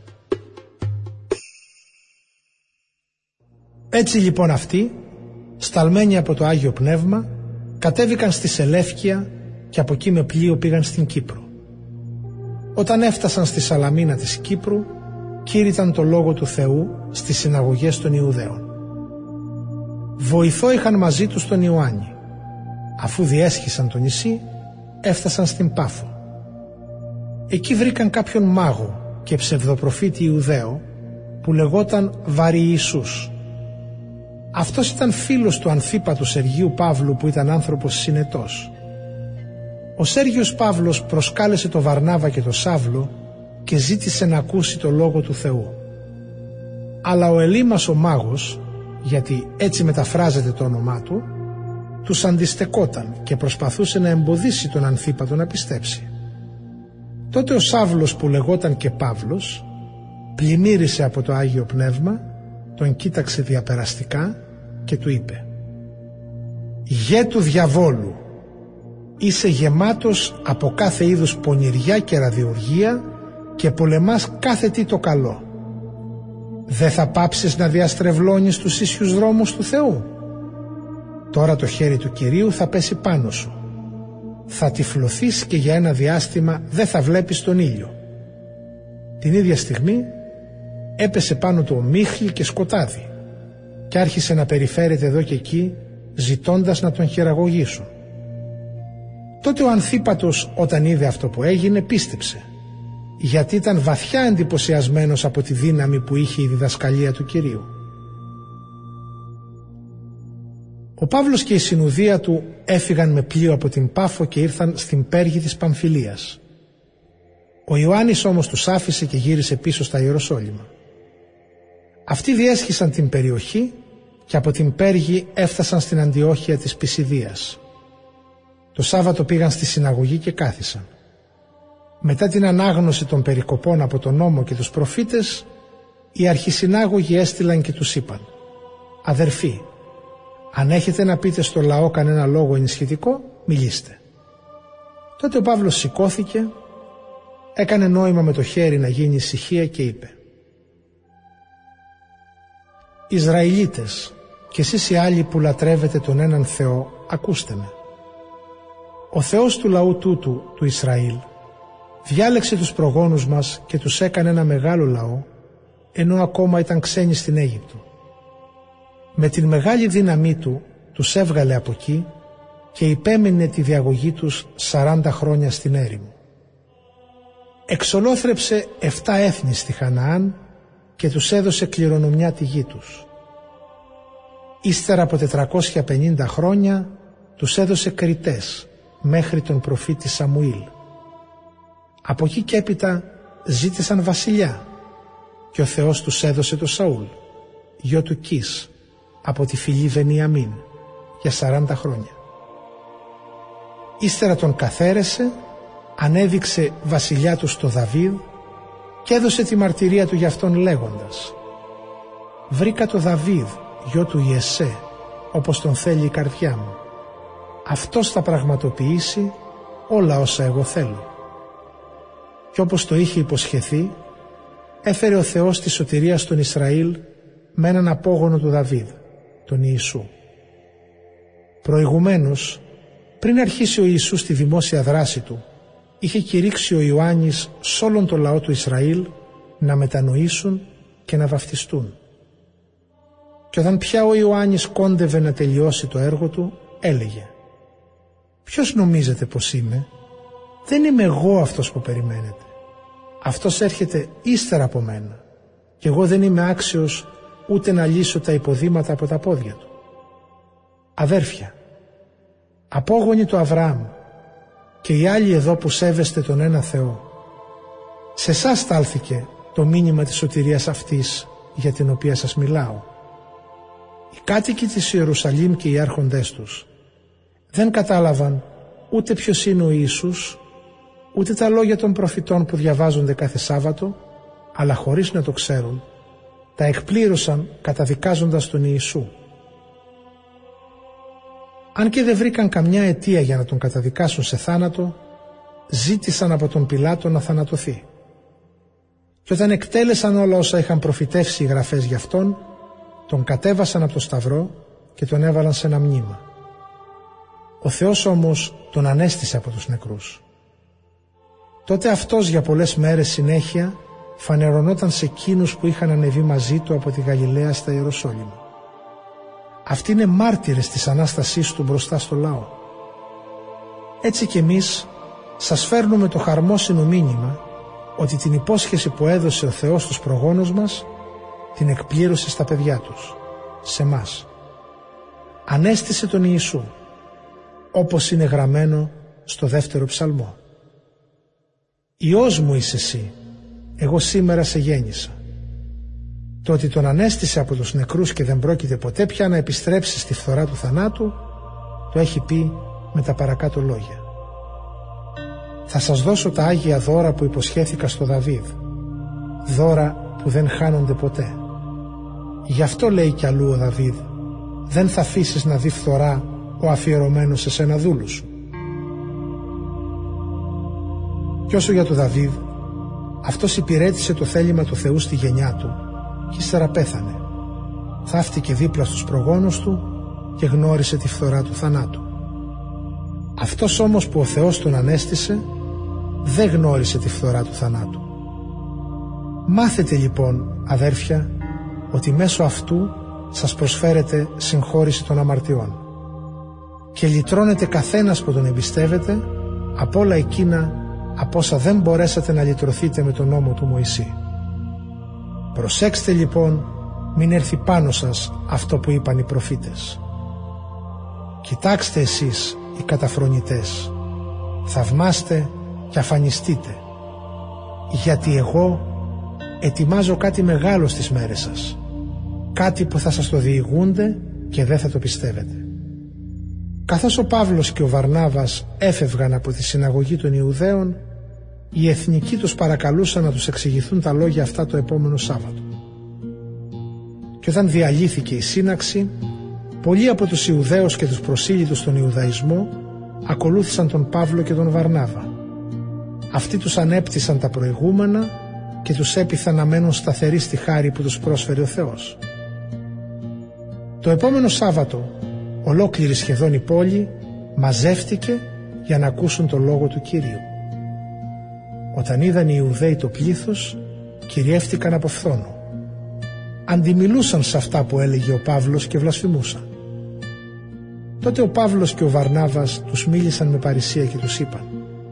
Έτσι λοιπόν αυτοί, σταλμένοι από το Άγιο Πνεύμα, κατέβηκαν στη Σελεύκεια και από εκεί με πλοίο πήγαν στην Κύπρο. Όταν έφτασαν στη Σαλαμίνα της Κύπρου, κήρυταν το Λόγο του Θεού στις συναγωγές των Ιουδαίων. Βοηθό είχαν μαζί τους τον Ιωάννη. Αφού διέσχισαν το νησί, έφτασαν στην Πάφο. Εκεί βρήκαν κάποιον μάγο και ψευδοπροφήτη Ιουδαίο που λεγόταν Βαριησούς. Αυτός ήταν φίλος του Ανθίπατου Σεργίου Παύλου που ήταν άνθρωπος συνετός. Ο Σέργιος Παύλος προσκάλεσε το Βαρνάβα και το Σαύλο και ζήτησε να ακούσει το Λόγο του Θεού. Αλλά ο Ελίμας ο μάγος, γιατί έτσι μεταφράζεται το όνομά του, τους αντιστεκόταν και προσπαθούσε να εμποδίσει τον Ανθίπατο να πιστέψει. Τότε ο Σαύλος που λεγόταν και Παύλος πλημμύρισε από το Άγιο Πνεύμα, τον κοίταξε διαπεραστικά και του είπε: «Γε του διαβόλου, είσαι γεμάτος από κάθε είδους πονηριά και ραδιουργία και πολεμάς κάθε τι το καλό. Δεν θα πάψεις να διαστρεβλώνεις τους ίσιους δρόμους του Θεού? Τώρα το χέρι του Κυρίου θα πέσει πάνω σου. Θα τυφλωθείς και για ένα διάστημα δεν θα βλέπεις τον ήλιο». Την ίδια στιγμή έπεσε πάνω του ομίχλη και σκοτάδι και άρχισε να περιφέρεται εδώ και εκεί, ζητώντας να τον χειραγωγήσουν. Τότε ο Ανθίπατος, όταν είδε αυτό που έγινε, πίστεψε, γιατί ήταν βαθιά εντυπωσιασμένος από τη δύναμη που είχε η διδασκαλία του Κυρίου. Ο Παύλος και η συνουδεία του έφυγαν με πλοίο από την Πάφο και ήρθαν στην Πέργη της Παμφιλίας. Ο Ιωάννης όμως τους άφησε και γύρισε πίσω στα Ιεροσόλυμα. Αυτοί διέσχισαν την περιοχή και από την Πέργη έφτασαν στην Αντιόχεια της Πισιδίας. Το Σάββατο πήγαν στη συναγωγή και κάθισαν. Μετά την ανάγνωση των περικοπών από τον νόμο και τους προφήτες, οι αρχισυνάγωγοι έστειλαν και τους είπαν: «Αδερφοί, αν έχετε να πείτε στο λαό κανένα λόγο ενισχυτικό, μιλήστε». Τότε ο Παύλος σηκώθηκε, έκανε νόημα με το χέρι να γίνει ησυχία και είπε: «Ισραηλίτες, και εσείς οι άλλοι που λατρεύετε τον έναν Θεό, ακούστε με. Ο Θεός του λαού τούτου, του Ισραήλ, διάλεξε τους προγόνους μας και τους έκανε ένα μεγάλο λαό, ενώ ακόμα ήταν ξένοι στην Αίγυπτο. Με την μεγάλη δύναμή του τους έβγαλε από εκεί και υπέμεινε τη διαγωγή τους 40 χρόνια στην έρημο. Εξολόθρεψε 7 έθνη στη Χαναάν και τους έδωσε κληρονομιά τη γη τους. Ύστερα από 450 χρόνια τους έδωσε κριτές μέχρι τον προφήτη Σαμουήλ. Από εκεί και έπειτα ζήτησαν βασιλιά και ο Θεός τους έδωσε το Σαούλ, γιο του Κις, από τη φυλή Βενιαμίν, για 40 χρόνια. Ύστερα τον καθαίρεσε, ανέδειξε βασιλιά του στο Δαβίδ και έδωσε τη μαρτυρία του για αυτόν λέγοντας: «Βρήκα το Δαβίδ, γιο του Ιεσέ, όπως τον θέλει η καρδιά μου. Αυτός θα πραγματοποιήσει όλα όσα εγώ θέλω». Και όπως το είχε υποσχεθεί, έφερε ο Θεός τη σωτηρία στον Ισραήλ με έναν απόγονο του Δαβίδ, τον Ιησού. Προηγουμένως, πριν αρχίσει ο Ιησούς τη δημόσια δράση του, είχε κηρύξει ο Ιωάννης σ' όλον το λαό του Ισραήλ να μετανοήσουν και να βαφτιστούν. Και όταν πια ο Ιωάννης κόντευε να τελειώσει το έργο του, έλεγε: «Ποιος νομίζετε πως είμαι? Δεν είμαι εγώ αυτός που περιμένετε. Αυτός έρχεται ύστερα από μένα και εγώ δεν είμαι άξιος ούτε να λύσω τα υποδήματα από τα πόδια του. Αδέρφια, απόγονοι του Αβραάμ και οι άλλοι εδώ που σέβεστε τον ένα Θεό, σε εσάς στάλθηκε το μήνυμα της σωτηρίας αυτής για την οποία σας μιλάω. Οι κάτοικοι της Ιερουσαλήμ και οι άρχοντές τους δεν κατάλαβαν ούτε ποιος είναι ο Ιησούς, ούτε τα λόγια των προφητών που διαβάζονται κάθε Σάββατο, αλλά χωρίς να το ξέρουν, τα εκπλήρωσαν καταδικάζοντας τον Ιησού. Αν και δεν βρήκαν καμιά αιτία για να τον καταδικάσουν σε θάνατο, ζήτησαν από τον Πιλάτο να θανατωθεί. Και όταν εκτέλεσαν όλα όσα είχαν προφητεύσει οι γραφές για αυτόν, τον κατέβασαν από το σταυρό και τον έβαλαν σε ένα μνήμα. Ο Θεός όμως τον ανέστησε από τους νεκρούς. Τότε αυτός για πολλές μέρες συνέχεια φανερωνόταν σε εκείνους που είχαν ανεβεί μαζί του από τη Γαλιλαία στα Ιεροσόλυμα. Αυτοί είναι μάρτυρες της Ανάστασής του μπροστά στο λαό. Έτσι κι εμείς σας φέρνουμε το χαρμόσυνο μήνυμα ότι την υπόσχεση που έδωσε ο Θεός στους προγόνους μας την εκπλήρωσε στα παιδιά τους, σε μας. Ανέστησε τον Ιησού, όπως είναι γραμμένο στο 2ο ψαλμό. «Υιός μου είσαι εσύ, εγώ σήμερα σε γέννησα». Το ότι τον ανέστησε από τους νεκρούς και δεν πρόκειται ποτέ πια να επιστρέψει στη φθορά του θανάτου, το έχει πει με τα παρακάτω λόγια. «Θα σας δώσω τα Άγια δώρα που υποσχέθηκα στο Δαβίδ, δώρα που δεν χάνονται ποτέ». Γι' αυτό λέει κι αλλού ο Δαβίδ: «Δεν θα αφήσεις να δει φθορά ο αφιερωμένος σε σένα δούλου σου». Κι όσο για τον Δαβίδ, αυτός υπηρέτησε το θέλημα του Θεού στη γενιά του και ύστερα πέθανε. Θαύτηκε δίπλα στους προγόνους του και γνώρισε τη φθορά του θανάτου. Αυτός όμως που ο Θεός τον ανέστησε δεν γνώρισε τη φθορά του θανάτου. Μάθετε λοιπόν, αδέρφια, ότι μέσω αυτού σας προσφέρεται συγχώρηση των αμαρτιών και λυτρώνετε καθένας που τον εμπιστεύεται από όλα εκείνα από όσα δεν μπορέσατε να λυτρωθείτε με τον νόμο του Μωυσή. Προσέξτε λοιπόν μην έρθει πάνω σας αυτό που είπαν οι προφήτες. Κοιτάξτε εσείς οι καταφρονητές, θαυμάστε και αφανιστείτε, γιατί εγώ ετοιμάζω κάτι μεγάλο στις μέρες σας, κάτι που θα σας το διηγούνται και δεν θα το πιστεύετε. Καθώς ο Παύλος και ο Βαρνάβας έφευγαν από τη συναγωγή των Ιουδαίων, οι εθνικοί τους παρακαλούσαν να τους εξηγηθούν τα λόγια αυτά το επόμενο Σάββατο. Και όταν διαλύθηκε η σύναξη, πολλοί από τους Ιουδαίους και τους προσήλυτους στον Ιουδαϊσμό ακολούθησαν τον Παύλο και τον Βαρνάβα. Αυτοί τους ανέπτυσαν τα προηγούμενα και τους έπειθαν να μένουν σταθεροί στη χάρη που τους πρόσφερε ο Θεός. Το επόμενο Σάββατο ολόκληρη σχεδόν η πόλη μαζεύτηκε για να ακούσουν το λόγο του Κυρίου. Όταν είδαν οι Ιουδαίοι το πλήθος, κυριεύτηκαν από φθόνο. Αντιμιλούσαν σε αυτά που έλεγε ο Παύλος και βλασφημούσαν. Τότε ο Παύλος και ο Βαρνάβας τους μίλησαν με παρησία και τους είπαν: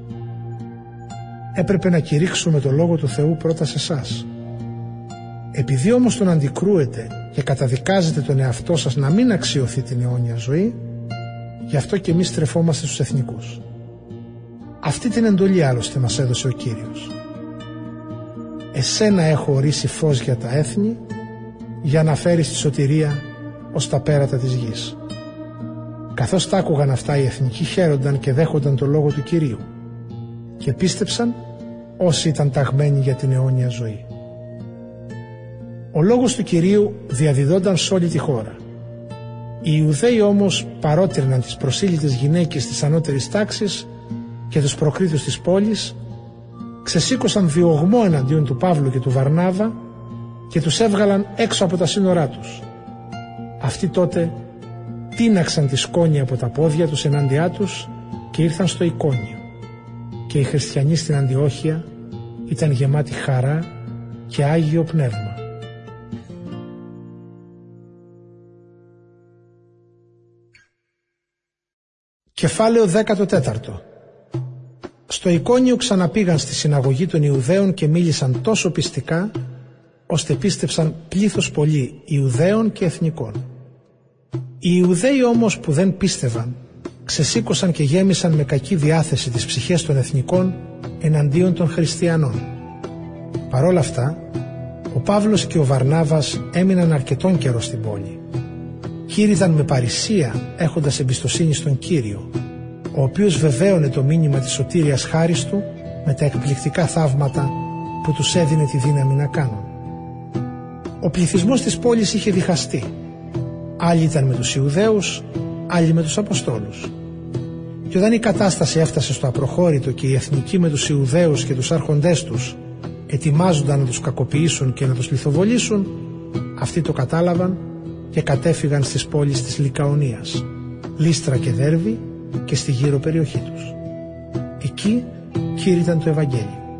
«Έπρεπε να κηρύξουμε το λόγο του Θεού πρώτα σε εσάς. Επειδή όμως τον αντικρούετε και καταδικάζετε τον εαυτό σας να μην αξιωθεί την αιώνια ζωή, γι' αυτό και εμείς στρεφόμαστε στους εθνικούς. Αυτή την εντολή άλλωστε μας έδωσε ο Κύριος. Εσένα έχω ορίσει φως για τα έθνη, για να φέρεις τη σωτηρία ως τα πέρατα της γης». Καθώς τα άκουγαν αυτά, οι εθνικοί χαίρονταν και δέχονταν το λόγο του Κυρίου και πίστεψαν όσοι ήταν ταγμένοι για την αιώνια ζωή. Ο λόγος του Κυρίου διαδιδόταν σε όλη τη χώρα. Οι Ιουδαίοι όμως παρότριναν τις προσήλυτες γυναίκες της ανώτερης τάξης και τους προκρίτους της πόλης, ξεσήκωσαν διωγμό εναντίον του Παύλου και του Βαρνάβα και τους έβγαλαν έξω από τα σύνορά τους. Αυτοί τότε τίναξαν τη σκόνη από τα πόδια τους ενάντια τους και ήρθαν στο Εικόνιο. Και οι χριστιανοί στην Αντιόχεια ήταν γεμάτοι χαρά και Άγιο Πνεύμα. Κεφάλαιο 14. Στο Εικόνιο ξαναπήγαν στη συναγωγή των Ιουδαίων και μίλησαν τόσο πιστικά, ώστε πίστεψαν πλήθος πολύ Ιουδαίων και εθνικών. Οι Ιουδαίοι όμως που δεν πίστευαν, ξεσήκωσαν και γέμισαν με κακή διάθεση τις ψυχές των εθνικών εναντίον των χριστιανών. Παρόλα αυτά, ο Παύλος και ο Βαρνάβας έμειναν αρκετόν καιρό στην πόλη. Κήρυταν με παρησία έχοντας εμπιστοσύνη στον Κύριο, ο οποίος βεβαίωνε το μήνυμα της σωτήριας χάρις του με τα εκπληκτικά θαύματα που τους έδινε τη δύναμη να κάνουν. Ο πληθυσμός της πόλης είχε διχαστεί. Άλλοι ήταν με τους Ιουδαίους, άλλοι με τους Αποστόλους. Και όταν η κατάσταση έφτασε στο απροχώρητο και οι εθνικοί με τους Ιουδαίους και τους άρχοντές τους ετοιμάζονταν να τους κακοποιήσουν και να τους λιθοβολήσουν, αυτοί το κατάλαβαν και κατέφυγαν στις πόλεις της Λικαονίας, Λίστρα και Δέρβη και στη γύρω περιοχή τους. Εκεί κήρυταν το Ευαγγέλιο.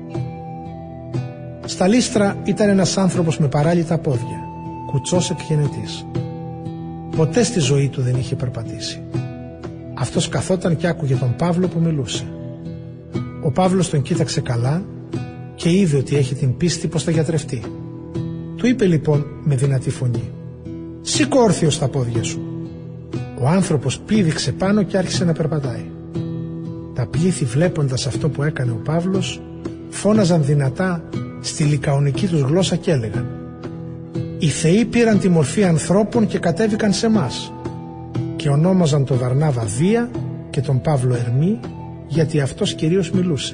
Στα Λίστρα ήταν ένας άνθρωπος με παράλυτα πόδια, κουτσός εκγενετής. Ποτέ στη ζωή του δεν είχε περπατήσει. Αυτός καθόταν και άκουγε τον Παύλο που μιλούσε. Ο Παύλος τον κοίταξε καλά και είδε ότι έχει την πίστη πως θα γιατρευτεί. Του είπε λοιπόν με δυνατή φωνή: «Σήκω όρθιος στα πόδια σου». Ο άνθρωπος πήδηξε πάνω και άρχισε να περπατάει. Τα πλήθη, βλέποντας αυτό που έκανε ο Παύλος, φώναζαν δυνατά στη λικαονική τους γλώσσα και έλεγαν: «Οι θεοί πήραν τη μορφή ανθρώπων και κατέβηκαν σε μας». Και ονόμαζαν τον Βαρνάβα Δία και τον Παύλο Ερμή, γιατί αυτός κυρίως μιλούσε.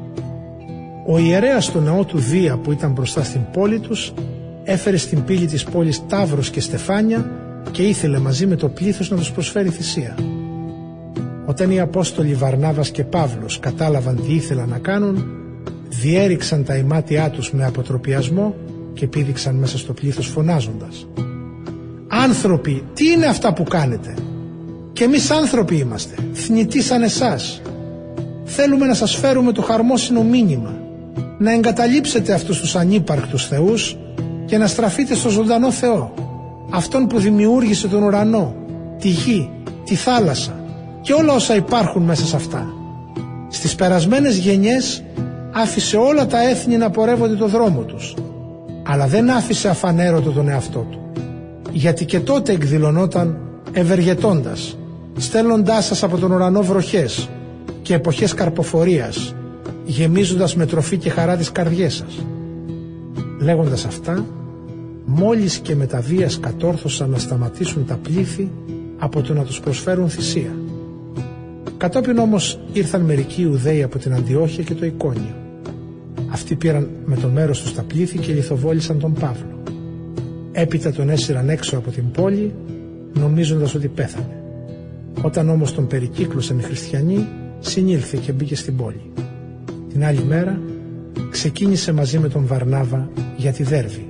Ο ιερέας στο ναό του Δία που ήταν μπροστά στην πόλη τους έφερε στην πύλη της πόλης ταύρους και στεφάνια και ήθελε μαζί με το πλήθος να τους προσφέρει θυσία. Όταν οι Απόστολοι Βαρνάβας και Παύλος κατάλαβαν τι ήθελαν να κάνουν, διέριξαν τα ημάτια τους με αποτροπιασμό και πήδηξαν μέσα στο πλήθος φωνάζοντας: «Άνθρωποι, τι είναι αυτά που κάνετε? Και εμείς άνθρωποι είμαστε, θνητοί σαν εσάς. Θέλουμε να σας φέρουμε το χαρμόσυνο μήνυμα, να εγκαταλείψετε αυτούς τους ανύπαρκτους θεούς και να στραφείτε στο ζωντανό Θεό, αυτόν που δημιούργησε τον ουρανό, τη γη, τη θάλασσα και όλα όσα υπάρχουν μέσα σε αυτά. Στις περασμένες γενιές άφησε όλα τα έθνη να πορεύονται το δρόμο τους, αλλά δεν άφησε αφανέρωτο τον εαυτό του, γιατί και τότε εκδηλωνόταν ευεργετώντας, στέλνοντάς σας από τον ουρανό βροχές και εποχές καρποφορίας, γεμίζοντας με τροφή και χαρά τις καρδιές σας». Λέγοντας αυτά, μόλις και με τα βίας κατόρθωσαν να σταματήσουν τα πλήθη από το να τους προσφέρουν θυσία. Κατόπιν όμως ήρθαν μερικοί Ιουδαίοι από την Αντιόχεια και το Εικόνιο. Αυτοί πήραν με το μέρος τους τα πλήθη και λιθοβόλησαν τον Παύλο. Έπειτα τον έσυραν έξω από την πόλη, νομίζοντας ότι πέθανε. Όταν όμως τον περικύκλωσαν οι χριστιανοί, συνήλθε και μπήκε στην πόλη. Την άλλη μέρα ξεκίνησε μαζί με τον Βαρνάβα για τη Δέρβη.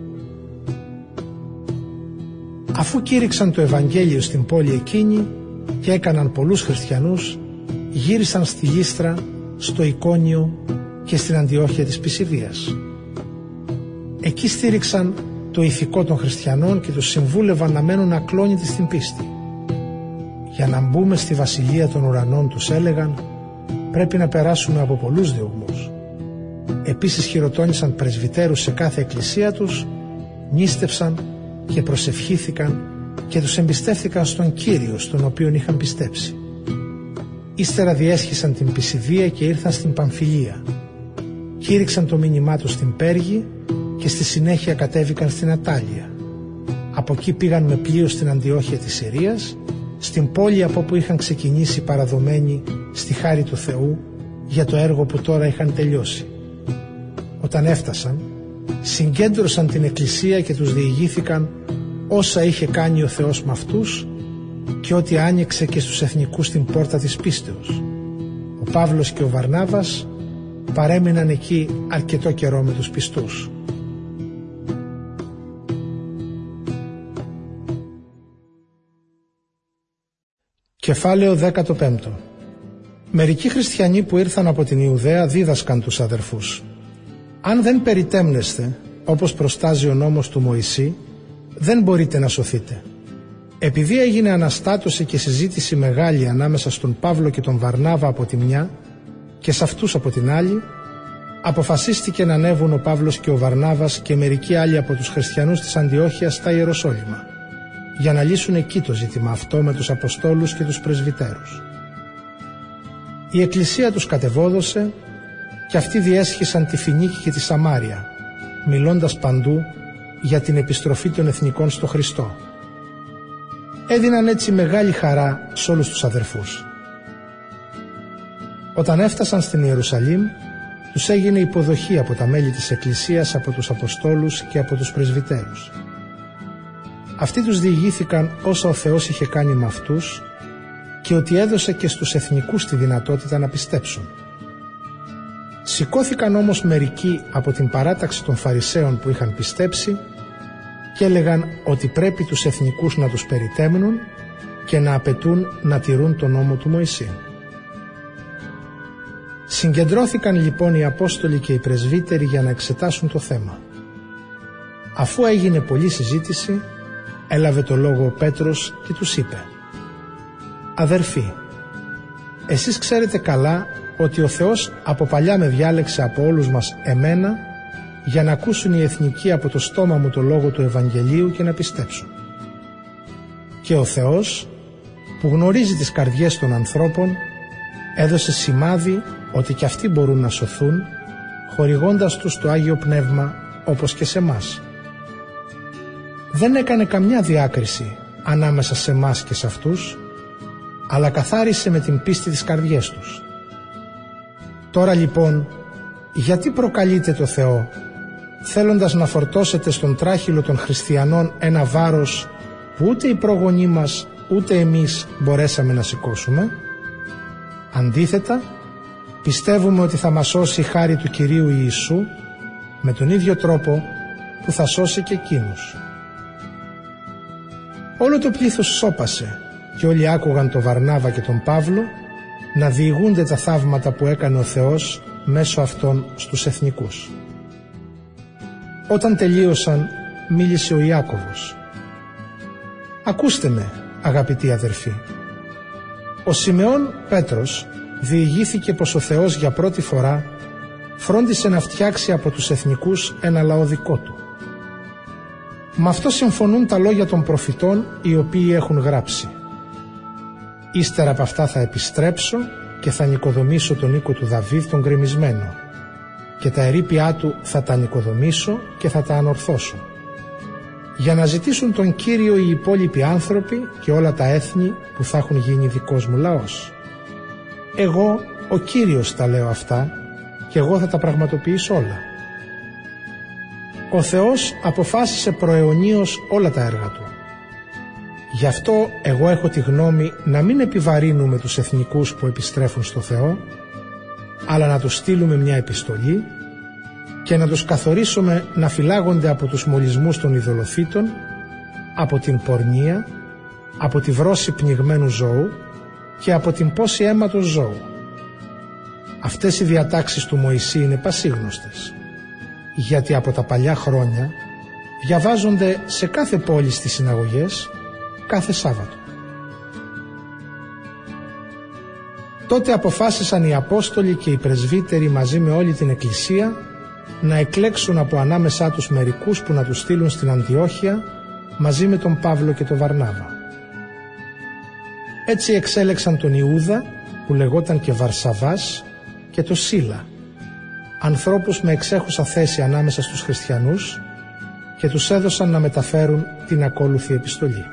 Αφού κήρυξαν το Ευαγγέλιο στην πόλη εκείνη και έκαναν πολλούς χριστιανούς, γύρισαν στη Λίστρα, στο Εικόνιο και στην Αντιόχεια της Πισιδίας. Εκεί στήριξαν το ηθικό των χριστιανών και τους συμβούλευαν να μένουν ακλόνητοι στην πίστη. Για να μπούμε στη βασιλεία των ουρανών, τους έλεγαν, πρέπει να περάσουμε από πολλούς διωγμούς. Επίσης χειροτώνησαν πρεσβυτέρους σε κάθε εκκλησία τους, νήστευσαν και προσευχήθηκαν και τους εμπιστεύθηκαν στον Κύριο, στον οποίον είχαν πιστέψει. Ύστερα διέσχισαν την Πισιδία και ήρθαν στην Παμφιλία. Κήρυξαν το μήνυμά τους στην Πέργη και στη συνέχεια κατέβηκαν στην Ατάλεια. Από εκεί πήγαν με πλοίο στην Αντιόχεια της Συρίας, στην πόλη από όπου είχαν ξεκινήσει παραδομένοι στη χάρη του Θεού για το έργο που τώρα είχαν τελειώσει. Όταν έφτασαν, συγκέντρωσαν την εκκλησία και τους διηγήθηκαν όσα είχε κάνει ο Θεός με αυτούς και ότι άνοιξε και στους εθνικούς την πόρτα της πίστεως. Ο Παύλος και ο Βαρνάβας παρέμειναν εκεί αρκετό καιρό με τους πιστούς. Κεφάλαιο 15. Μερικοί χριστιανοί που ήρθαν από την Ιουδαία δίδασκαν τους αδερφούς: αν δεν περιτέμνεστε, όπως προστάζει ο νόμος του Μωυσή, δεν μπορείτε να σωθείτε. Επειδή έγινε αναστάτωση και συζήτηση μεγάλη ανάμεσα στον Παύλο και τον Βαρνάβα από τη μια και σε αυτούς από την άλλη, αποφασίστηκε να ανέβουν ο Παύλος και ο Βαρνάβας και μερικοί άλλοι από τους χριστιανούς της Αντιόχειας στα Ιεροσόλυμα, για να λύσουν εκεί το ζήτημα αυτό με τους Αποστόλους και τους Πρεσβυτέρους. Η Εκκλησία τους κατεβόδωσε και αυτοί διέσχισαν τη Φινίκη και τη Σαμάρια, μιλώντας παντού για την επιστροφή των εθνικών στο Χριστό. Έδιναν έτσι μεγάλη χαρά σε όλους τους αδερφούς. Όταν έφτασαν στην Ιερουσαλήμ, τους έγινε υποδοχή από τα μέλη της Εκκλησίας, από τους Αποστόλους και από τους Πρεσβυτέρους. Αυτοί τους διηγήθηκαν όσα ο Θεός είχε κάνει με αυτούς και ότι έδωσε και στους εθνικούς τη δυνατότητα να πιστέψουν. Σηκώθηκαν όμως μερικοί από την παράταξη των Φαρισαίων που είχαν πιστέψει και έλεγαν ότι πρέπει τους εθνικούς να τους περιτέμνουν και να απαιτούν να τηρούν τον νόμο του Μωυσή. Συγκεντρώθηκαν λοιπόν οι Απόστολοι και οι Πρεσβύτεροι για να εξετάσουν το θέμα. Αφού έγινε πολλή συζήτηση, έλαβε το λόγο ο Πέτρος και τους είπε: «Αδερφοί, εσείς ξέρετε καλά ότι ο Θεός από παλιά με διάλεξε από όλους μας εμένα για να ακούσουν οι εθνικοί από το στόμα μου το λόγο του Ευαγγελίου και να πιστέψουν. Και ο Θεός, που γνωρίζει τις καρδιές των ανθρώπων, έδωσε σημάδι ότι και αυτοί μπορούν να σωθούν, χορηγώντας τους το Άγιο Πνεύμα όπως και σε μας. Δεν έκανε καμιά διάκριση ανάμεσα σε μας και σε αυτούς, αλλά καθάρισε με την πίστη τις καρδιές τους. Τώρα λοιπόν, γιατί προκαλείτε το Θεό, θέλοντας να φορτώσετε στον τράχυλο των χριστιανών ένα βάρος που ούτε οι προγονείς μας ούτε εμείς μπορέσαμε να σηκώσουμε? Αντίθετα, πιστεύουμε ότι θα μας σώσει η χάρη του Κυρίου Ιησού με τον ίδιο τρόπο που θα σώσει και εκείνους». Όλο το πλήθος σώπασε και όλοι άκουγαν τον Βαρνάβα και τον Παύλο να διηγούνται τα θαύματα που έκανε ο Θεός μέσω αυτών στους εθνικούς. Όταν τελείωσαν, μίλησε ο Ιάκωβος: «Ακούστε με, αγαπητοί αδερφοί. Ο Σιμεών Πέτρος διηγήθηκε πως ο Θεός για πρώτη φορά φρόντισε να φτιάξει από τους εθνικούς ένα λαό δικό του. Με αυτό συμφωνούν τα λόγια των προφητών οι οποίοι έχουν γράψει: «Ύστερα από αυτά θα επιστρέψω και θα νοικοδομήσω τον οίκο του Δαβίδ τον γκρεμισμένο και τα ερείπια του θα τα νοικοδομήσω και θα τα ανορθώσω, για να ζητήσουν τον Κύριο οι υπόλοιποι άνθρωποι και όλα τα έθνη που θα έχουν γίνει δικός μου λαός. Εγώ ο Κύριος τα λέω αυτά και εγώ θα τα πραγματοποιήσω όλα». Ο Θεός αποφάσισε προαιωνίως όλα τα έργα του. Γι' αυτό εγώ έχω τη γνώμη να μην επιβαρύνουμε τους εθνικούς που επιστρέφουν στο Θεό, αλλά να τους στείλουμε μια επιστολή και να τους καθορίσουμε να φυλάγονται από τους μολυσμούς των ειδωλοθύτων, από την πορνεία, από τη βρώση πνιγμένου ζώου και από την πόση αίματος ζώου. Αυτές οι διατάξεις του Μωυσή είναι πασίγνωστες, γιατί από τα παλιά χρόνια διαβάζονται σε κάθε πόλη στις συναγωγές κάθε Σάββατο. Τότε αποφάσισαν οι Απόστολοι και οι Πρεσβύτεροι μαζί με όλη την Εκκλησία να εκλέξουν από ανάμεσά τους μερικούς που να τους στείλουν στην Αντιόχεια μαζί με τον Παύλο και τον Βαρνάβα. Έτσι εξέλεξαν τον Ιούδα, που λεγόταν και Βαρσαβάς, και τον Σίλα, ανθρώπους με εξέχουσα θέση ανάμεσα στους χριστιανούς, και τους έδωσαν να μεταφέρουν την ακόλουθη επιστολή.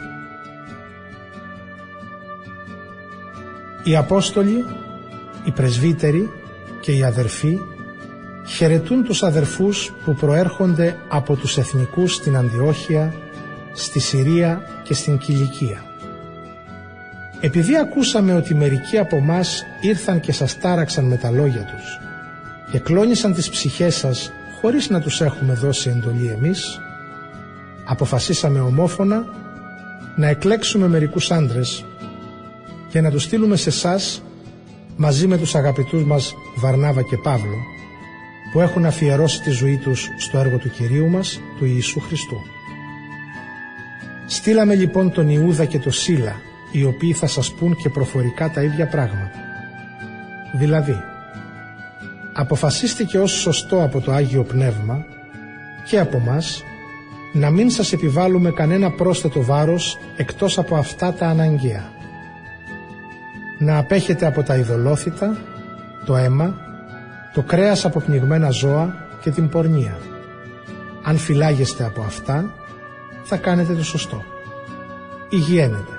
Οι Απόστολοι, οι Πρεσβύτεροι και οι αδερφοί χαιρετούν τους αδερφούς που προέρχονται από τους εθνικούς στην Αντιόχεια, στη Συρία και στην Κιλικία. Επειδή ακούσαμε ότι μερικοί από μας ήρθαν και σας τάραξαν με τα λόγια τους και κλώνησαν τις ψυχές σας χωρίς να τους έχουμε δώσει εντολή εμείς, αποφασίσαμε ομόφωνα να εκλέξουμε μερικούς άντρες και να τους στείλουμε σε εσάς μαζί με τους αγαπητούς μας Βαρνάβα και Παύλο, που έχουν αφιερώσει τη ζωή τους στο έργο του Κυρίου μας, του Ιησού Χριστού. Στείλαμε λοιπόν τον Ιούδα και τον Σίλα, οι οποίοι θα σας πούν και προφορικά τα ίδια πράγματα. Δηλαδή, αποφασίστηκε ως σωστό από το Άγιο Πνεύμα και από μας να μην σας επιβάλλουμε κανένα πρόσθετο βάρος εκτός από αυτά τα αναγκαία. Να απέχετε από τα ειδωλόθητα, το αίμα, το κρέας από πνιγμένα ζώα και την πορνεία. Αν φυλάγεστε από αυτά, θα κάνετε το σωστό. Υγιαίνετε.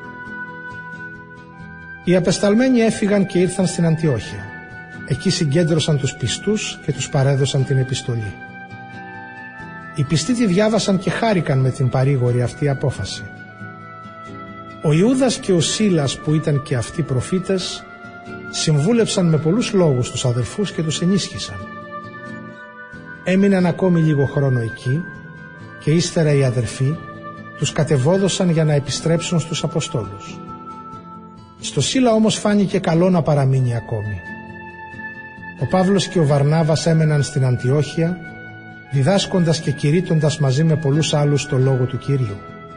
Οι απεσταλμένοι έφυγαν και ήρθαν στην Αντιόχεια. Εκεί συγκέντρωσαν τους πιστούς και τους παρέδωσαν την επιστολή. Οι πιστοί τη διάβασαν και χάρηκαν με την παρήγορη αυτή απόφαση. Ο Ιούδας και ο Σίλας, που ήταν και αυτοί προφήτες, συμβούλεψαν με πολλούς λόγους τους αδελφούς και τους ενίσχυσαν. Έμειναν ακόμη λίγο χρόνο εκεί και ύστερα οι αδελφοί τους κατεβόδωσαν για να επιστρέψουν στους Αποστόλους. Στο Σίλα όμως φάνηκε καλό να παραμείνει ακόμη. Ο Παύλος και ο Βαρνάβας έμεναν στην Αντιόχεια, διδάσκοντας και κηρύττοντας μαζί με πολλούς άλλους το λόγο του Κυρίου.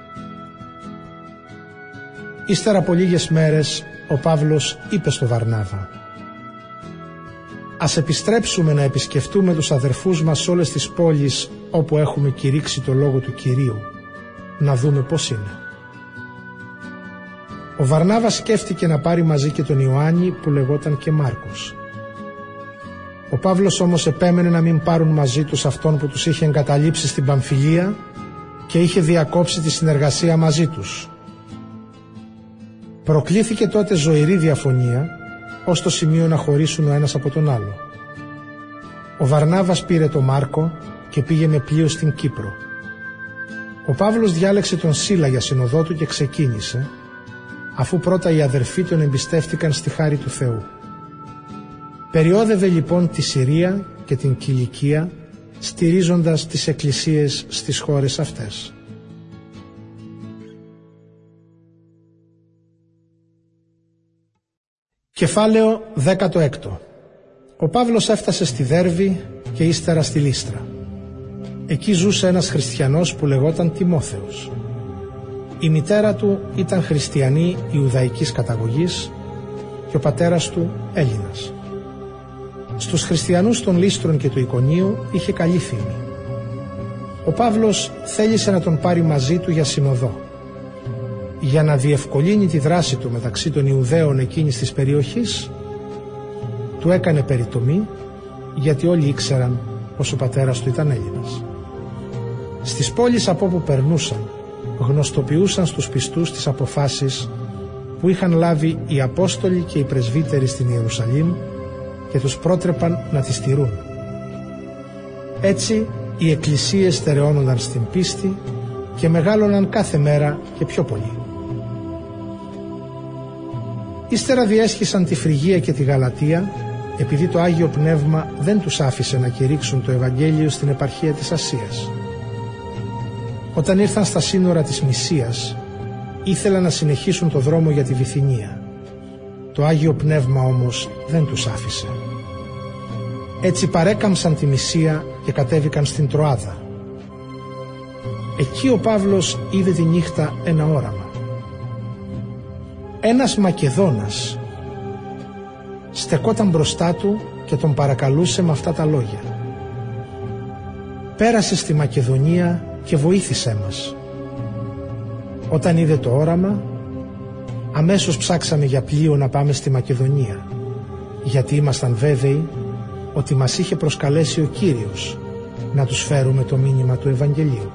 Ύστερα από λίγες μέρες ο Παύλος είπε στο Βαρνάβα: «Ας επιστρέψουμε να επισκεφτούμε τους αδερφούς μας σε όλες τις πόλεις όπου έχουμε κηρύξει το λόγο του Κυρίου, να δούμε πώς είναι». Ο Βαρνάβας σκέφτηκε να πάρει μαζί και τον Ιωάννη, που λεγόταν και Μάρκος. Ο Παύλος όμως επέμενε να μην πάρουν μαζί τους αυτόν που τους είχε εγκαταλείψει στην Παμφιλία και είχε διακόψει τη συνεργασία μαζί τους. Προκλήθηκε τότε ζωηρή διαφωνία, ως το σημείο να χωρίσουν ο ένας από τον άλλο. Ο Βαρνάβας πήρε τον Μάρκο και πήγε με πλοίο στην Κύπρο. Ο Παύλος διάλεξε τον Σίλα για συνοδό του και ξεκίνησε, αφού πρώτα οι αδερφοί τον εμπιστεύτηκαν στη χάρη του Θεού. Περιόδευε λοιπόν τη Συρία και την Κιλικία, στηρίζοντας τις εκκλησίες στις χώρες αυτές. Κεφάλαιο 16. Ο Παύλος έφτασε στη Δέρβη και ύστερα στη Λύστρα. Εκεί ζούσε ένας χριστιανός που λεγόταν Τιμόθεος. Η μητέρα του ήταν χριστιανή Ιουδαϊκής καταγωγής και ο πατέρας του Έλληνας. Στους χριστιανούς των Λύστρων και του Ικονίου είχε καλή φήμη. Ο Παύλος θέλησε να τον πάρει μαζί του για συνοδό. Για να διευκολύνει τη δράση του μεταξύ των Ιουδαίων εκείνης της περιοχής, του έκανε περιτομή, γιατί όλοι ήξεραν πως ο πατέρας του ήταν Έλληνας. Στις πόλεις από όπου περνούσαν, γνωστοποιούσαν στους πιστούς τις αποφάσεις που είχαν λάβει οι Απόστολοι και οι πρεσβύτεροι στην Ιερουσαλήμ και τους πρότρεπαν να τις τηρούν. Έτσι οι εκκλησίες στερεώνονταν στην πίστη και μεγάλωναν κάθε μέρα και πιο πολύ. Ύστερα διέσχισαν τη Φρυγία και τη Γαλατία, επειδή το Άγιο Πνεύμα δεν τους άφησε να κηρύξουν το Ευαγγέλιο στην επαρχία της Ασίας. Όταν ήρθαν στα σύνορα της Μυσίας, ήθελαν να συνεχίσουν το δρόμο για τη Βυθινία. Το Άγιο Πνεύμα όμως δεν τους άφησε. Έτσι παρέκαμψαν τη Μυσία και κατέβηκαν στην Τροάδα. Εκεί ο Παύλος είδε τη νύχτα ένα όραμα. Ένας Μακεδόνας στεκόταν μπροστά του και τον παρακαλούσε με αυτά τα λόγια: «Πέρασε στη Μακεδονία και βοήθησέ μας». Όταν είδε το όραμα, αμέσως ψάξαμε για πλοίο να πάμε στη Μακεδονία, γιατί ήμασταν βέβαιοι ότι μας είχε προσκαλέσει ο Κύριος να τους φέρουμε το μήνυμα του Ευαγγελίου.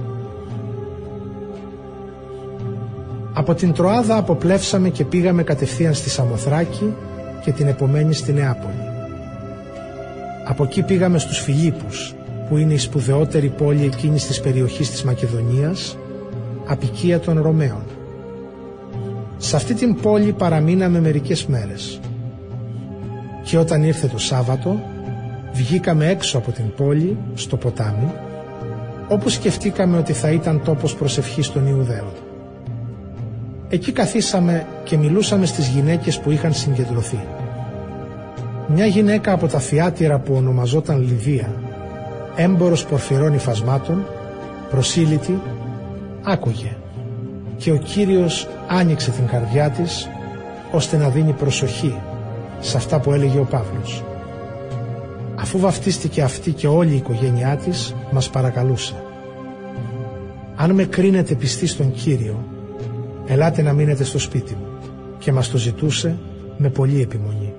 Από την Τροάδα αποπλεύσαμε και πήγαμε κατευθείαν στη Σαμοθράκη και την επομένη στη Νεάπολη. Από εκεί πήγαμε στους Φιλίππους, που είναι η σπουδαιότερη πόλη εκείνης της περιοχής της Μακεδονίας, αποικία των Ρωμαίων. Σε αυτή την πόλη παραμείναμε μερικές μέρες. Και όταν ήρθε το Σάββατο, βγήκαμε έξω από την πόλη, στο ποτάμι, όπου σκεφτήκαμε ότι θα ήταν τόπος προσευχής των Ιουδαίων. Εκεί καθίσαμε και μιλούσαμε στις γυναίκες που είχαν συγκεντρωθεί. Μια γυναίκα από τα Θιάτυρα που ονομαζόταν Λιδία, έμπορος πορφυρών υφασμάτων, προσήλυτη, άκουγε και ο Κύριος άνοιξε την καρδιά της ώστε να δίνει προσοχή σε αυτά που έλεγε ο Παύλος. Αφού βαφτίστηκε αυτή και όλη η οικογένειά της, μας παρακαλούσε: «Αν με κρίνετε πιστοί στον Κύριο, ελάτε να μείνετε στο σπίτι μου», και μας το ζητούσε με πολλή επιμονή.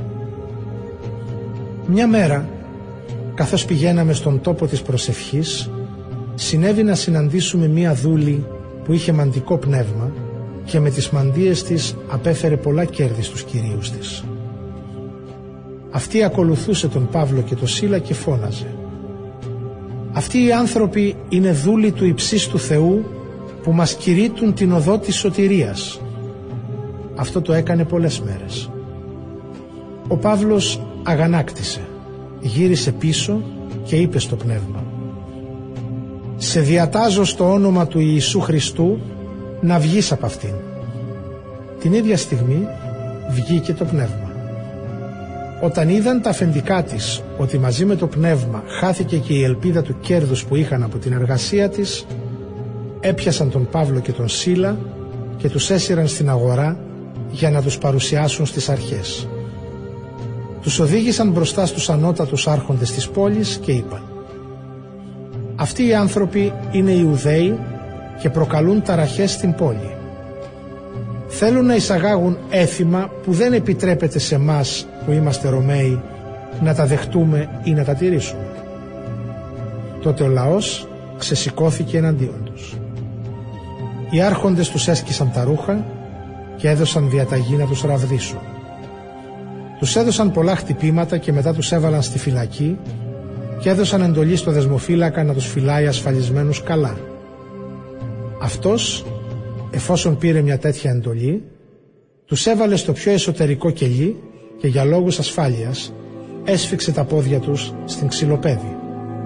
Μια μέρα, καθώς πηγαίναμε στον τόπο της προσευχής, συνέβη να συναντήσουμε μία δούλη που είχε μαντικό πνεύμα και με τις μαντίες της απέφερε πολλά κέρδη στους κυρίους της. Αυτή ακολουθούσε τον Παύλο και τον Σίλα και φώναζε: «Αυτοί οι άνθρωποι είναι δούλοι του υψίστου Θεού που μας κηρύττουν την οδό της σωτηρίας». Αυτό το έκανε πολλές μέρες. Ο Παύλος αγανάκτησε, γύρισε πίσω και είπε στο πνεύμα: «Σε διατάζω στο όνομα του Ιησού Χριστού να βγεις από αυτήν». Την ίδια στιγμή βγήκε το πνεύμα. Όταν είδαν τα αφεντικά της ότι μαζί με το πνεύμα χάθηκε και η ελπίδα του κέρδους που είχαν από την εργασία της, έπιασαν τον Παύλο και τον Σίλα και τους έσυραν στην αγορά για να τους παρουσιάσουν στις αρχές. Τους οδήγησαν μπροστά στους ανώτατους άρχοντες της πόλης και είπαν: «Αυτοί οι άνθρωποι είναι Ιουδαίοι και προκαλούν ταραχές στην πόλη. Θέλουν να εισαγάγουν έθιμα που δεν επιτρέπεται σε μας που είμαστε Ρωμαίοι να τα δεχτούμε ή να τα τηρήσουμε». Τότε ο λαός ξεσηκώθηκε εναντίον τους. Οι άρχοντες τους έσκισαν τα ρούχα και έδωσαν διαταγή να τους ραβδίσουν. Τους έδωσαν πολλά χτυπήματα και μετά τους έβαλαν στη φυλακή και έδωσαν εντολή στο δεσμοφύλακα να τους φυλάει ασφαλισμένους καλά. Αυτός, εφόσον πήρε μια τέτοια εντολή, τους έβαλε στο πιο εσωτερικό κελί και για λόγους ασφάλειας έσφιξε τα πόδια τους στην ξυλοπέδη.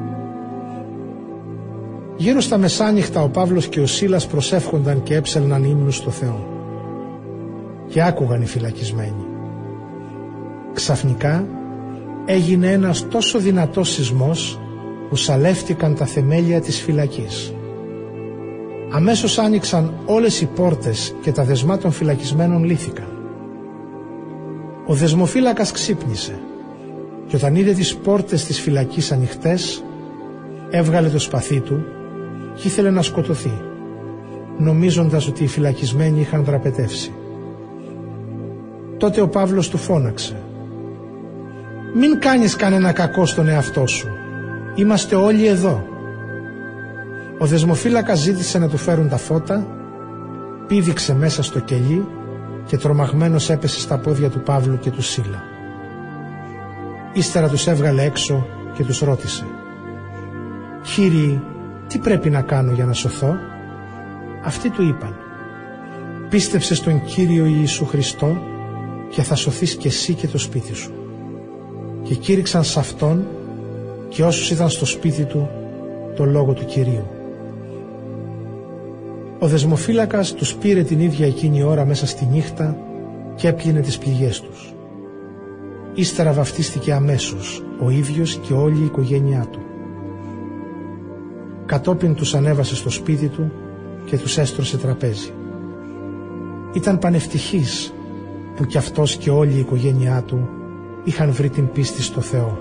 Γύρω στα μεσάνυχτα ο Παύλος και ο Σίλας προσεύχονταν και έψελναν ύμνους στο Θεό. Και άκουγαν οι φυλακισμένοι. Ξαφνικά έγινε ένας τόσο δυνατός σεισμός που σαλεύτηκαν τα θεμέλια της φυλακής. Αμέσως άνοιξαν όλες οι πόρτες και τα δεσμά των φυλακισμένων λύθηκαν. Ο δεσμοφύλακας ξύπνησε και όταν είδε τις πόρτες της φυλακής ανοιχτές, έβγαλε το σπαθί του και ήθελε να σκοτωθεί, νομίζοντας ότι οι φυλακισμένοι είχαν δραπετεύσει. Τότε ο Παύλος του φώναξε: «Μην κάνεις κανένα κακό στον εαυτό σου. Είμαστε όλοι εδώ». Ο δεσμοφύλακας ζήτησε να του φέρουν τα φώτα, πήδηξε μέσα στο κελί και τρομαγμένος έπεσε στα πόδια του Παύλου και του Σίλα. Ύστερα τους έβγαλε έξω και τους ρώτησε: «Κύριοι, τι πρέπει να κάνω για να σωθώ?» Αυτοί του είπαν: «Πίστεψε στον Κύριο Ιησού Χριστό και θα σωθείς και εσύ και το σπίτι σου». Και κήρυξαν σε αυτόν και όσους ήταν στο σπίτι του το λόγο του Κυρίου. Ο δεσμοφύλακας τους πήρε την ίδια εκείνη ώρα μέσα στη νύχτα και έπλυνε τις πληγές τους. Ύστερα βαφτίστηκε αμέσως ο ίδιος και όλη η οικογένειά του. Κατόπιν τους ανέβασε στο σπίτι του και τους έστρωσε τραπέζι. Ήταν πανευτυχής που κι αυτός και όλη η οικογένειά του είχαν βρει την πίστη στο Θεό.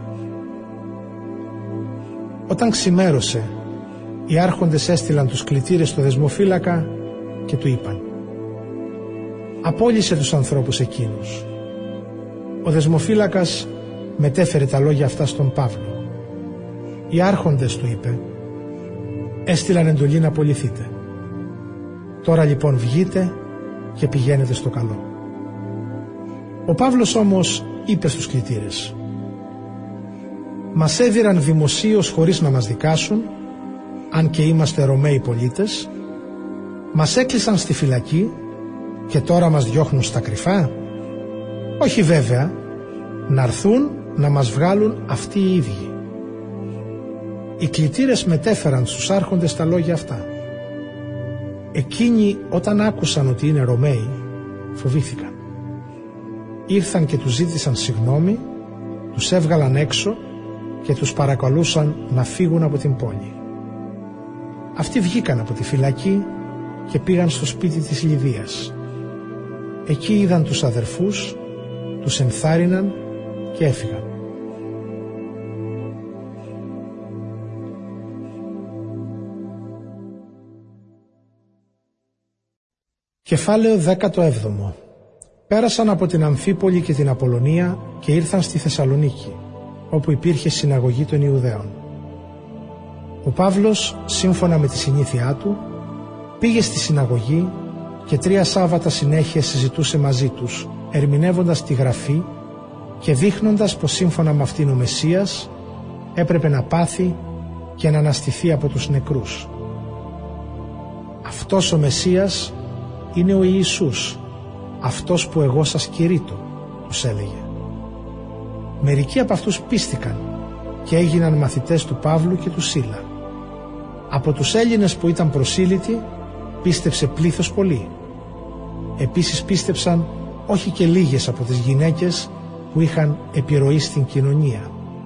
Όταν ξημέρωσε, οι άρχοντες έστειλαν τους κλητήρες στο δεσμοφύλακα και του είπαν: «Απόλυσε τους ανθρώπους εκείνους». Ο δεσμοφύλακας μετέφερε τα λόγια αυτά στον Παύλο. Οι άρχοντες, του είπε, έστειλαν εντολή να απολυθείτε. Τώρα λοιπόν βγείτε και πηγαίνετε στο καλό. Ο Παύλος όμως είπε στους κλητήρες: «Μας έδιραν δημοσίως χωρίς να μας δικάσουν, αν και είμαστε Ρωμαίοι πολίτες, μας έκλεισαν στη φυλακή και τώρα μας διώχνουν στα κρυφά. Όχι βέβαια, να έρθουν να μας βγάλουν αυτοί οι ίδιοι». Οι κλητήρες μετέφεραν στους άρχοντες τα λόγια αυτά. Εκείνοι όταν άκουσαν ότι είναι Ρωμαίοι φοβήθηκαν. Ήρθαν και τους ζήτησαν συγγνώμη, τους έβγαλαν έξω και τους παρακαλούσαν να φύγουν από την πόλη. Αυτοί βγήκαν από τη φυλακή και πήγαν στο σπίτι της Λιδίας. Εκεί είδαν τους αδερφούς, τους ενθάρρυναν και έφυγαν. Κεφάλαιο 17. Πέρασαν από την Αμφίπολη και την Απολωνία και ήρθαν στη Θεσσαλονίκη, όπου υπήρχε συναγωγή των Ιουδαίων. Ο Παύλος, σύμφωνα με τη συνήθειά του, πήγε στη συναγωγή και 3 Σάββατα συνέχεια συζητούσε μαζί τους, ερμηνεύοντας τη Γραφή και δείχνοντας πως σύμφωνα με αυτήν ο Μεσσίας έπρεπε να πάθει και να αναστηθεί από τους νεκρούς. Αυτός ο Μεσσίας είναι ο Ιησούς, αυτός που εγώ σας κηρύττω, τους έλεγε. Μερικοί από αυτούς πίστηκαν και έγιναν μαθητές του Παύλου και του Σίλα. Από τους Έλληνες που ήταν προσήλυτοι πίστεψε πλήθος πολύ. Επίσης πίστεψαν όχι και λίγες από τις γυναίκες που είχαν επιρροή στην κοινωνία.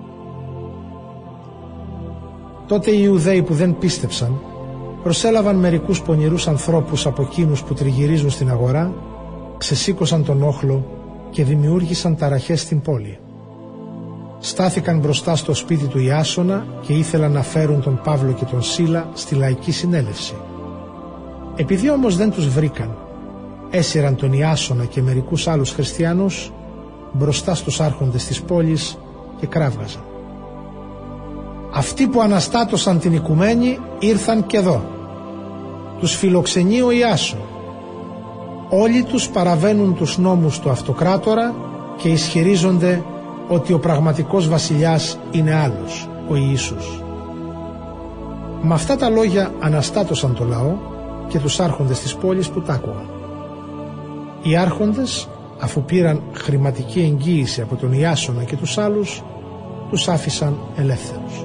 Τότε οι Ιουδαίοι που δεν πίστεψαν προσέλαβαν μερικούς πονηρούς ανθρώπους από εκείνους που τριγυρίζουν στην αγορά, ξεσήκωσαν τον όχλο και δημιούργησαν ταραχές στην πόλη. Στάθηκαν μπροστά στο σπίτι του Ιάσονα και ήθελαν να φέρουν τον Παύλο και τον Σίλα στη λαϊκή συνέλευση. Επειδή όμως δεν τους βρήκαν, έσυραν τον Ιάσονα και μερικούς άλλους χριστιανούς μπροστά στους άρχοντες της πόλης και κράβγαζαν. Αυτοί που αναστάτωσαν την οικουμένη ήρθαν και εδώ. Τους φιλοξενεί ο Ιάσον. Όλοι τους παραβαίνουν τους νόμους του αυτοκράτορα και ισχυρίζονται ότι ο πραγματικός βασιλιάς είναι άλλος, ο Ιησούς. Με αυτά τα λόγια αναστάτωσαν το λαό και τους άρχοντες της πόλης που τ' άκουγαν. Οι άρχοντες, αφού πήραν χρηματική εγγύηση από τον Ιάσονα και τους άλλους, τους άφησαν ελεύθερους.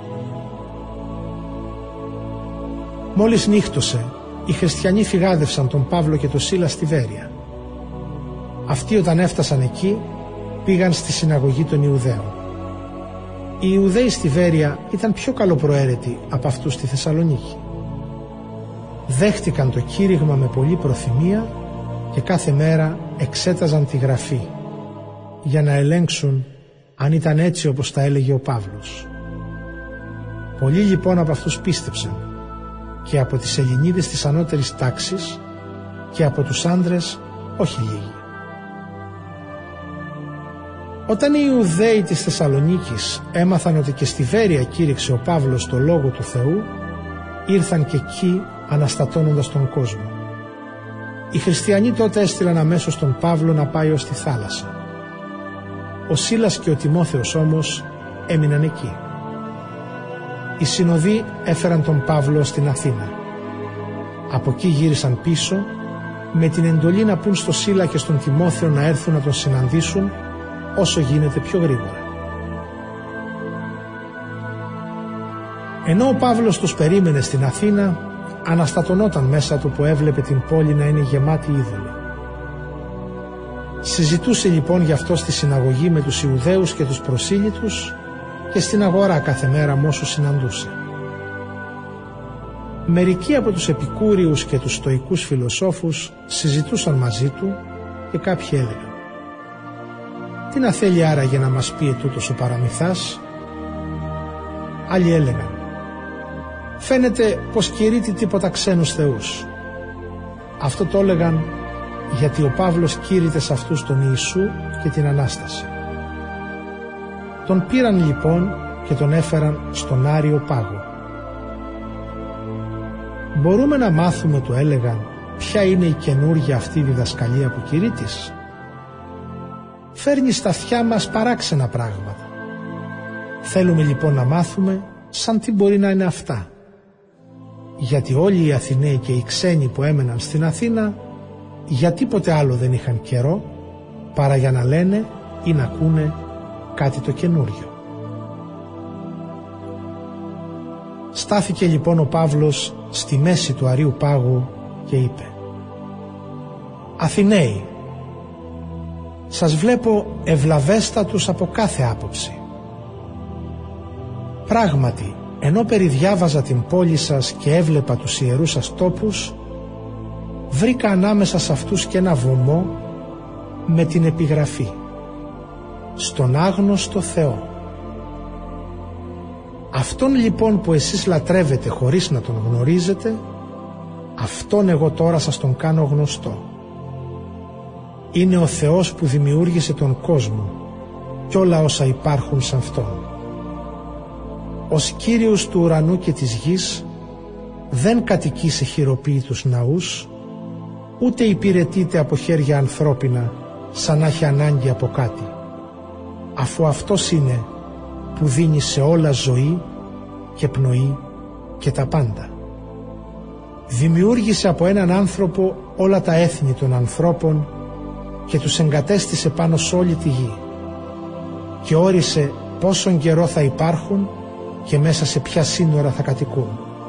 Μόλις νύχτωσε, οι χριστιανοί φυγάδευσαν τον Παύλο και τον Σίλα στη Βέρεια. Αυτοί όταν έφτασαν εκεί, πήγαν στη συναγωγή των Ιουδαίων. Οι Ιουδαίοι στη Βέρεια ήταν πιο καλοπροαίρετοι από αυτούς στη Θεσσαλονίκη. Δέχτηκαν το κήρυγμα με πολλή προθυμία και κάθε μέρα εξέταζαν τη Γραφή για να ελέγξουν αν ήταν έτσι όπως τα έλεγε ο Παύλος. Πολλοί λοιπόν από αυτούς πίστεψαν, και από τις Ελληνίδες της ανώτερης τάξης και από τους άντρες όχι λίγοι. Όταν οι Ιουδαίοι της Θεσσαλονίκης έμαθαν ότι και στη Βέρεια κήρυξε ο Παύλος το Λόγο του Θεού, ήρθαν και εκεί αναστατώνοντας τον κόσμο. Οι χριστιανοί τότε έστειλαν αμέσως τον Παύλο να πάει ως τη θάλασσα. Ο Σίλας και ο Τιμόθεος όμως έμειναν εκεί. Οι συνοδοί έφεραν τον Παύλο στην Αθήνα. Από εκεί γύρισαν πίσω με την εντολή να πούν στο Σίλα και στον Τιμόθεο να έρθουν να τον συναντήσουν όσο γίνεται πιο γρήγορα. Ενώ ο Παύλος τους περίμενε στην Αθήνα, αναστατωνόταν μέσα του που έβλεπε την πόλη να είναι γεμάτη είδωλοι. Συζητούσε λοιπόν γι' αυτό στη συναγωγή με τους Ιουδαίους και τους προσήλυτους και στην αγορά κάθε μέρα με όσους συναντούσε. Μερικοί από τους επικούριους και τους στοικούς φιλοσόφους συζητούσαν μαζί του και κάποιοι έλεγαν: «Τι να θέλει άραγε να μας πει ετούτος ο παραμυθάς?» Άλλοι έλεγαν: «Φαίνεται πως κηρύττει τίποτα ξένους θεούς». Αυτό το έλεγαν γιατί ο Παύλος κήρυτε σε αυτούς τον Ιησού και την Ανάσταση. Τον πήραν λοιπόν και τον έφεραν στον Άριο Πάγο. «Μπορούμε να μάθουμε», του έλεγαν, «ποια είναι η καινούργια αυτή διδασκαλία που κηρύττεις? Φέρνει στα αυτιά μας παράξενα πράγματα. Θέλουμε λοιπόν να μάθουμε σαν τι μπορεί να είναι αυτά. Γιατί όλοι οι Αθηναίοι και οι ξένοι που έμεναν στην Αθήνα για τίποτε άλλο δεν είχαν καιρό παρά για να λένε ή να ακούνε κάτι το καινούριο». Στάθηκε λοιπόν ο Παύλος στη μέση του Αρίου Πάγου και είπε: «Αθηναίοι, σας βλέπω ευλαβέστατους από κάθε άποψη. Πράγματι, ενώ περιδιάβαζα την πόλη σας και έβλεπα τους ιερούς σας τόπους, βρήκα ανάμεσα σε αυτούς και ένα βωμό με την επιγραφή «Στον άγνωστο Θεό». Αυτόν λοιπόν που εσείς λατρεύετε χωρίς να τον γνωρίζετε, αυτόν εγώ τώρα σας τον κάνω γνωστό. Είναι ο Θεός που δημιούργησε τον κόσμο και όλα όσα υπάρχουν σε αυτόν. Ως Κύριος του ουρανού και της γης δεν κατοικεί σε χειροποίητους ναούς, ούτε υπηρετείται από χέρια ανθρώπινα σαν να έχει ανάγκη από κάτι, αφού αυτός είναι που δίνει σε όλα ζωή και πνοή και τα πάντα. Δημιούργησε από έναν άνθρωπο όλα τα έθνη των ανθρώπων και τους εγκατέστησε πάνω σε όλη τη γη και όρισε πόσον καιρό θα υπάρχουν και μέσα σε ποια σύνορα θα κατοικούν.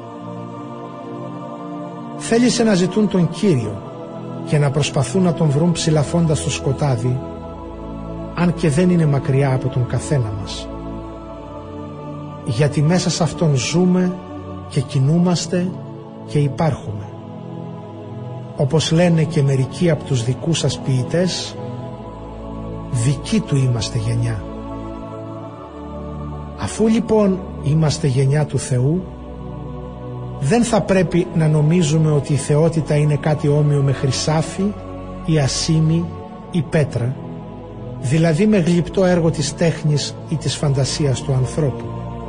Θέλησε να ζητούν τον Κύριο και να προσπαθούν να τον βρουν ψηλαφώντας στο σκοτάδι, αν και δεν είναι μακριά από τον καθένα μας. Γιατί μέσα σε αυτόν ζούμε και κινούμαστε και υπάρχουμε. Όπως λένε και μερικοί από τους δικούς σας ποιητές, δικοί του είμαστε γενιά. Αφού λοιπόν είμαστε γενιά του Θεού, δεν θα πρέπει να νομίζουμε ότι η θεότητα είναι κάτι όμοιο με χρυσάφι ή ασήμι ή πέτρα, δηλαδή με γλυπτό έργο της τέχνης ή της φαντασίας του ανθρώπου.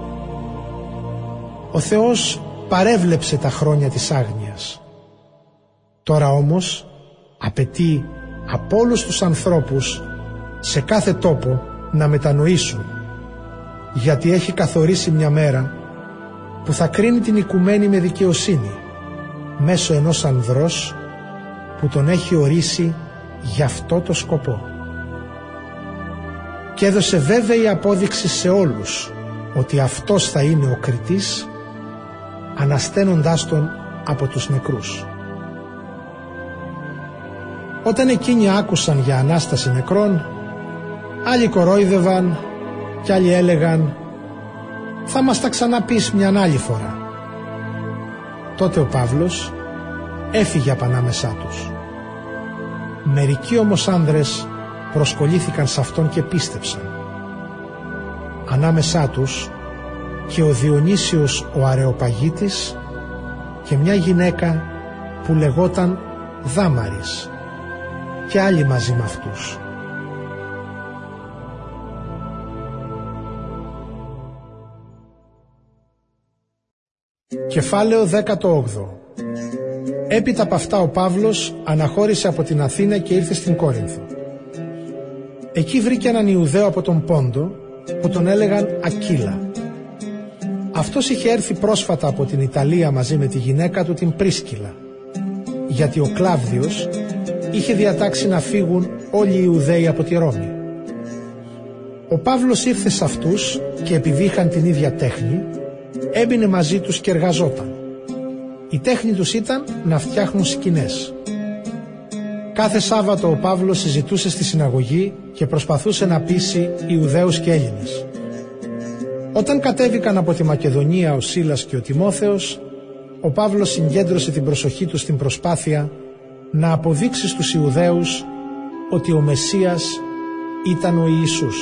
Ο Θεός παρέβλεψε τα χρόνια της άγνοιας. Τώρα όμως απαιτεί από όλους τους ανθρώπους σε κάθε τόπο να μετανοήσουν, γιατί έχει καθορίσει μια μέρα που θα κρίνει την οικουμένη με δικαιοσύνη μέσω ενός ανδρός που τον έχει ορίσει για αυτό το σκοπό. Και έδωσε βέβαιη απόδειξη σε όλους ότι αυτός θα είναι ο κριτής, ανασταίνοντάς τον από τους νεκρούς. Όταν εκείνοι άκουσαν για Ανάσταση νεκρών, άλλοι κορόιδευαν κι άλλοι έλεγαν «Θα μας τα ξαναπείς μιαν άλλη φορά». Τότε ο Παύλος έφυγε από ανάμεσά τους. Μερικοί όμως άνδρες προσκολήθηκαν σε αυτόν και πίστεψαν. Ανάμεσά τους και ο Διονύσιος ο Αρεοπαγίτης και μια γυναίκα που λεγόταν Δάμαρης και άλλοι μαζί με αυτούς. Κεφάλαιο 18. Έπειτα από αυτά ο Παύλος αναχώρησε από την Αθήνα και ήρθε στην Κόρινθο. Εκεί βρήκε έναν Ιουδαίο από τον Πόντο που τον έλεγαν Ακύλα. Αυτός είχε έρθει πρόσφατα από την Ιταλία μαζί με τη γυναίκα του την Πρίσκυλα, γιατί ο Κλάβδιος είχε διατάξει να φύγουν όλοι οι Ιουδαίοι από τη Ρώμη. Ο Παύλος ήρθε σε αυτούς και επειδή είχαν την ίδια τέχνη, έμπαινε μαζί τους και εργαζόταν. Η τέχνη τους ήταν να φτιάχνουν σκηνές. Κάθε Σάββατο ο Παύλος συζητούσε στη συναγωγή και προσπαθούσε να πείσει Ιουδαίους και Έλληνες. Όταν κατέβηκαν από τη Μακεδονία ο Σίλας και ο Τιμόθεος, ο Παύλος συγκέντρωσε την προσοχή του στην προσπάθεια να αποδείξει στους Ιουδαίους ότι ο Μεσσίας ήταν ο Ιησούς.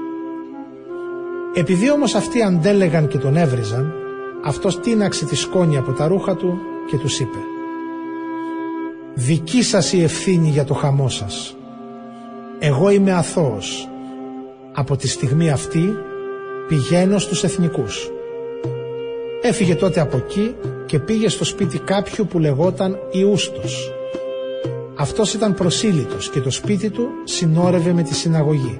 Επειδή όμως αυτοί αντέλεγαν και τον έβριζαν, αυτός τίναξε τη σκόνη από τα ρούχα του και τους είπε «Δική σας η ευθύνη για το χαμό σας. Εγώ είμαι αθώος. Από τη στιγμή αυτή πηγαίνω στους εθνικούς». Έφυγε τότε από εκεί και πήγε στο σπίτι κάποιου που λεγόταν Ιούστος. Αυτός ήταν προσήλυτος και το σπίτι του συνόρευε με τη συναγωγή.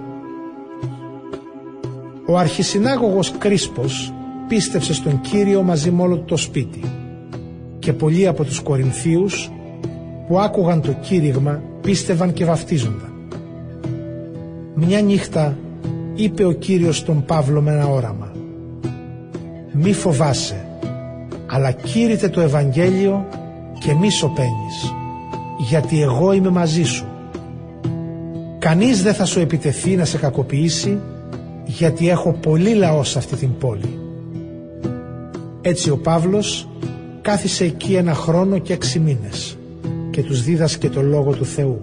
Ο αρχισυνάγωγος Κρίσπος πίστεψε στον Κύριο μαζί με όλο το σπίτι και πολλοί από τους Κορινθίους που άκουγαν το κήρυγμα πίστευαν και βαφτίζονταν. Μια νύχτα είπε ο Κύριος στον Παύλο με ένα όραμα «Μη φοβάσαι, αλλά κήρυτε το Ευαγγέλιο και μη σωπαίνεις, γιατί εγώ είμαι μαζί σου. Κανείς δεν θα σου επιτεθεί να σε κακοποιήσει, γιατί έχω πολύ λαό σε αυτή την πόλη. Έτσι ο Παύλος κάθισε εκεί 1 χρόνο και 6 μήνες και τους δίδασκε το Λόγο του Θεού.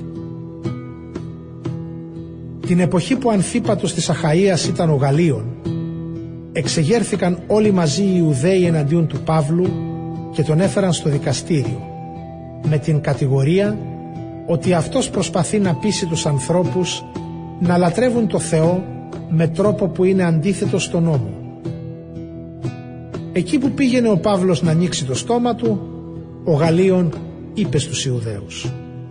Την εποχή που Ανθίπατος της Αχαΐας ήταν ο Γαλλίων, εξεγέρθηκαν όλοι μαζί οι Ιουδαίοι εναντίον του Παύλου και τον έφεραν στο δικαστήριο με την κατηγορία ότι αυτός προσπαθεί να πείσει τους ανθρώπους να λατρεύουν το Θεό με τρόπο που είναι αντίθετο στον νόμο. Εκεί που πήγαινε ο Παύλος να ανοίξει το στόμα του, ο Γαλλίων είπε στους Ιουδαίους: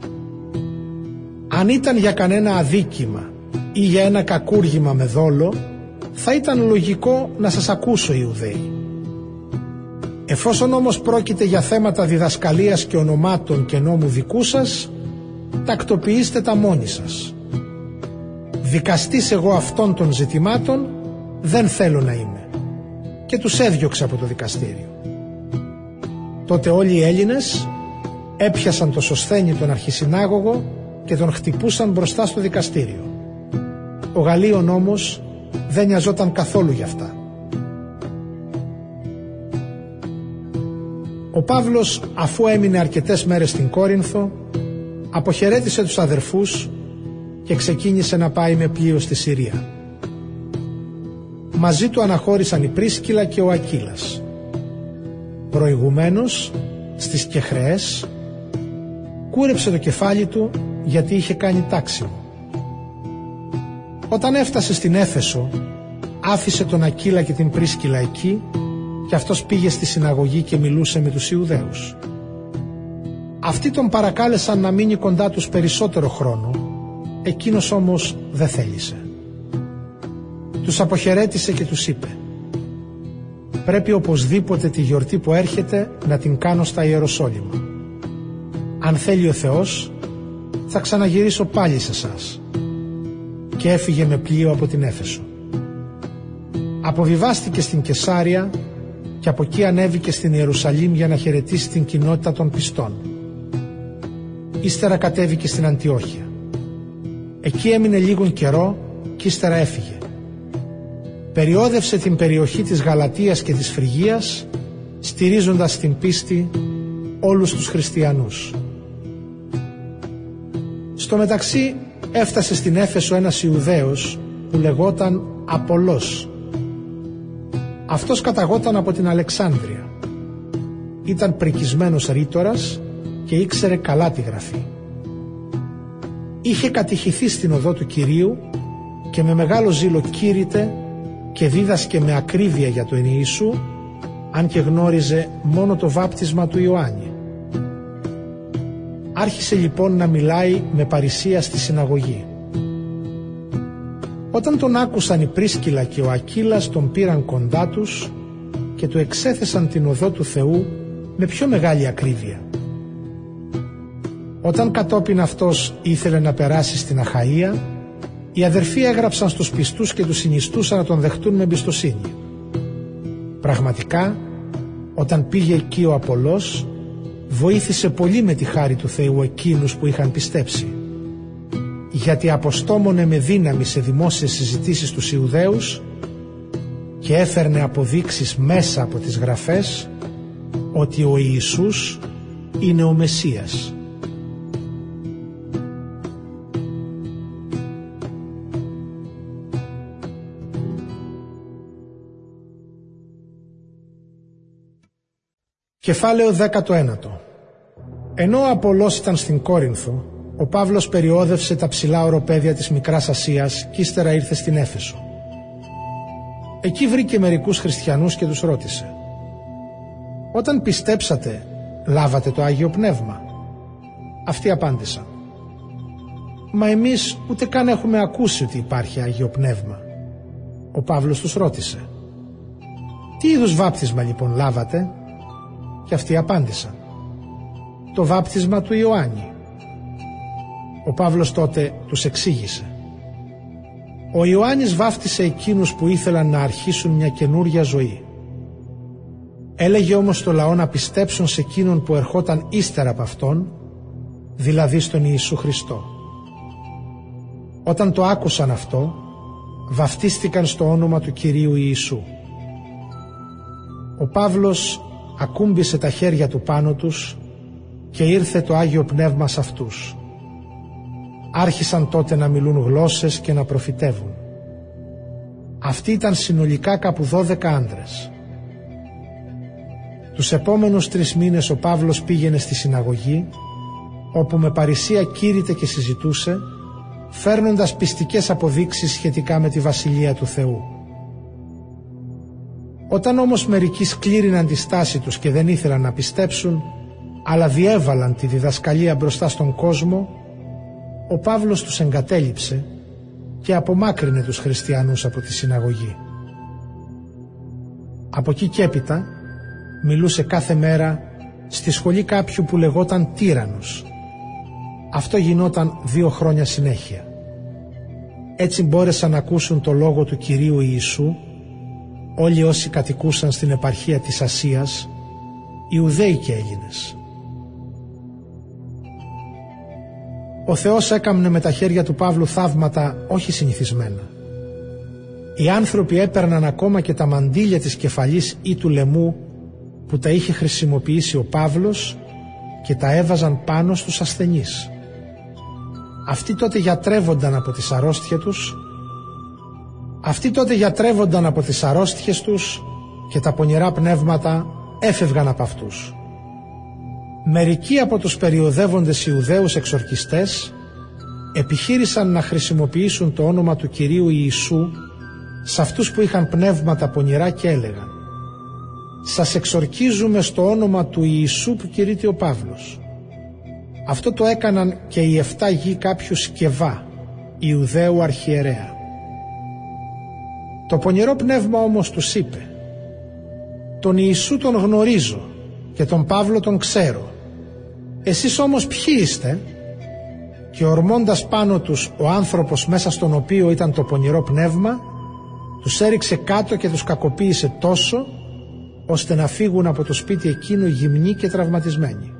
«Αν ήταν για κανένα αδίκημα ή για ένα κακούργημα με δόλο, θα ήταν λογικό να σας ακούσω, Ιουδαίοι. Εφόσον όμως πρόκειται για θέματα διδασκαλίας και ονομάτων και νόμου δικού σας, τακτοποιήστε τα μόνοι σας. Δικαστής εγώ αυτών των ζητημάτων δεν θέλω να είμαι». Και τους έδιωξε από το δικαστήριο. Τότε όλοι οι Έλληνες έπιασαν το Σωσθένη τον αρχισυνάγωγο και τον χτυπούσαν μπροστά στο δικαστήριο. Ο Γαλλίων όμως δεν νοιαζόταν καθόλου γι' αυτά. Ο Παύλος, αφού έμεινε αρκετές μέρες στην Κόρινθο, αποχαιρέτησε τους αδερφούς και ξεκίνησε να πάει με πλοίο στη Συρία. Μαζί του αναχώρησαν η Πρίσκιλα και ο Ακύλας. Προηγουμένως, στις Κεχρεές, κούρεψε το κεφάλι του γιατί είχε κάνει τάξιμο. Όταν έφτασε στην Έφεσο, άφησε τον Ακύλα και την Πρίσκιλα εκεί και αυτός πήγε στη συναγωγή και μιλούσε με τους Ιουδαίους. Αυτοί τον παρακάλεσαν να μείνει κοντά τους περισσότερο χρόνο, εκείνος όμως δεν θέλησε. Τους αποχαιρέτησε και τους είπε: «Πρέπει οπωσδήποτε τη γιορτή που έρχεται να την κάνω στα Ιεροσόλυμα. Αν θέλει ο Θεός, θα ξαναγυρίσω πάλι σε εσάς». Και έφυγε με πλοίο από την Έφεσο. Αποβιβάστηκε στην Κεσάρια και από εκεί ανέβηκε στην Ιερουσαλήμ για να χαιρετήσει την κοινότητα των πιστών. Ύστερα κατέβηκε στην Αντιόχεια. Εκεί έμεινε λίγον καιρό και ύστερα έφυγε. Περιόδευσε την περιοχή της Γαλατίας και της Φρυγίας, στηρίζοντας την πίστη όλους τους χριστιανούς. Στο μεταξύ έφτασε στην Έφεσο ένας Ιουδαίος που λεγόταν Απολός. Αυτός καταγόταν από την Αλεξάνδρεια. Ήταν πρικισμένος ρήτορας και ήξερε καλά τη γραφή. Είχε κατηχηθεί στην οδό του Κυρίου και με μεγάλο ζήλο κήρυτε και δίδασκε με ακρίβεια για τον Ιησού, αν και γνώριζε μόνο το βάπτισμα του Ιωάννη. Άρχισε λοιπόν να μιλάει με παρησία στη συναγωγή. Όταν τον άκουσαν η Πρίσκιλα και ο Ακύλας, τον πήραν κοντά τους και του εξέθεσαν την οδό του Θεού με πιο μεγάλη ακρίβεια. Όταν κατόπιν αυτός ήθελε να περάσει στην Αχαΐα, οι αδερφοί έγραψαν στους πιστούς και τους συνιστούσαν να τον δεχτούν με εμπιστοσύνη. Πραγματικά, όταν πήγε εκεί ο Απολός, βοήθησε πολύ με τη χάρη του Θεού εκείνους που είχαν πιστέψει, γιατί αποστόμωνε με δύναμη σε δημόσιες συζητήσεις τους Ιουδαίους και έφερνε αποδείξεις μέσα από τις γραφές ότι ο Ιησούς είναι ο Μεσσίας. Κεφάλαιο 19. Ενώ ο Απολός ήταν στην Κόρινθο, ο Παύλος περιόδευσε τα ψηλά οροπέδια της Μικράς Ασίας και ύστερα ήρθε στην Έφεσο. Εκεί βρήκε μερικούς χριστιανούς και τους ρώτησε: «Όταν πιστέψατε, λάβατε το Άγιο Πνεύμα?» Αυτοί απάντησαν: «Μα εμείς ούτε καν έχουμε ακούσει ότι υπάρχει Άγιο Πνεύμα». Ο Παύλος τους ρώτησε: «Τι είδους βάπτισμα λοιπόν λάβατε?» Και αυτοί απάντησαν: «Το βάπτισμα του Ιωάννη». Ο Παύλος τότε τους εξήγησε: «Ο Ιωάννης βάφτισε εκείνους που ήθελαν να αρχίσουν μια καινούρια ζωή. Έλεγε όμως στο λαό να πιστέψουν σε εκείνον που ερχόταν ύστερα από αυτόν, δηλαδή στον Ιησού Χριστό. Όταν το άκουσαν αυτό, βαφτίστηκαν στο όνομα του Κυρίου Ιησού. Ο Παύλος ακούμπησε τα χέρια του πάνω τους και ήρθε το Άγιο Πνεύμα σε αυτούς. Άρχισαν τότε να μιλούν γλώσσες και να προφητεύουν. Αυτοί ήταν συνολικά κάπου 12 άντρες. Τους επόμενους 3 μήνες ο Παύλος πήγαινε στη συναγωγή, όπου με παρησία κήρυτε και συζητούσε, φέρνοντας πιστικές αποδείξεις σχετικά με τη Βασιλεία του Θεού. Όταν όμως μερικοί σκλήριναν τη στάση τους και δεν ήθελαν να πιστέψουν, αλλά διέβαλαν τη διδασκαλία μπροστά στον κόσμο, ο Παύλος τους εγκατέλειψε και απομάκρυνε τους χριστιανούς από τη συναγωγή. Από εκεί και έπειτα μιλούσε κάθε μέρα στη σχολή κάποιου που λεγόταν Τύραννος. Αυτό γινόταν 2 χρόνια συνέχεια. Έτσι μπόρεσαν να ακούσουν το λόγο του Κυρίου Ιησού όλοι όσοι κατοικούσαν στην επαρχία της Ασίας, Ιουδαίοι και Έλληνες. Ο Θεός έκαμνε με τα χέρια του Παύλου θαύματα όχι συνηθισμένα. Οι άνθρωποι έπαιρναν ακόμα και τα μαντίλια της κεφαλής ή του λαιμού που τα είχε χρησιμοποιήσει ο Παύλος και τα έβαζαν πάνω στους ασθενείς. Αυτοί τότε γιατρεύονταν από τις αρρώστιες τους και τα πονηρά πνεύματα έφευγαν από αυτούς. Μερικοί από τους περιοδεύοντες Ιουδαίους εξορκιστές επιχείρησαν να χρησιμοποιήσουν το όνομα του Κυρίου Ιησού σε αυτούς που είχαν πνεύματα πονηρά και έλεγαν: «Σας εξορκίζουμε στο όνομα του Ιησού που κηρύττει ο Παύλος». Αυτό το έκαναν και οι 7 γη κάποιου Σκευά, Ιουδαίου αρχιερέα. Το πονηρό πνεύμα όμως τους είπε: «Τον Ιησού τον γνωρίζω και τον Παύλο τον ξέρω. Εσείς όμως ποιοι είστε?» Και ορμώντας πάνω τους ο άνθρωπος μέσα στον οποίο ήταν το πονηρό πνεύμα, τους έριξε κάτω και τους κακοποίησε τόσο, ώστε να φύγουν από το σπίτι εκείνο γυμνοί και τραυματισμένοι.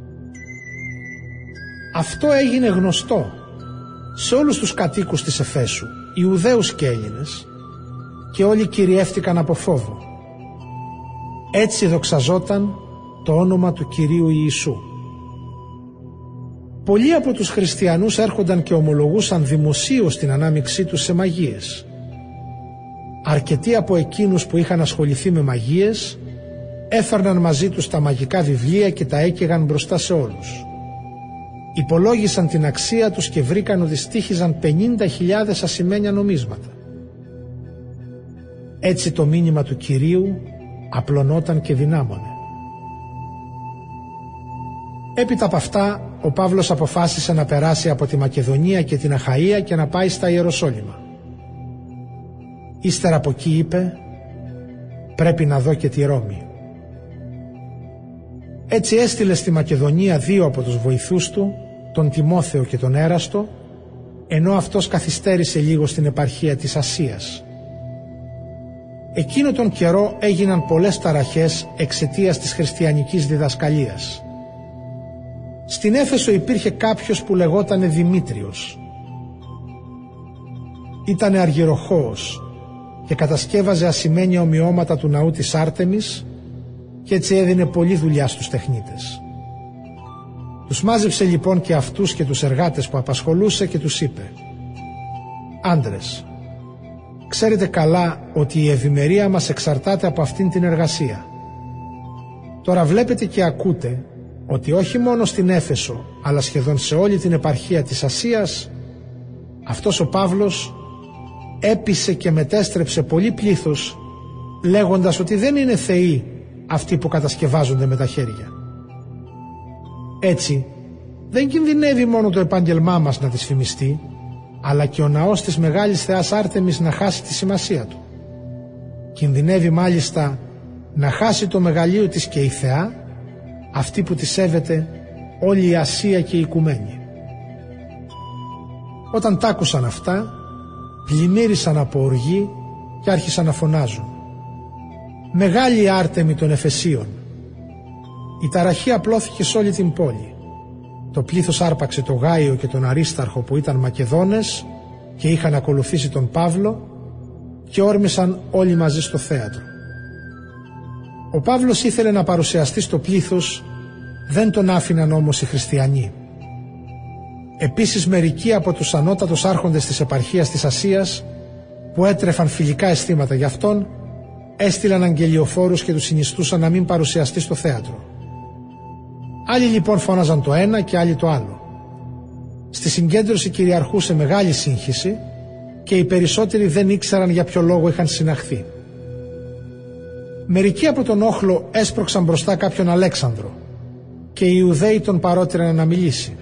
Αυτό έγινε γνωστό σε όλους τους κατοίκους της Εφέσου, Ιουδαίους και Έλληνες, και όλοι κυριεύτηκαν από φόβο. Έτσι δοξαζόταν το όνομα του Κυρίου Ιησού. Πολλοί από τους χριστιανούς έρχονταν και ομολογούσαν δημοσίως την ανάμειξή τους σε μαγείες. Αρκετοί από εκείνους που είχαν ασχοληθεί με μαγείες έφερναν μαζί τους τα μαγικά βιβλία και τα έκαιγαν μπροστά σε όλους. Υπολόγισαν την αξία τους και βρήκαν ότι στοίχιζαν 50.000 ασημένια νομίσματα. Έτσι το μήνυμα του Κυρίου απλωνόταν και δυνάμωνε. Έπειτα από αυτά, ο Παύλος αποφάσισε να περάσει από τη Μακεδονία και την Αχαΐα και να πάει στα Ιεροσόλυμα. Ύστερα από εκεί είπε: «Πρέπει να δω και τη Ρώμη». Έτσι έστειλε στη Μακεδονία 2 από τους βοηθούς του, τον Τιμόθεο και τον Έραστο, ενώ αυτός καθυστέρησε λίγο στην επαρχία της Ασίας. Εκείνο τον καιρό έγιναν πολλές ταραχές εξαιτίας της χριστιανικής διδασκαλίας. Στην Έφεσο υπήρχε κάποιος που λεγότανε Δημήτριος. Ήτανε αργυροχώος και κατασκεύαζε ασημένια ομοιώματα του ναού της Άρτεμις και έτσι έδινε πολλή δουλειά στους τεχνίτες. Τους μάζεψε λοιπόν και αυτούς και τους εργάτες που απασχολούσε και τους είπε: «Άντρες, ξέρετε καλά ότι η ευημερία μας εξαρτάται από αυτήν την εργασία. Τώρα βλέπετε και ακούτε ότι όχι μόνο στην Έφεσο, αλλά σχεδόν σε όλη την επαρχία της Ασίας, αυτός ο Παύλος έπεισε και μετέστρεψε πολύ πλήθος, λέγοντας ότι δεν είναι θεοί αυτοί που κατασκευάζονται με τα χέρια. Έτσι, δεν κινδυνεύει μόνο το επάγγελμά μας να δυσφημιστεί, αλλά και ο ναός της μεγάλης θεάς Άρτεμις να χάσει τη σημασία του. Κινδυνεύει μάλιστα να χάσει το μεγαλείο της και η θεά, αυτή που τη σέβεται όλη η Ασία και η οικουμένη». Όταν τ' άκουσαν αυτά, πλημμύρισαν από οργή και άρχισαν να φωνάζουν: «Μεγάλη Άρτεμη των Εφεσίων». Η ταραχή απλώθηκε σε όλη την πόλη. Το πλήθος άρπαξε το Γάιο και τον Αρίσταρχο που ήταν Μακεδόνες και είχαν ακολουθήσει τον Παύλο και όρμησαν όλοι μαζί στο θέατρο. Ο Παύλος ήθελε να παρουσιαστεί στο πλήθος, δεν τον άφηναν όμως οι χριστιανοί. Επίσης μερικοί από τους ανώτατους άρχοντες της επαρχίας της Ασίας που έτρεφαν φιλικά αισθήματα για αυτόν έστειλαν αγγελιοφόρους και τους συνιστούσαν να μην παρουσιαστεί στο θέατρο. Άλλοι λοιπόν φώναζαν το ένα και άλλοι το άλλο. Στη συγκέντρωση κυριαρχούσε μεγάλη σύγχυση και οι περισσότεροι δεν ήξεραν για ποιο λόγο είχαν συναχθεί. Μερικοί από τον όχλο έσπρωξαν μπροστά κάποιον Αλέξανδρο και οι Ιουδαίοι τον παρότριναν να μιλήσει.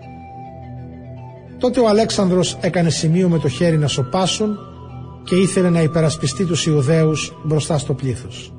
Τότε ο Αλέξανδρος έκανε σημείο με το χέρι να σωπάσουν και ήθελε να υπερασπιστεί τους Ιουδαίους μπροστά στο πλήθος.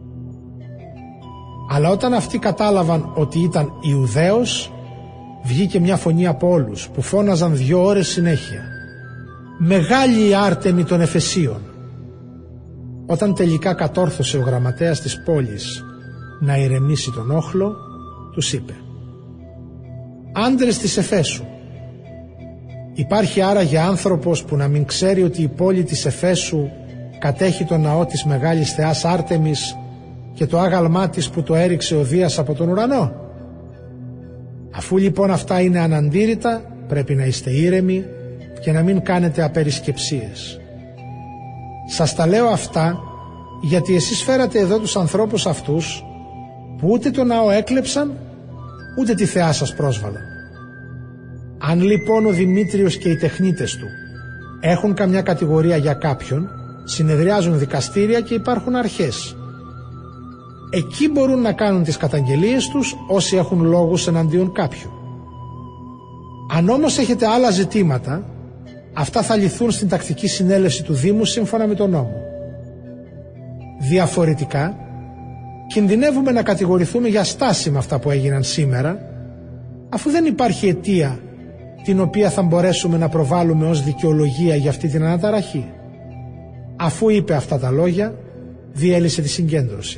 Αλλά όταν αυτοί κατάλαβαν ότι ήταν Ιουδαίος, βγήκε μια φωνή από όλους που φώναζαν 2 ώρες συνέχεια: «Μεγάλη η Άρτεμη των Εφεσίων». Όταν τελικά κατόρθωσε ο γραμματέας της πόλης να ηρεμήσει τον όχλο, τους είπε: «Άντρες της Εφέσου, υπάρχει άραγε άνθρωπος που να μην ξέρει ότι η πόλη της Εφέσου κατέχει τον ναό της μεγάλης θεάς Άρτεμις και το άγαλμά της που το έριξε ο Δίας από τον ουρανό? Αφού λοιπόν αυτά είναι αναντήρητα, πρέπει να είστε ήρεμοι και να μην κάνετε απερισκεψίες. Σας τα λέω αυτά γιατί εσείς φέρατε εδώ τους ανθρώπους αυτούς που ούτε το ναό έκλεψαν ούτε τη θεά σας πρόσβαλαν. Αν λοιπόν ο Δημήτριος και οι τεχνίτες του έχουν καμιά κατηγορία για κάποιον, συνεδριάζουν δικαστήρια και υπάρχουν αρχές. Εκεί μπορούν να κάνουν τις καταγγελίες τους όσοι έχουν λόγους εναντίον κάποιου. Αν όμως έχετε άλλα ζητήματα, αυτά θα λυθούν στην τακτική συνέλευση του Δήμου σύμφωνα με τον νόμο. Διαφορετικά, κινδυνεύουμε να κατηγορηθούμε για στάση με αυτά που έγιναν σήμερα, αφού δεν υπάρχει αιτία την οποία θα μπορέσουμε να προβάλλουμε ως δικαιολογία για αυτή την αναταραχή. Αφού είπε αυτά τα λόγια, διέλυσε τη συγκέντρωση.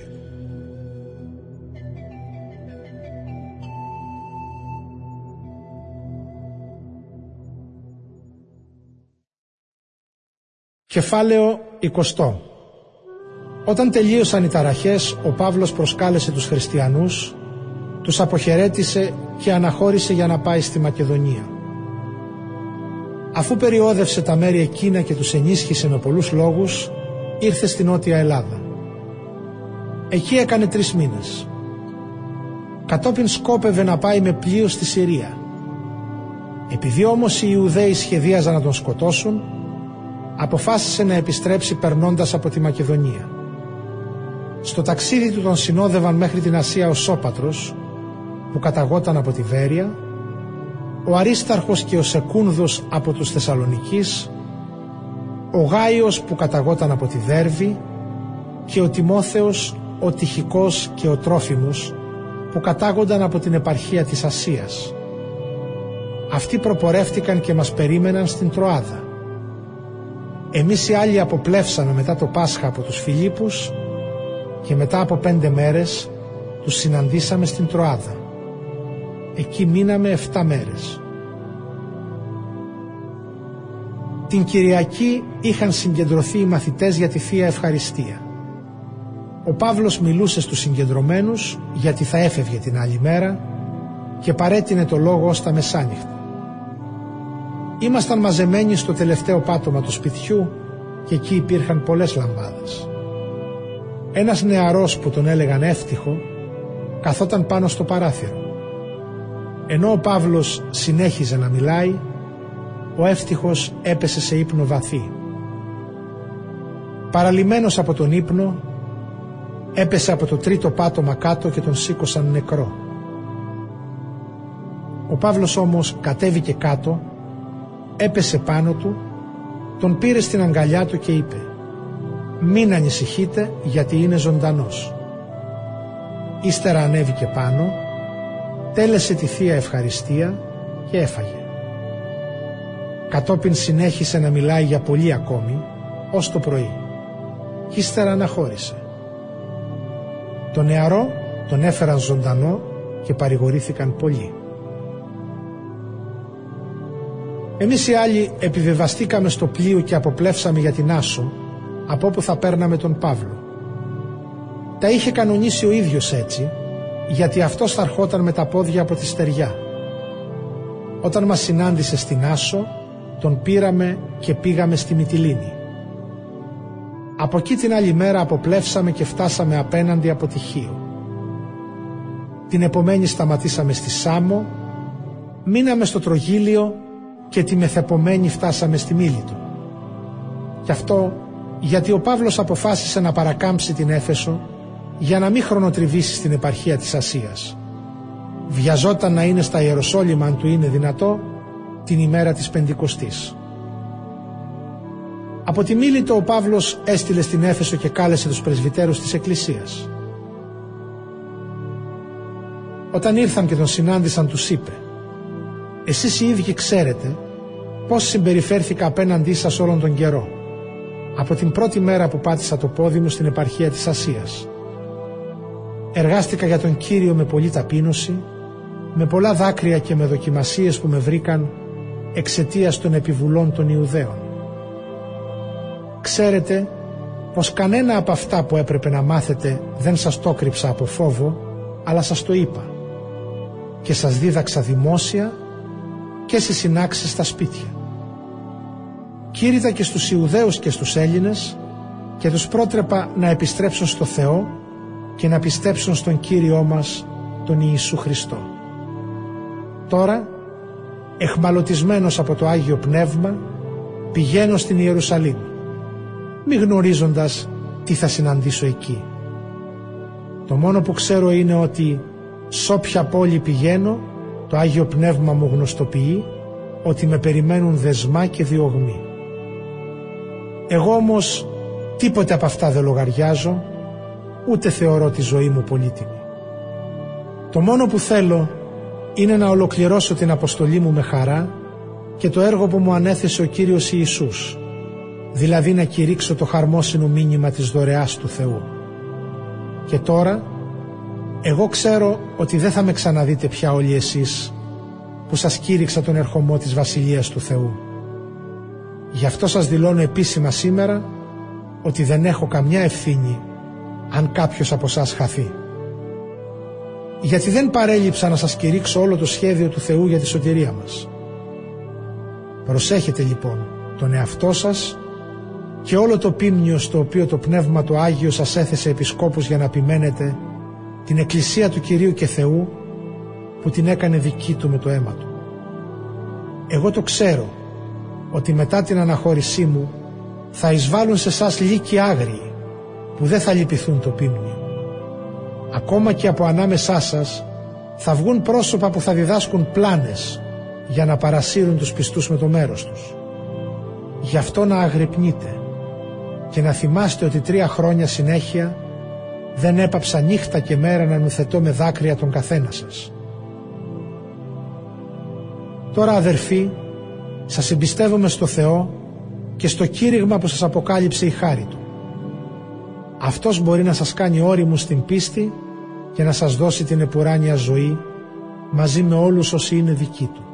Κεφάλαιο 20. Όταν τελείωσαν οι ταραχές, ο Παύλος προσκάλεσε τους χριστιανούς, τους αποχαιρέτησε και αναχώρησε για να πάει στη Μακεδονία. Αφού περιόδευσε τα μέρη εκείνα και τους ενίσχυσε με πολλούς λόγους, ήρθε στη Νότια Ελλάδα. Εκεί έκανε 3 μήνες. Κατόπιν σκόπευε να πάει με πλοίο στη Συρία. Επειδή όμως οι Ιουδαίοι σχεδίαζαν να τον σκοτώσουν, αποφάσισε να επιστρέψει περνώντας από τη Μακεδονία. Στο ταξίδι του τον συνόδευαν μέχρι την Ασία ο Σώπατρος, που καταγόταν από τη Βέρεια, ο Αρίσταρχος και ο Σεκούνδος από τους Θεσσαλονικής, ο Γάιος που καταγόταν από τη Δέρβη και ο Τιμόθεος, ο Τυχικός και ο Τρόφιμος που κατάγονταν από την επαρχία της Ασίας. Αυτοί προπορεύτηκαν και μας περίμεναν στην Τροάδα. Εμείς οι άλλοι αποπλεύσαμε μετά το Πάσχα από τους Φιλίππους και μετά από 5 μέρες τους συναντήσαμε στην Τροάδα. Εκεί μείναμε 7 μέρες. Την Κυριακή είχαν συγκεντρωθεί οι μαθητές για τη Θεία Ευχαριστία. Ο Παύλος μιλούσε στους συγκεντρωμένους γιατί θα έφευγε την άλλη μέρα και παρέτεινε το λόγο ως τα μεσάνυχτα. Ήμασταν μαζεμένοι στο τελευταίο πάτωμα του σπιτιού και εκεί υπήρχαν πολλές λαμπάδες. Ένας νεαρός που τον έλεγαν Εύτυχο καθόταν πάνω στο παράθυρο. Ενώ ο Παύλος συνέχιζε να μιλάει, ο Εύτυχος έπεσε σε ύπνο βαθύ. Παραλυμμένος από τον ύπνο, έπεσε από το 3ο πάτωμα κάτω και τον σήκωσαν νεκρό. Ο Παύλος όμως κατέβηκε κάτω, έπεσε πάνω του, τον πήρε στην αγκαλιά του και είπε: «Μην ανησυχείτε γιατί είναι ζωντανός». Ύστερα ανέβηκε πάνω, τέλεσε τη Θεία Ευχαριστία και έφαγε. Κατόπιν συνέχισε να μιλάει για πολύ ακόμη, ως το πρωί. Κι ύστερα αναχώρησε. Τον νεαρό τον έφεραν ζωντανό και παρηγορήθηκαν πολύ. Εμείς οι άλλοι επιβεβαστήκαμε στο πλοίο και αποπλεύσαμε για την Άσο, από όπου θα παίρναμε τον Παύλο. Τα είχε κανονίσει ο ίδιος έτσι, γιατί αυτός θα ερχόταν με τα πόδια από τη στεριά. Όταν μας συνάντησε στην Άσο, τον πήραμε και πήγαμε στη Μυτιλήνη. Από εκεί την άλλη μέρα αποπλεύσαμε και φτάσαμε απέναντι από τη Χίο. Την επομένη σταματήσαμε στη Σάμο, μείναμε στο Τρογίλιο και τη μεθεπομένη φτάσαμε στη Μίλητο. Γι' αυτό γιατί ο Παύλος αποφάσισε να παρακάμψει την Έφεσο για να μην χρονοτριβήσει στην επαρχία της Ασίας. Βιαζόταν να είναι στα Ιεροσόλυμα, αν του είναι δυνατό, την ημέρα της Πεντηκοστής. Από τη Μίλητο ο Παύλος έστειλε στην Έφεσο και κάλεσε τους πρεσβυτέρους της Εκκλησίας. Όταν ήρθαν και τον συνάντησαν, τους είπε: «Εσείς οι ίδιοι ξέρετε πώς συμπεριφέρθηκα απέναντί σας όλον τον καιρό, από την πρώτη μέρα που πάτησα το πόδι μου στην επαρχία της Ασίας. Εργάστηκα για τον Κύριο με πολλή ταπείνωση, με πολλά δάκρυα και με δοκιμασίες που με βρήκαν εξαιτίας των επιβουλών των Ιουδαίων. Ξέρετε πως κανένα από αυτά που έπρεπε να μάθετε δεν σας το κρύψα από φόβο, αλλά σας το είπα και σας δίδαξα δημόσια και στις συνάξεις στα σπίτια. Κήρυτα και στους Ιουδαίους και στους Έλληνες και τους πρότρεπα να επιστρέψουν στο Θεό και να πιστέψουν στον Κύριό μας τον Ιησού Χριστό. Τώρα, εχμαλωτισμένος από το Άγιο Πνεύμα, πηγαίνω στην Ιερουσαλήμ, μη γνωρίζοντας τι θα συναντήσω εκεί. Το μόνο που ξέρω είναι ότι σ' όποια πόλη πηγαίνω, το Άγιο Πνεύμα μου γνωστοποιεί ότι με περιμένουν δεσμά και διωγμοί. Εγώ όμως τίποτε από αυτά δεν λογαριάζω, ούτε θεωρώ τη ζωή μου πολύτιμη. Το μόνο που θέλω είναι να ολοκληρώσω την αποστολή μου με χαρά και το έργο που μου ανέθεσε ο Κύριος Ιησούς, δηλαδή να κηρύξω το χαρμόσυνο μήνυμα της δωρεάς του Θεού. Και τώρα, εγώ ξέρω ότι δεν θα με ξαναδείτε πια όλοι εσείς που σας κήρυξα τον ερχομό της Βασιλείας του Θεού. Γι' αυτό σας δηλώνω επίσημα σήμερα ότι δεν έχω καμιά ευθύνη αν κάποιος από σας χαθεί. Γιατί δεν παρέλειψα να σας κηρύξω όλο το σχέδιο του Θεού για τη σωτηρία μας. Προσέχετε λοιπόν τον εαυτό σας και όλο το πίμνιο στο οποίο το Πνεύμα το Άγιο σας έθεσε επισκόπους για να ποιμένετε την Εκκλησία του Κυρίου και Θεού που την έκανε δική του με το αίμα του. Εγώ το ξέρω ότι μετά την αναχώρησή μου θα εισβάλλουν σε εσάς λύκοι άγριοι που δεν θα λυπηθούν το πίμνιο. Ακόμα και από ανάμεσά σας θα βγουν πρόσωπα που θα διδάσκουν πλάνες για να παρασύρουν τους πιστούς με το μέρος τους. Γι' αυτό να αγρυπνείτε και να θυμάστε ότι 3 χρόνια συνέχεια δεν έπαψα νύχτα και μέρα να νουθετώ με δάκρυα τον καθένα σας. Τώρα αδερφοί, σας εμπιστεύομαι στο Θεό και στο κήρυγμα που σας αποκάλυψε η χάρη Του. Αυτός μπορεί να σας κάνει όριμους στην πίστη και να σας δώσει την επουράνια ζωή μαζί με όλους όσοι είναι δικοί Του.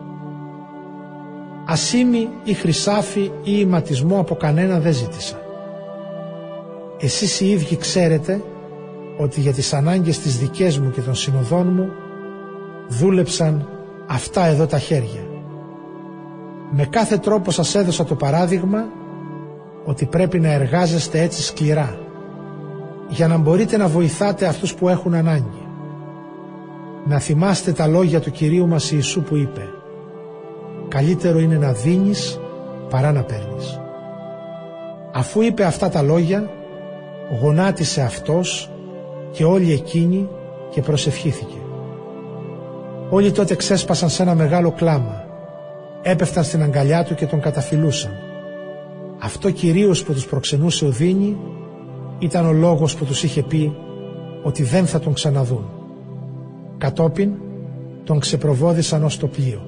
Ασήμι ή χρυσάφι ή ηματισμό από κανένα δεν ζήτησα. Εσείς οι ίδιοι ξέρετε ότι για τις ανάγκες τις δικές μου και των συνοδών μου δούλεψαν αυτά εδώ τα χέρια. Με κάθε τρόπο σας έδωσα το παράδειγμα ότι πρέπει να εργάζεστε έτσι σκληρά για να μπορείτε να βοηθάτε αυτούς που έχουν ανάγκη. Να θυμάστε τα λόγια του Κυρίου μας Ιησού που είπε: «Καλύτερο είναι να δίνεις παρά να παίρνεις». Αφού είπε αυτά τα λόγια, γονάτισε αυτός και όλοι εκείνοι και προσευχήθηκε. Όλοι τότε ξέσπασαν σε ένα μεγάλο κλάμα, έπεφταν στην αγκαλιά του και τον καταφυλούσαν. Αυτό κυρίως που τους προξενούσε οδύνη ήταν ο λόγος που τους είχε πει ότι δεν θα τον ξαναδούν. Κατόπιν τον ξεπροβόδισαν ως το πλοίο.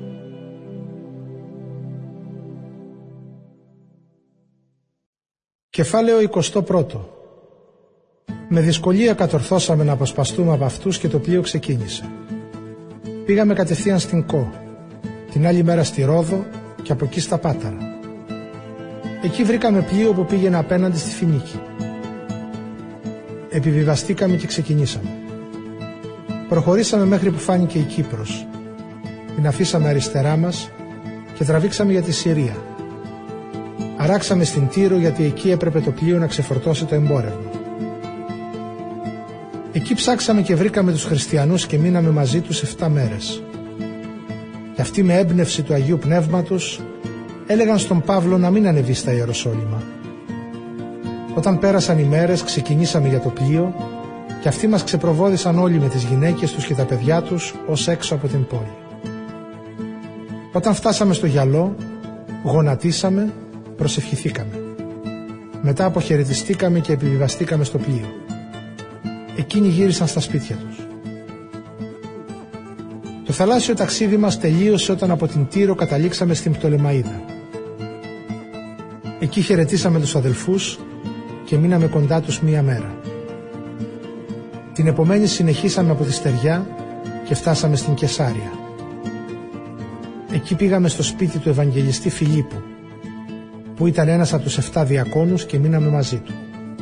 Κεφάλαιο 21. Με δυσκολία κατορθώσαμε να αποσπαστούμε από αυτούς και το πλοίο ξεκίνησε. Πήγαμε κατευθείαν στην Κο, την άλλη μέρα στη Ρόδο και από εκεί στα Πάταρα. Εκεί βρήκαμε πλοίο που πήγαινε απέναντι στη Φινίκη. Επιβιβαστήκαμε και ξεκινήσαμε. Προχωρήσαμε μέχρι που φάνηκε η Κύπρος. Την αφήσαμε αριστερά μας και τραβήξαμε για τη Συρία. Αράξαμε στην Τύρο γιατί εκεί έπρεπε το πλοίο να ξεφορτώσει το εμπόρευμα. Εκεί ψάξαμε και βρήκαμε τους χριστιανούς και μείναμε μαζί τους 7 μέρες. Και αυτοί με έμπνευση του Αγίου Πνεύματος έλεγαν στον Παύλο να μην ανεβεί στα Ιεροσόλυμα. Όταν πέρασαν οι μέρες ξεκινήσαμε για το πλοίο και αυτοί μας ξεπροβόδησαν όλοι με τις γυναίκες τους και τα παιδιά τους ως έξω από την πόλη. Όταν φτάσαμε στο γυαλό, γονατίσαμε, προσευχηθήκαμε. Μετά αποχαιρετιστήκαμε και επιβιβαστήκαμε στο πλοίο. Εκείνοι γύρισαν στα σπίτια τους. Το θαλάσσιο ταξίδι μας τελείωσε όταν από την Τύρο καταλήξαμε στην Πτολεμαΐδα. Εκεί χαιρετήσαμε τους αδελφούς και μείναμε κοντά τους 1 μέρα. Την επομένη συνεχίσαμε από τη στεριά και φτάσαμε στην Κεσάρια. Εκεί πήγαμε στο σπίτι του Ευαγγελιστή Φιλίππου, που ήταν ένας από τους 7 διακόνους και μείναμε μαζί του.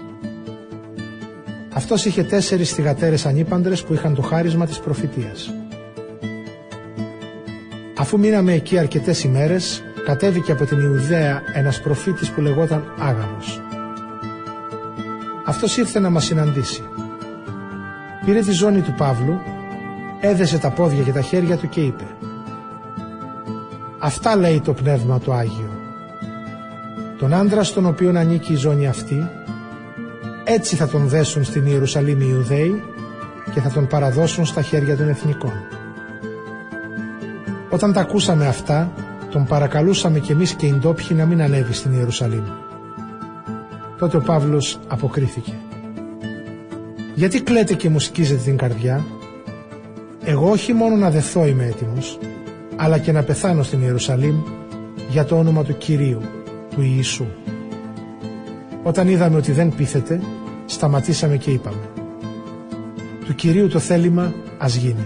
Αυτός είχε 4 θυγατέρες ανήπαντρες που είχαν το χάρισμα της προφητείας. Αφού μείναμε εκεί αρκετές ημέρες, κατέβηκε από την Ιουδαία ένας προφήτης που λεγόταν Άγαβος. Αυτός ήρθε να μας συναντήσει. Πήρε τη ζώνη του Παύλου, έδεσε τα πόδια και τα χέρια του και είπε: «Αυτά λέει το Πνεύμα το Άγιο. Τον άντρα στον οποίον ανήκει η ζώνη αυτή, έτσι θα τον δέσουν στην Ιερουσαλήμ οι Ιουδαίοι και θα τον παραδώσουν στα χέρια των εθνικών». Όταν τα ακούσαμε αυτά, τον παρακαλούσαμε κι εμείς και οι ντόπιοι να μην ανέβει στην Ιερουσαλήμ. Τότε ο Παύλος αποκρίθηκε: «Γιατί κλαίτε και μου σκίζετε την καρδιά? Εγώ όχι μόνο να δεθώ είμαι έτοιμος, αλλά και να πεθάνω στην Ιερουσαλήμ για το όνομα του Κυρίου, του Ιησού». Όταν είδαμε ότι δεν πείθεται, σταματήσαμε και είπαμε: «Του Κυρίου το θέλημα ας γίνει».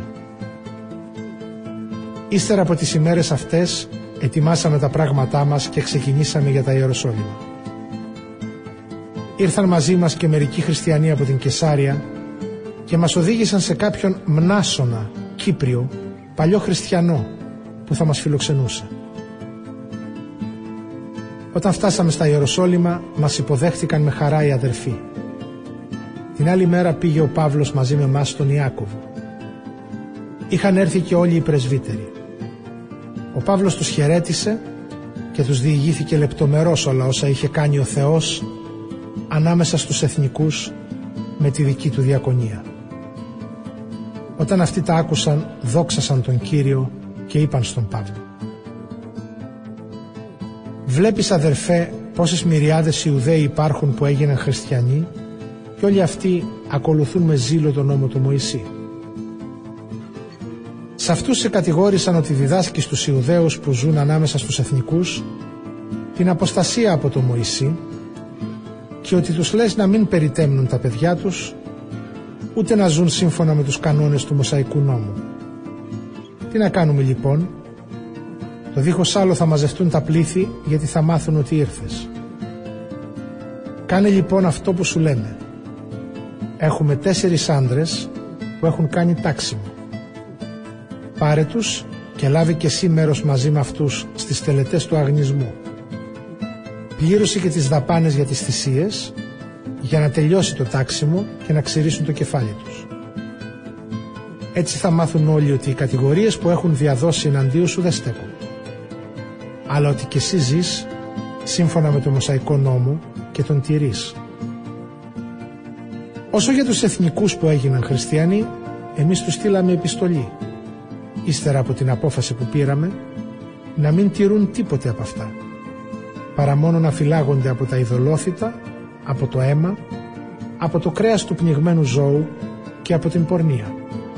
Ύστερα από τις ημέρες αυτές ετοιμάσαμε τα πράγματά μας και ξεκινήσαμε για τα Ιεροσόλυμα. Ήρθαν μαζί μας και μερικοί χριστιανοί από την Κεσάρια και μας οδήγησαν σε κάποιον Μνάσονα, Κύπριο, παλιό χριστιανό που θα μας φιλοξενούσε. Όταν φτάσαμε στα Ιεροσόλυμα μας υποδέχτηκαν με χαρά οι αδερφοί. Την άλλη μέρα πήγε ο Παύλος μαζί με μας στον Ιάκωβο. Είχαν έρθει και όλοι οι πρεσβύτεροι. Ο Παύλος τους χαιρέτησε και τους διηγήθηκε λεπτομερώς όλα όσα είχε κάνει ο Θεός ανάμεσα στους εθνικούς με τη δική του διακονία. Όταν αυτοί τα άκουσαν, δόξασαν τον Κύριο και είπαν στον Παύλο: «Βλέπεις, αδερφέ, πόσες μυριάδες Ιουδαίοι υπάρχουν που έγιναν χριστιανοί και όλοι αυτοί ακολουθούν με ζήλο τον νόμο του Μωυσή. Σε αυτούς σε κατηγόρησαν ότι διδάσκεις στους Ιουδαίους που ζουν ανάμεσα στους εθνικούς την αποστασία από το Μωυσή και ότι τους λες να μην περιτέμνουν τα παιδιά τους, ούτε να ζουν σύμφωνα με τους κανόνες του Μωσαϊκού νόμου. Τι να κάνουμε λοιπόν? Το δίχως άλλο θα μαζευτούν τα πλήθη, γιατί θα μάθουν ότι ήρθες. Κάνε λοιπόν αυτό που σου λέμε. Έχουμε 4 άντρες που έχουν κάνει τάξιμο. Πάρε τους και λάβει και εσύ μέρος μαζί με αυτούς στις τελετές του αγνισμού. Πλήρωσε και τις δαπάνες για τις θυσίες, για να τελειώσει το τάξιμο και να ξυρίσουν το κεφάλι τους. Έτσι θα μάθουν όλοι ότι οι κατηγορίες που έχουν διαδώσει εναντίον σου δεν στέκουν, αλλά ότι και εσύ ζεις σύμφωνα με το Μωσαϊκό νόμο και τον τηρείς. Όσο για τους εθνικούς που έγιναν χριστιανοί, εμείς τους στείλαμε επιστολή, ύστερα από την απόφαση που πήραμε, να μην τηρούν τίποτε από αυτά, παρά μόνο να φυλάγονται από τα ειδωλόθητα, από το αίμα, από το κρέας του πνιγμένου ζώου και από την πορνεία.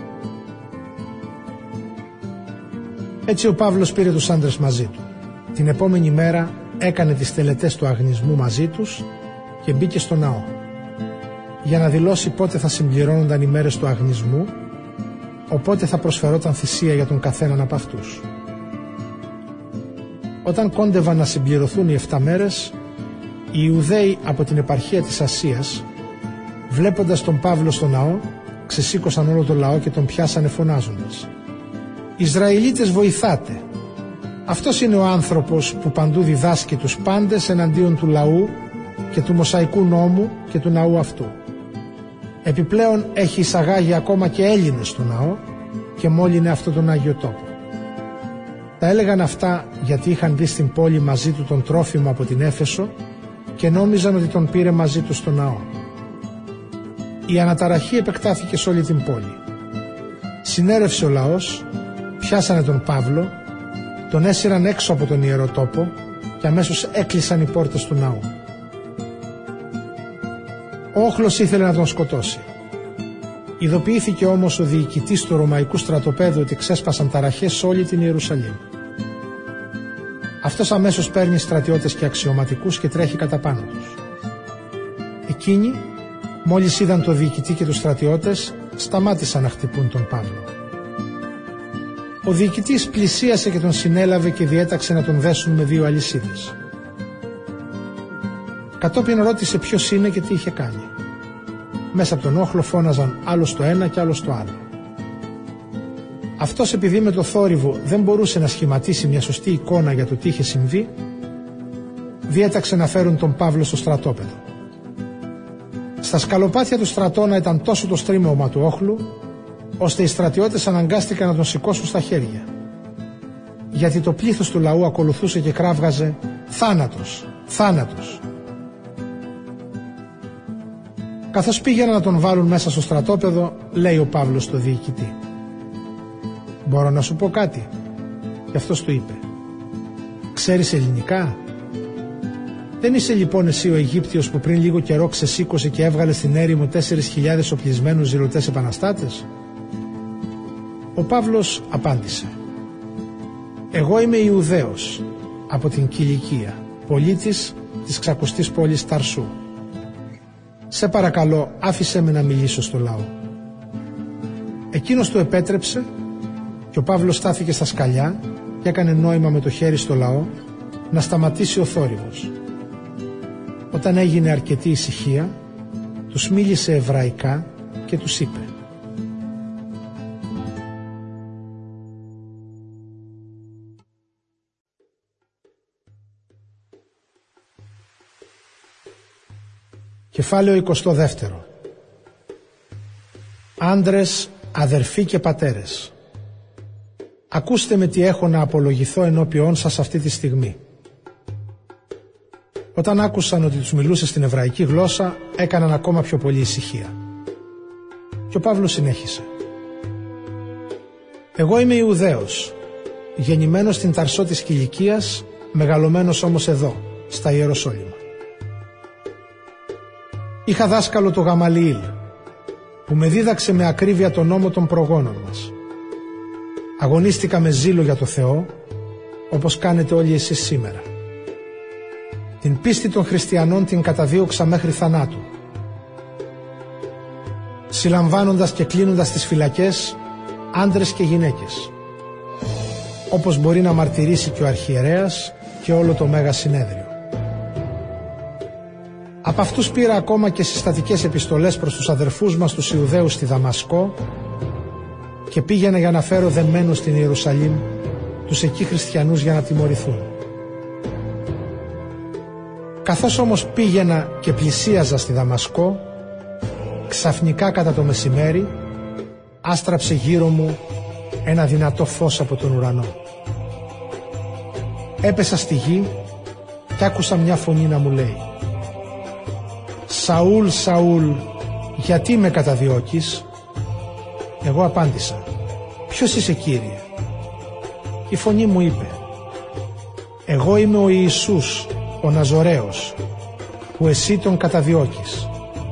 Έτσι ο Παύλος πήρε τους άντρες μαζί του. Την επόμενη μέρα έκανε τις τελετές του αγνισμού μαζί τους και μπήκε στο ναό. για να δηλώσει πότε θα συμπληρώνονταν οι μέρες του αγνισμού, οπότε θα προσφερόταν θυσία για τον καθέναν από αυτούς. Όταν κόντευαν να συμπληρωθούν οι 7 μέρες, οι Ιουδαίοι από την επαρχία της Ασίας, βλέποντας τον Παύλο στο ναό, ξεσήκωσαν όλο το λαό και τον πιάσανε φωνάζοντας: «Ισραηλίτες, βοηθάτε! Αυτός είναι ο άνθρωπος που παντού διδάσκει τους πάντες εναντίον του λαού και του Μωσαϊκού νόμου και του ναού αυτού. Επιπλέον έχει εισαγάγει ακόμα και Έλληνες στο ναό και μόλυνε αυτό τον Άγιο Τόπο». Τα έλεγαν αυτά γιατί είχαν δει στην πόλη μαζί του τον Τρόφιμο από την Έφεσο και νόμιζαν ότι τον πήρε μαζί του στο ναό. Η αναταραχή επεκτάθηκε σε όλη την πόλη. Συνέρευσε ο λαός, πιάσανε τον Παύλο, τον έσυραν έξω από τον Ιερό Τόπο και αμέσως έκλεισαν οι πόρτες του ναού. Ο όχλος ήθελε να τον σκοτώσει. Ειδοποιήθηκε όμως ο διοικητής του Ρωμαϊκού στρατοπέδου ότι ξέσπασαν ταραχές σε όλη την Ιερουσαλήμ. Αυτός αμέσως παίρνει στρατιώτες και αξιωματικούς και τρέχει κατά πάνω τους. Εκείνοι, μόλις είδαν το διοικητή και τους στρατιώτες, σταμάτησαν να χτυπούν τον Παύλο. Ο διοικητής πλησίασε και τον συνέλαβε και διέταξε να τον δέσουν με 2 αλυσίδες. Κατόπιν ρώτησε ποιος είναι και τι είχε κάνει. Μέσα από τον όχλο φώναζαν άλλος το ένα και άλλος το άλλο. Αυτός, επειδή με το θόρυβο δεν μπορούσε να σχηματίσει μια σωστή εικόνα για το τι είχε συμβεί, διέταξε να φέρουν τον Παύλο στο στρατόπεδο. Στα σκαλοπάτια του στρατώνα ήταν τόσο το στρίμωγμα του όχλου, ώστε οι στρατιώτες αναγκάστηκαν να τον σηκώσουν στα χέρια. Γιατί το πλήθος του λαού ακολουθούσε και κράβγαζε «Θάνατος! Θάνατος!». Καθώς πήγαιναν να τον βάλουν μέσα στο στρατόπεδο, λέει ο Παύλος στο διοικητή: «Μπορώ να σου πω κάτι?» Και αυτός του είπε: «Ξέρεις ελληνικά? Δεν είσαι λοιπόν εσύ ο Αιγύπτιος που πριν λίγο καιρό ξεσήκωσε και έβγαλε στην έρημο 4.000 οπλισμένους ζηλωτές επαναστάτες?» Ο Παύλος απάντησε: «Εγώ είμαι Ιουδαίος από την Κιλικία, πολίτης της ξακουστής πόλης Ταρσού. Σε παρακαλώ, άφησέ με να μιλήσω στο λαό». Εκείνος του επέτρεψε και ο Παύλος στάθηκε στα σκαλιά και έκανε νόημα με το χέρι στο λαό να σταματήσει ο θόρυβος. Όταν έγινε αρκετή ησυχία, τους μίλησε εβραϊκά και τους είπε: Κεφάλαιο 22. Άντρες, αδερφοί και πατέρες, ακούστε με τι έχω να απολογηθώ ενώπιόν σας αυτή τη στιγμή. Όταν άκουσαν ότι τους μιλούσε στην εβραϊκή γλώσσα, έκαναν ακόμα πιο πολύ ησυχία. Και ο Παύλος συνέχισε: «Εγώ είμαι Ιουδαίος, γεννημένος στην Ταρσό της Κιλικίας, μεγαλωμένος όμως εδώ, στα Ιεροσόλυμα. Είχα δάσκαλο το Γαμαλιήλ, που με δίδαξε με ακρίβεια τον νόμο των προγόνων μας. Αγωνίστηκα με ζήλο για το Θεό, όπως κάνετε όλοι εσείς σήμερα. Την πίστη των χριστιανών την καταδίωξα μέχρι θανάτου. Συλλαμβάνοντας και κλείνοντας τις φυλακές άντρες και γυναίκες, όπως μπορεί να μαρτυρήσει και ο αρχιερέας και όλο το Μέγα Συνέδριο. Από αυτούς πήρα ακόμα και συστατικές επιστολές προς τους αδερφούς μας τους Ιουδαίους στη Δαμασκό και πήγαινα για να φέρω δεμένους στην Ιερουσαλήμ τους εκεί χριστιανούς για να τιμωρηθούν. Καθώς όμως πήγαινα και πλησίαζα στη Δαμασκό, ξαφνικά κατά το μεσημέρι άστραψε γύρω μου ένα δυνατό φως από τον ουρανό. Έπεσα στη γη και άκουσα μια φωνή να μου λέει: «Σαούλ, Σαούλ, γιατί με καταδιώκεις?» Εγώ απάντησα: «Ποιος είσαι, Κύριε?» Η φωνή μου είπε: «Εγώ είμαι ο Ιησούς, ο Ναζωραίος, που εσύ τον καταδιώκεις».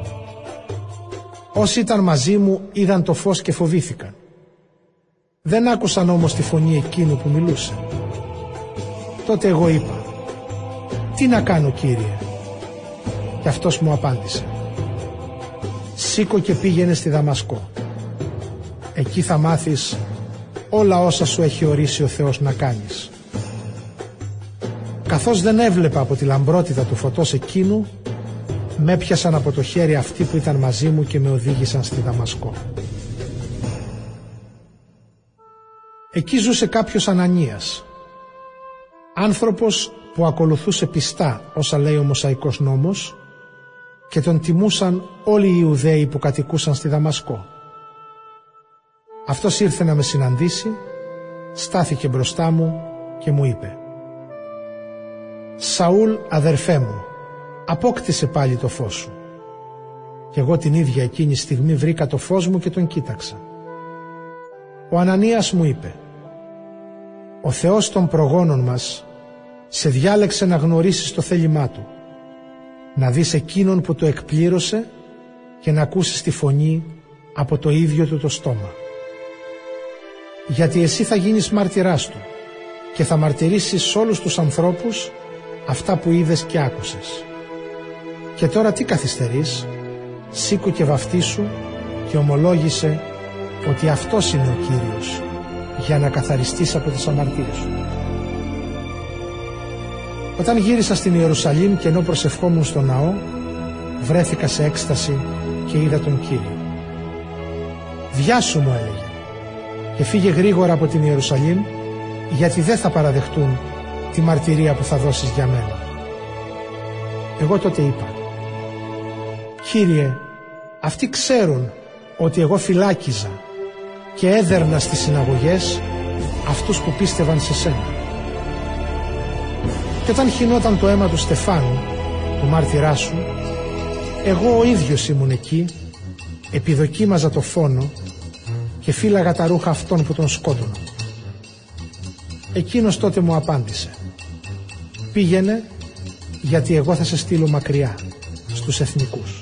Όσοι ήταν μαζί μου είδαν το φως και φοβήθηκαν. Δεν άκουσαν όμως τη φωνή εκείνου που μιλούσε. Τότε εγώ είπα: «Τι να κάνω, Κύριε?» Και αυτός μου απάντησε: σήκω και πήγαινε στη Δαμασκό. Εκεί θα μάθεις όλα όσα σου έχει ορίσει ο Θεός να κάνεις. Καθώς δεν έβλεπα από τη λαμπρότητα του φωτός εκείνου, με έπιασαν από το χέρι αυτοί που ήταν μαζί μου και με οδήγησαν στη Δαμασκό. Εκεί ζούσε κάποιος Ανανίας, άνθρωπος που ακολουθούσε πιστά όσα λέει ο Μωσαϊκός νόμος, και τον τιμούσαν όλοι οι Ιουδαίοι που κατοικούσαν στη Δαμασκό. Αυτός ήρθε να με συναντήσει, στάθηκε μπροστά μου και μου είπε: «Σαούλ, αδερφέ μου, απόκτησε πάλι το φως σου». Και εγώ την ίδια εκείνη στιγμή βρήκα το φως μου και τον κοίταξα. Ο Ανανίας μου είπε: «Ο Θεός των προγόνων μας σε διάλεξε να γνωρίσεις το θέλημά Του, να δεις εκείνον που το εκπλήρωσε και να ακούσεις τη φωνή από το ίδιο Του το στόμα. Γιατί εσύ θα γίνεις μάρτυράς Του και θα μαρτυρήσεις σε όλους τους ανθρώπους αυτά που είδες και άκουσες. Και τώρα τι καθυστερείς? Σήκω και βαφτίσου και ομολόγησε ότι αυτός είναι ο Κύριος, για να καθαριστείς από τις αμαρτίες σου». Όταν γύρισα στην Ιερουσαλήμ και ενώ προσευχόμουν στο ναό, βρέθηκα σε έκσταση και είδα τον Κύριο. «Βιάσου», μου έλεγε, «και φύγε γρήγορα από την Ιερουσαλήμ, γιατί δεν θα παραδεχτούν τη μαρτυρία που θα δώσεις για μένα». Εγώ τότε είπα: «Κύριε, αυτοί ξέρουν ότι εγώ φυλάκιζα και έδερνα στις συναγωγές αυτούς που πίστευαν σε σένα. Και όταν χυνόταν το αίμα του Στεφάνου, του μάρτυρά σου, εγώ ο ίδιος ήμουν εκεί, επιδοκίμαζα το φόνο και φύλαγα τα ρούχα αυτών που τον σκότωναν». Εκείνος τότε μου απάντησε: «Πήγαινε, γιατί εγώ θα σε στείλω μακριά στους εθνικούς».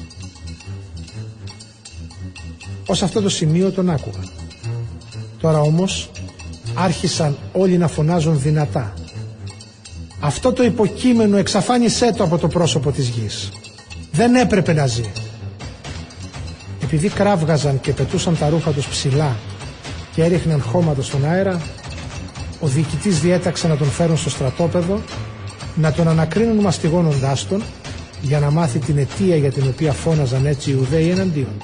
Ως αυτό το σημείο τον άκουγα. Τώρα όμως άρχισαν όλοι να φωνάζουν δυνατά: «Αυτό το υποκείμενο εξαφάνισέ το από το πρόσωπο της γης. Δεν έπρεπε να ζει». Επειδή κράβγαζαν και πετούσαν τα ρούχα τους ψηλά και έριχναν χώματα στον αέρα, ο διοικητής διέταξε να τον φέρουν στο στρατόπεδο, να τον ανακρίνουν μαστιγώνοντάς τον, για να μάθει την αιτία για την οποία φώναζαν έτσι οι Ιουδαίοι εναντίον.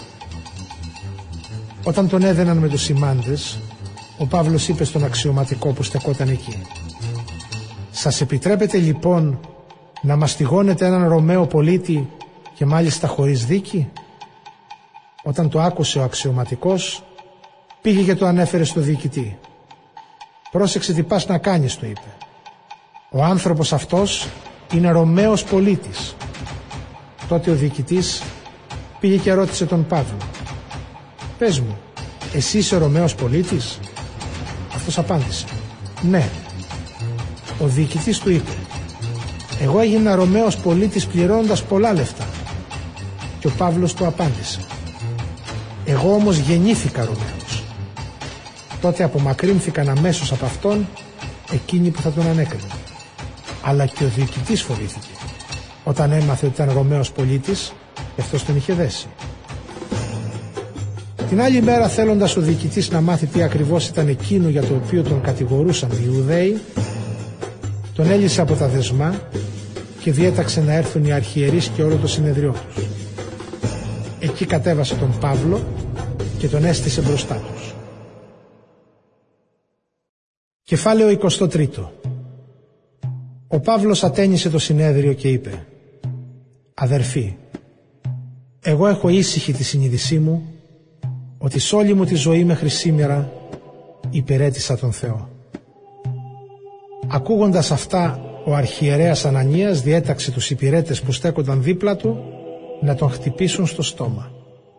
Όταν τον έδαιναν με τους σημάντες, ο Παύλος είπε στον αξιωματικό που στεκόταν εκεί: «Σας επιτρέπετε λοιπόν να μαστιγώνετε έναν Ρωμαίο πολίτη και μάλιστα χωρίς δίκη?» Όταν το άκουσε ο αξιωματικός, πήγε και το ανέφερε στο διοικητή. «Πρόσεξε τι πας να κάνεις», του είπε. «Ο άνθρωπος αυτός είναι Ρωμαίος πολίτης». Τότε ο διοικητής πήγε και ρώτησε τον Παύλο: «Πες μου, εσύ είσαι Ρωμαίος πολίτης?» Αυτός απάντησε: «Ναι». Ο διοικητής του είπε: «Εγώ έγινα Ρωμαίος πολίτης πληρώνοντας πολλά λεφτά». Και ο Παύλος του απάντησε: «Εγώ όμως γεννήθηκα Ρωμαίος». Τότε απομακρύνθηκαν αμέσως από αυτόν εκείνοι που θα τον ανέκριναν. Αλλά και ο διοικητής φοβήθηκε όταν έμαθε ότι ήταν Ρωμαίος πολίτης και αυτός τον είχε δέσει. Την άλλη μέρα, θέλοντας ο διοικητής να μάθει τι ακριβώς ήταν εκείνο για το οποίο τον κατηγορούσαν οι Ιουδαίοι, τον έλυσε από τα δεσμά και διέταξε να έρθουν οι αρχιερείς και όλο το συνεδριό τους. Εκεί κατέβασε τον Παύλο και τον έστησε μπροστά τους. Κεφάλαιο 23. Ο Παύλος ατένισε το συνέδριο και είπε: «Αδερφοί, εγώ έχω ήσυχη τη συνείδησή μου ότι σ' όλη μου τη ζωή μέχρι σήμερα υπηρέτησα τον Θεό». Ακούγοντας αυτά, ο αρχιερέας Ανανίας διέταξε τους υπηρέτες που στέκονταν δίπλα του να τον χτυπήσουν στο στόμα.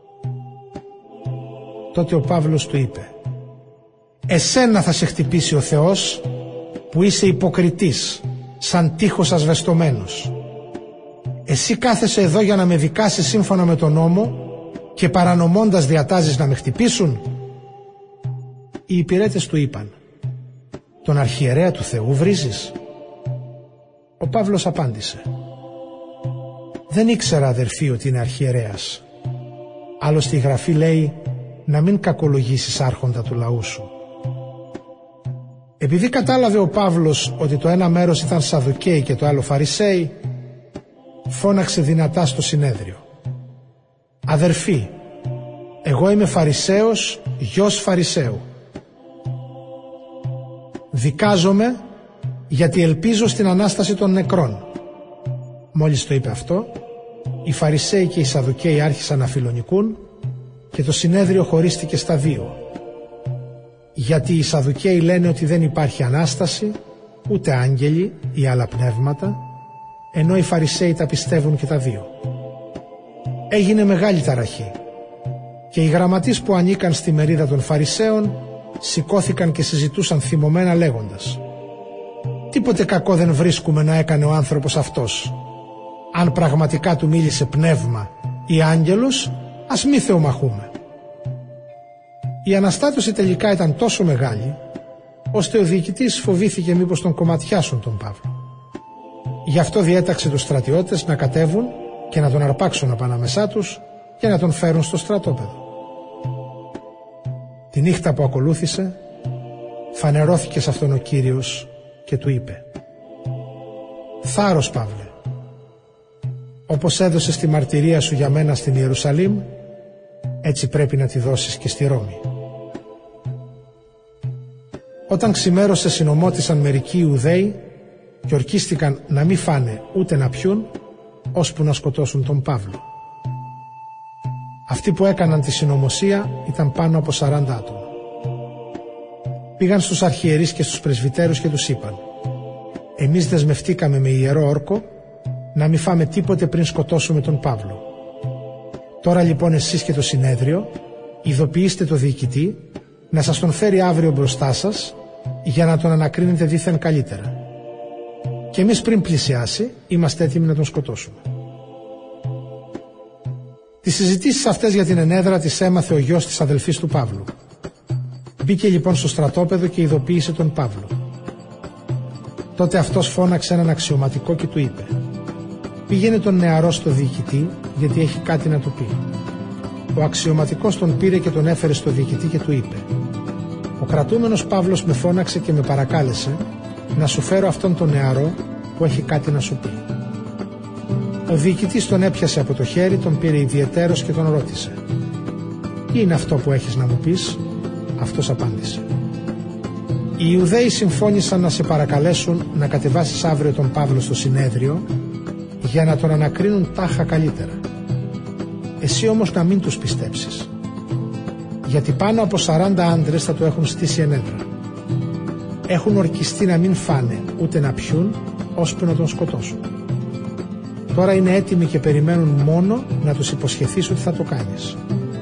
Τότε ο Παύλος του είπε: «Εσένα θα σε χτυπήσει ο Θεός, που είσαι υποκριτής, σαν τείχος ασβεστομένος. Εσύ κάθεσαι εδώ για να με δικάσεις σύμφωνα με τον νόμο και παρανομώντας διατάζεις να με χτυπήσουν?» Οι υπηρέτες του είπαν: «Τον αρχιερέα του Θεού βρίζεις?» Ο Παύλος απάντησε: «Δεν ήξερα, αδερφοί, ότι είναι αρχιερέας». Άλλωστε η Γραφή λέει να μην κακολογήσεις άρχοντα του λαού σου. Επειδή κατάλαβε ο Παύλος ότι το ένα μέρος ήταν Σαδουκαίοι και το άλλο Φαρισαίοι, φώναξε δυνατά στο συνέδριο: «Αδερφοί, εγώ είμαι Φαρισαίος, γιος Φαρισαίου. Δικάζομαι γιατί ελπίζω στην Ανάσταση των νεκρών». Μόλις το είπε αυτό, οι Φαρισαίοι και οι Σαδουκαίοι άρχισαν να φιλονικούν και το συνέδριο χωρίστηκε στα δύο. Γιατί οι Σαδουκαίοι λένε ότι δεν υπάρχει Ανάσταση, ούτε άγγελοι ή άλλα πνεύματα, ενώ οι Φαρισαίοι τα πιστεύουν και τα δύο. Έγινε μεγάλη ταραχή και οι γραμματείς που ανήκαν στη μερίδα των Φαρισαίων σηκώθηκαν και συζητούσαν θυμωμένα λέγοντας: «Τίποτε κακό δεν βρίσκουμε να έκανε ο άνθρωπος αυτός. Αν πραγματικά του μίλησε πνεύμα ή άγγελος, ας μη θεομαχούμε». Η αναστάτωση τελικά ήταν τόσο μεγάλη, ώστε ο διοικητής φοβήθηκε μήπως τον κομματιάσουν τον Παύλο. Γι' αυτό διέταξε τους στρατιώτες να κατέβουν και να τον αρπάξουν απανάμεσά τους και να τον φέρουν στο στρατόπεδο. Τη νύχτα που ακολούθησε, φανερώθηκε σε αυτόν ο Κύριος και του είπε: «Θάρρος, Παύλε, όπως έδωσες τη μαρτυρία σου για μένα στην Ιερουσαλήμ, έτσι πρέπει να τη δώσεις και στη Ρώμη». Όταν ξημέρωσε, συνομώτησαν μερικοί Ιουδαίοι και ορκίστηκαν να μην φάνε ούτε να πιούν, ώσπου να σκοτώσουν τον Παύλο. Αυτοί που έκαναν τη συνωμοσία ήταν πάνω από 40 άτομα. Πήγαν στους αρχιερείς και στους πρεσβυτέρους και τους είπαν: «Εμείς δεσμευτήκαμε με ιερό όρκο να μην φάμε τίποτε πριν σκοτώσουμε τον Παύλο. Τώρα λοιπόν εσείς και το συνέδριο ειδοποιήστε το διοικητή να σας τον φέρει αύριο μπροστά σας για να τον ανακρίνετε δήθεν καλύτερα. Και εμείς πριν πλησιάσει είμαστε έτοιμοι να τον σκοτώσουμε». Τις συζητήσεις αυτές για την ενέδρα τις έμαθε ο γιος της αδελφής του Παύλου. Μπήκε λοιπόν στο στρατόπεδο και ειδοποίησε τον Παύλο. Τότε αυτός φώναξε έναν αξιωματικό και του είπε: «Πήγαινε τον νεαρό στο διοικητή, γιατί έχει κάτι να του πει». Ο αξιωματικός τον πήρε και τον έφερε στο διοικητή και του είπε: «Ο κρατούμενος Παύλος με φώναξε και με παρακάλεσε να σου φέρω αυτόν τον νεαρό που έχει κάτι να σου πει». Ο διοικητής τον έπιασε από το χέρι, τον πήρε ιδιαιτέρως και τον ρώτησε: «Τι είναι αυτό που έχεις να μου πεις?» Αυτός απάντησε: «Οι Ιουδαίοι συμφώνησαν να σε παρακαλέσουν να κατεβάσεις αύριο τον Παύλο στο συνέδριο για να τον ανακρίνουν τάχα καλύτερα. Εσύ όμως να μην τους πιστέψεις, γιατί πάνω από 40 άντρες θα του έχουν στήσει ενέδρα. Έχουν ορκιστεί να μην φάνε ούτε να πιούν ώσπου να τον σκοτώσουν. Τώρα είναι έτοιμοι και περιμένουν μόνο να τους υποσχεθείς ότι θα το κάνεις».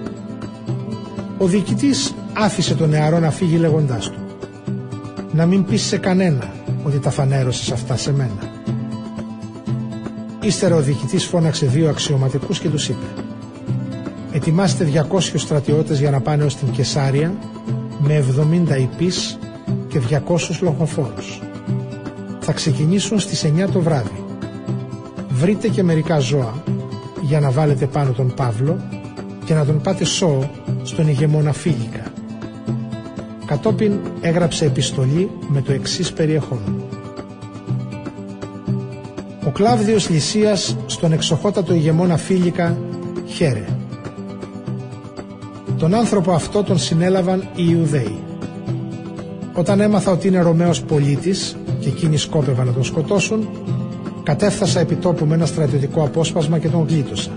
Ο διοικητής άφησε τον νεαρό να φύγει λέγοντάς του: «Να μην πεις σε κανένα ότι τα φανέρωσες αυτά σε μένα». Ύστερα ο διοικητής φώναξε 2 αξιωματικούς και τους είπε: «Ετοιμάστε 200 στρατιώτες για να πάνε ως την Κεσάρια με 70 ιππείς και 200 λοχοφόρους. Θα ξεκινήσουν στις 9 το βράδυ. Βρείτε και μερικά ζώα για να βάλετε πάνω τον Παύλο και να τον πάτε σώο στον ηγεμόνα Φίλικα». Κατόπιν έγραψε επιστολή με το εξής περιεχόμενο: «Ο Κλάβδιος Λυσίας στον εξοχότατο ηγεμόνα Φίλικα χαίρε. Τον άνθρωπο αυτό τον συνέλαβαν οι Ιουδαίοι. Όταν έμαθα ότι είναι Ρωμαίος πολίτης και εκείνοι σκόπευαν να τον σκοτώσουν, κατέφθασα επί τόπου με ένα στρατιωτικό απόσπασμα και τον γλίτωσα.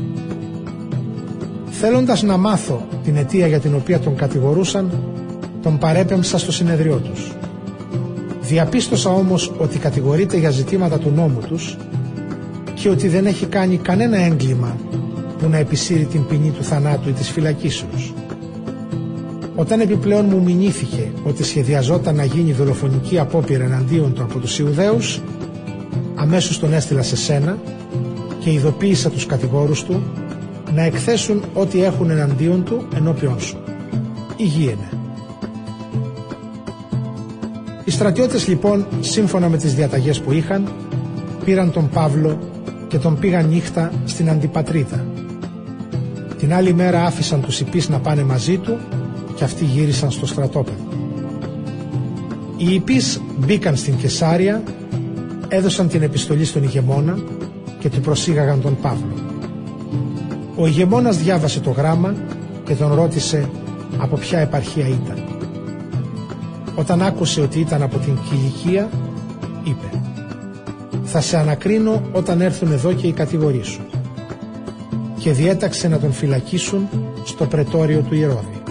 Θέλοντας να μάθω την αιτία για την οποία τον κατηγορούσαν, τον παρέπεμψα στο συνεδριό τους. Διαπίστωσα όμως ότι κατηγορείται για ζητήματα του νόμου τους και ότι δεν έχει κάνει κανένα έγκλημα που να επισύρει την ποινή του θανάτου ή της φυλακίσεως. Όταν επιπλέον μου μηνύθηκε ότι σχεδιαζόταν να γίνει δολοφονική απόπειρα εναντίον του από τους Ιουδαίους, αμέσως τον έστειλα σε σένα και ειδοποίησα τους κατηγόρους του να εκθέσουν ό,τι έχουν εναντίον του ενώπιον σου. Υγιένε». Οι στρατιώτες λοιπόν, σύμφωνα με τις διαταγές που είχαν, πήραν τον Παύλο και τον πήγαν νύχτα στην Αντιπατρίδα. Την άλλη μέρα άφησαν τους ιππείς να πάνε μαζί του και αυτοί γύρισαν στο στρατόπεδο. Οι ιππείς μπήκαν στην Καισάρια, έδωσαν την επιστολή στον ηγεμόνα και του προσήγαγαν τον Παύλο. Ο ηγεμόνας διάβασε το γράμμα και τον ρώτησε από ποια επαρχία ήταν. Όταν άκουσε ότι ήταν από την Κιλικία, είπε: «Θα σε ανακρίνω όταν έρθουν εδώ και οι κατηγοροί σου». Και διέταξε να τον φυλακίσουν στο πρετόριο του Ηρώδη.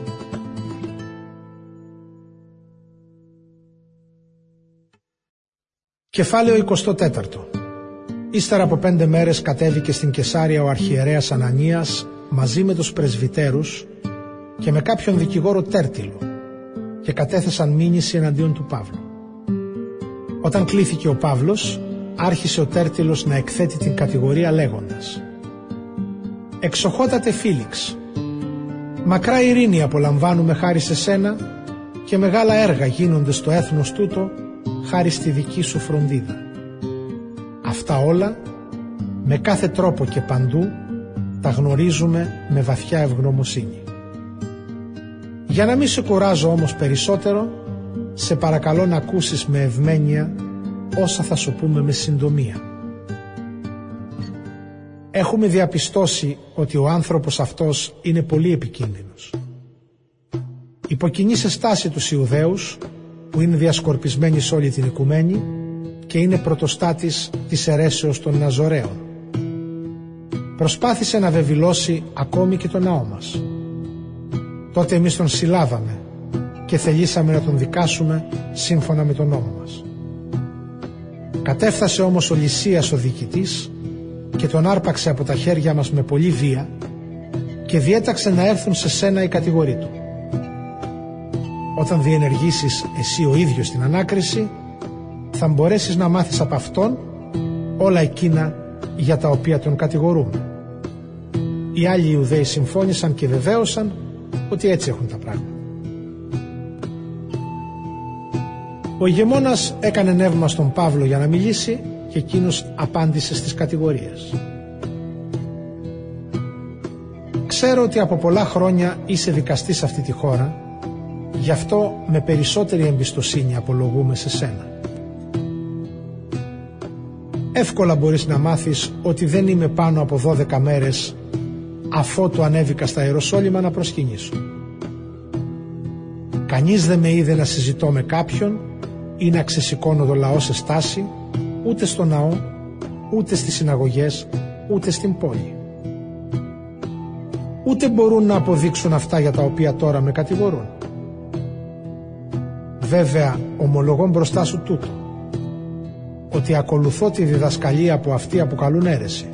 Κεφάλαιο 24. Ύστερα από 5 μέρες κατέβηκε στην Καισάρια ο αρχιερέας Ανανίας μαζί με τους πρεσβυτέρους και με κάποιον δικηγόρο Τέρτυλο και κατέθεσαν μήνυση εναντίον του Παύλου. Όταν κλήθηκε ο Παύλος, άρχισε ο Τέρτυλος να εκθέτει την κατηγορία λέγοντας: «Εξοχότατε Φίλιξ, μακρά ειρήνη απολαμβάνουμε χάρη σε σένα και μεγάλα έργα γίνονται στο έθνος τούτο χάρη στη δική σου φροντίδα. Αυτά όλα, με κάθε τρόπο και παντού, τα γνωρίζουμε με βαθιά ευγνωμοσύνη. Για να μην σε κουράζω όμως περισσότερο, σε παρακαλώ να ακούσεις με ευμένεια όσα θα σου πούμε με συντομία. Έχουμε διαπιστώσει ότι ο άνθρωπος αυτός είναι πολύ επικίνδυνος. Υποκινεί σε στάση τους Ιουδαίους, που είναι διασκορπισμένοι σε όλη την οικουμένη και είναι πρωτοστάτης της αιρέσεως των Ναζωραίων. Προσπάθησε να βεβηλώσει ακόμη και τον ναό μας. Τότε εμείς τον συλλάβαμε και θελήσαμε να τον δικάσουμε σύμφωνα με τον νόμο μας. Κατέφθασε όμως ο Λυσίας ο διοικητής και τον άρπαξε από τα χέρια μας με πολλή βία και διέταξε να έρθουν σε σένα οι κατηγοροί του. Όταν διενεργήσεις εσύ ο ίδιος την ανάκριση, θα μπορέσεις να μάθεις από αυτόν όλα εκείνα για τα οποία τον κατηγορούμε». Οι άλλοι Ιουδαίοι συμφώνησαν και βεβαίωσαν ότι έτσι έχουν τα πράγματα. Ο ηγεμόνας έκανε νεύμα στον Παύλο για να μιλήσει και εκείνος απάντησε στις κατηγορίες. «Ξέρω ότι από πολλά χρόνια είσαι δικαστής σε αυτή τη χώρα, γι' αυτό με περισσότερη εμπιστοσύνη απολογούμε σε σένα. Εύκολα μπορείς να μάθεις ότι δεν είμαι πάνω από 12 μέρες αφότου ανέβηκα στα Ιεροσόλυμα να προσκυνήσω. Κανείς δεν με είδε να συζητώ με κάποιον ή να ξεσηκώνω το λαό σε στάση, ούτε στο ναό, ούτε στις συναγωγές, ούτε στην πόλη. Ούτε μπορούν να αποδείξουν αυτά για τα οποία τώρα με κατηγορούν. Βέβαια, ομολογώ μπροστά σου τούτο, ότι ακολουθώ τη διδασκαλία που αυτοί αποκαλούν αίρεση.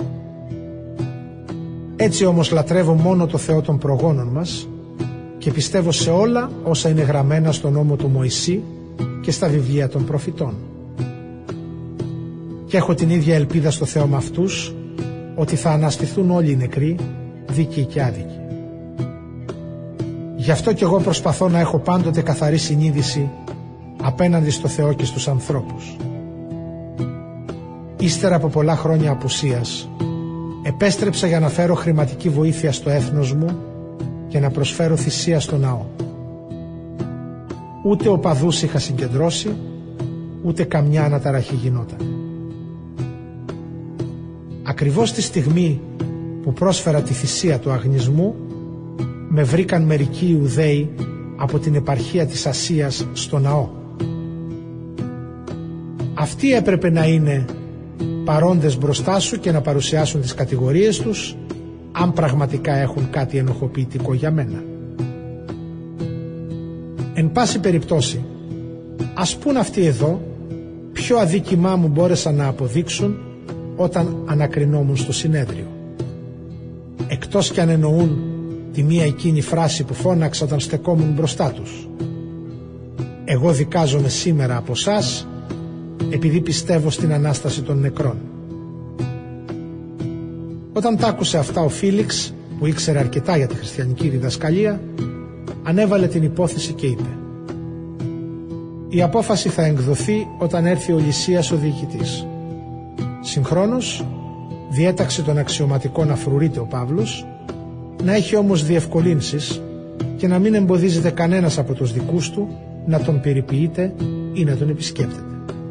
Έτσι όμως λατρεύω μόνο το Θεό των προγόνων μας και πιστεύω σε όλα όσα είναι γραμμένα στον νόμο του Μωυσή και στα βιβλία των προφητών. Και έχω την ίδια ελπίδα στο Θεό με αυτούς, ότι θα αναστηθούν όλοι οι νεκροί, δίκαιοι και άδικοι. Γι' αυτό κι εγώ προσπαθώ να έχω πάντοτε καθαρή συνείδηση απέναντι στο Θεό και στους ανθρώπους. Ύστερα από πολλά χρόνια απουσίας, επέστρεψα για να φέρω χρηματική βοήθεια στο έθνος μου και να προσφέρω θυσία στο ναό. Ούτε οπαδούς είχα συγκεντρώσει, ούτε καμιά αναταραχή γινόταν. Ακριβώς τη στιγμή που πρόσφερα τη θυσία του αγνισμού, με βρήκαν μερικοί Ιουδαίοι από την επαρχία της Ασίας στο ναό. Αυτοί έπρεπε να είναι παρόντες μπροστά σου και να παρουσιάσουν τις κατηγορίες τους, αν πραγματικά έχουν κάτι ενοχοποιητικό για μένα. Εν πάση περιπτώσει, ας πούν αυτοί εδώ ποιο αδίκημά μου μπόρεσαν να αποδείξουν όταν ανακρινόμουν στο συνέδριο. Εκτός κι αν εννοούν τη μία εκείνη φράση που φώναξα όταν στεκόμουν μπροστά τους. Εγώ δικάζομαι σήμερα από εσάς επειδή πιστεύω στην Ανάσταση των νεκρών. Όταν τ' άκουσε αυτά ο Φίλιξ, που ήξερε αρκετά για τη χριστιανική διδασκαλία, ανέβαλε την υπόθεση και είπε: «Η απόφαση θα εκδοθεί όταν έρθει ο Λυσίας ο διοικητής». Συγχρόνως διέταξε τον αξιωματικό να φρουρείται ο Παύλος να έχει όμως διευκολύνσεις και να μην εμποδίζεται κανένας από τους δικούς του να τον περιποιείται ή να τον επισκέπτεται.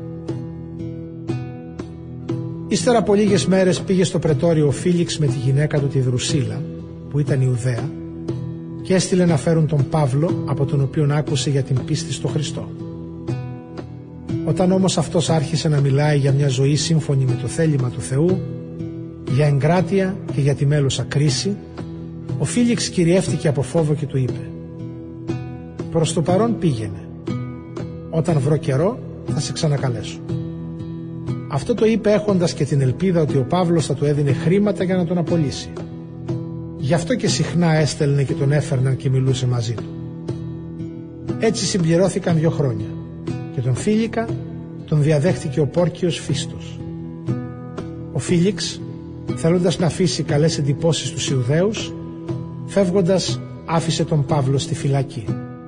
Ύστερα από λίγες μέρες πήγε στο πρετόριο ο Φίλιξ με τη γυναίκα του τη Δρουσίλα, που ήταν Ιουδαία, και έστειλε να φέρουν τον Παύλο, από τον οποίον άκουσε για την πίστη στο Χριστό. Όταν όμως αυτός άρχισε να μιλάει για μια ζωή σύμφωνη με το θέλημα του Θεού, για εγκράτεια και για τη μέλουσα κρίση, ο Φίλιξ κυριεύτηκε από φόβο και του είπε: «Προς το παρόν πήγαινε. Όταν βρω καιρό θα σε ξανακαλέσω». Αυτό το είπε έχοντας και την ελπίδα ότι ο Παύλος θα του έδινε χρήματα για να τον απολύσει. Γι' αυτό και συχνά έστελνε και τον έφερναν και μιλούσε μαζί του. Έτσι συμπληρώθηκαν 2 χρόνια και τον Φίλικα τον διαδέχτηκε ο Πόρκιος Φίστος. Ο Φίλιξ, θέλοντας να αφήσει καλές εντυπώσεις στους Ιουδαίους, φεύγοντας άφησε τον Παύλο στη φυλακή.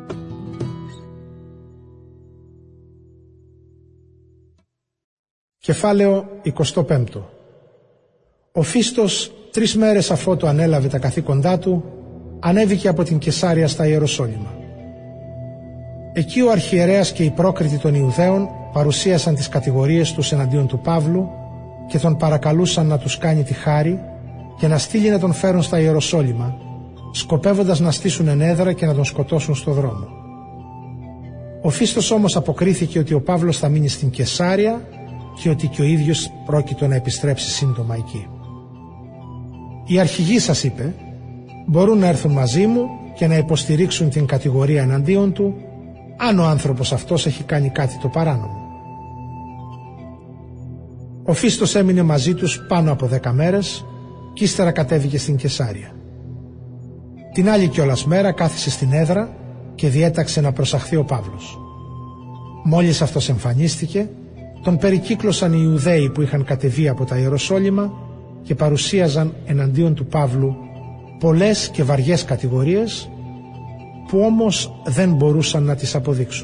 Κεφάλαιο 25. Ο Φίστος, 3 μέρες αφότου ανέλαβε τα καθήκοντά του, ανέβηκε από την Καισάρια στα Ιεροσόλυμα. Εκεί ο αρχιερέας και οι πρόκριτοι των Ιουδαίων παρουσίασαν τις κατηγορίες τους εναντίον του Παύλου και τον παρακαλούσαν να τους κάνει τη χάρη και να στείλει να τον φέρουν στα Ιεροσόλυμα, σκοπεύοντας να στήσουν ενέδρα και να τον σκοτώσουν στο δρόμο. Ο Φίστος όμως αποκρίθηκε ότι ο Παύλος θα μείνει στην Καισάρια και ότι και ο ίδιος πρόκειτο να επιστρέψει σύντομα εκεί. «Οι αρχηγοί σας», είπε, «μπορούν να έρθουν μαζί μου και να υποστηρίξουν την κατηγορία εναντίον του, αν ο άνθρωπος αυτός έχει κάνει κάτι το παράνομο». Ο Φίστος έμεινε μαζί τους πάνω από 10 μέρες και ύστερα κατέβηκε στην Καισάρια. Την άλλη κιόλας μέρα κάθισε στην έδρα και διέταξε να προσαχθεί ο Παύλος. Μόλις αυτός εμφανίστηκε, τον περικύκλωσαν οι Ιουδαίοι που είχαν κατεβεί από τα Ιεροσόλυμα και παρουσίαζαν εναντίον του Παύλου πολλές και βαριές κατηγορίες που όμως δεν μπορούσαν να τις αποδείξουν.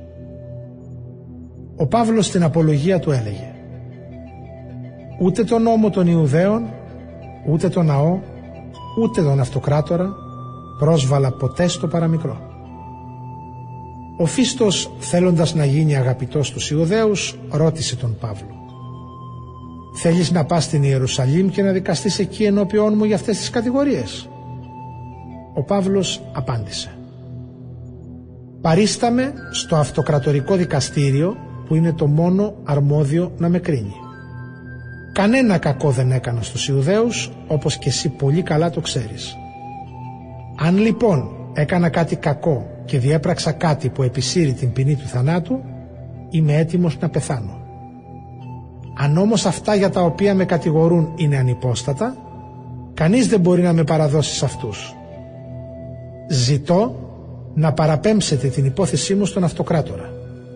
Ο Παύλος στην απολογία του έλεγε: «Ούτε τον νόμο των Ιουδαίων, ούτε τον ναό, ούτε τον αυτοκράτορα πρόσβαλα ποτέ στο παραμικρό». Ο Φίστος, θέλοντας να γίνει αγαπητός στους Ιουδαίους, ρώτησε τον Παύλο: «Θέλεις να πας στην Ιερουσαλήμ και να δικαστείς εκεί ενώπιόν μου για αυτές τις κατηγορίες?» Ο Παύλος απάντησε: «Παρίσταμε στο αυτοκρατορικό δικαστήριο που είναι το μόνο αρμόδιο να με κρίνει. Κανένα κακό δεν έκανα στους Ιουδαίους, όπως και εσύ πολύ καλά το ξέρεις. Αν λοιπόν έκανα κάτι κακό και διέπραξα κάτι που επισύρει την ποινή του θανάτου, είμαι έτοιμος να πεθάνω. Αν όμως αυτά για τα οποία με κατηγορούν είναι ανυπόστατα, κανείς δεν μπορεί να με παραδώσει σε αυτούς. Ζητώ να παραπέμψετε την υπόθεσή μου στον αυτοκράτορα».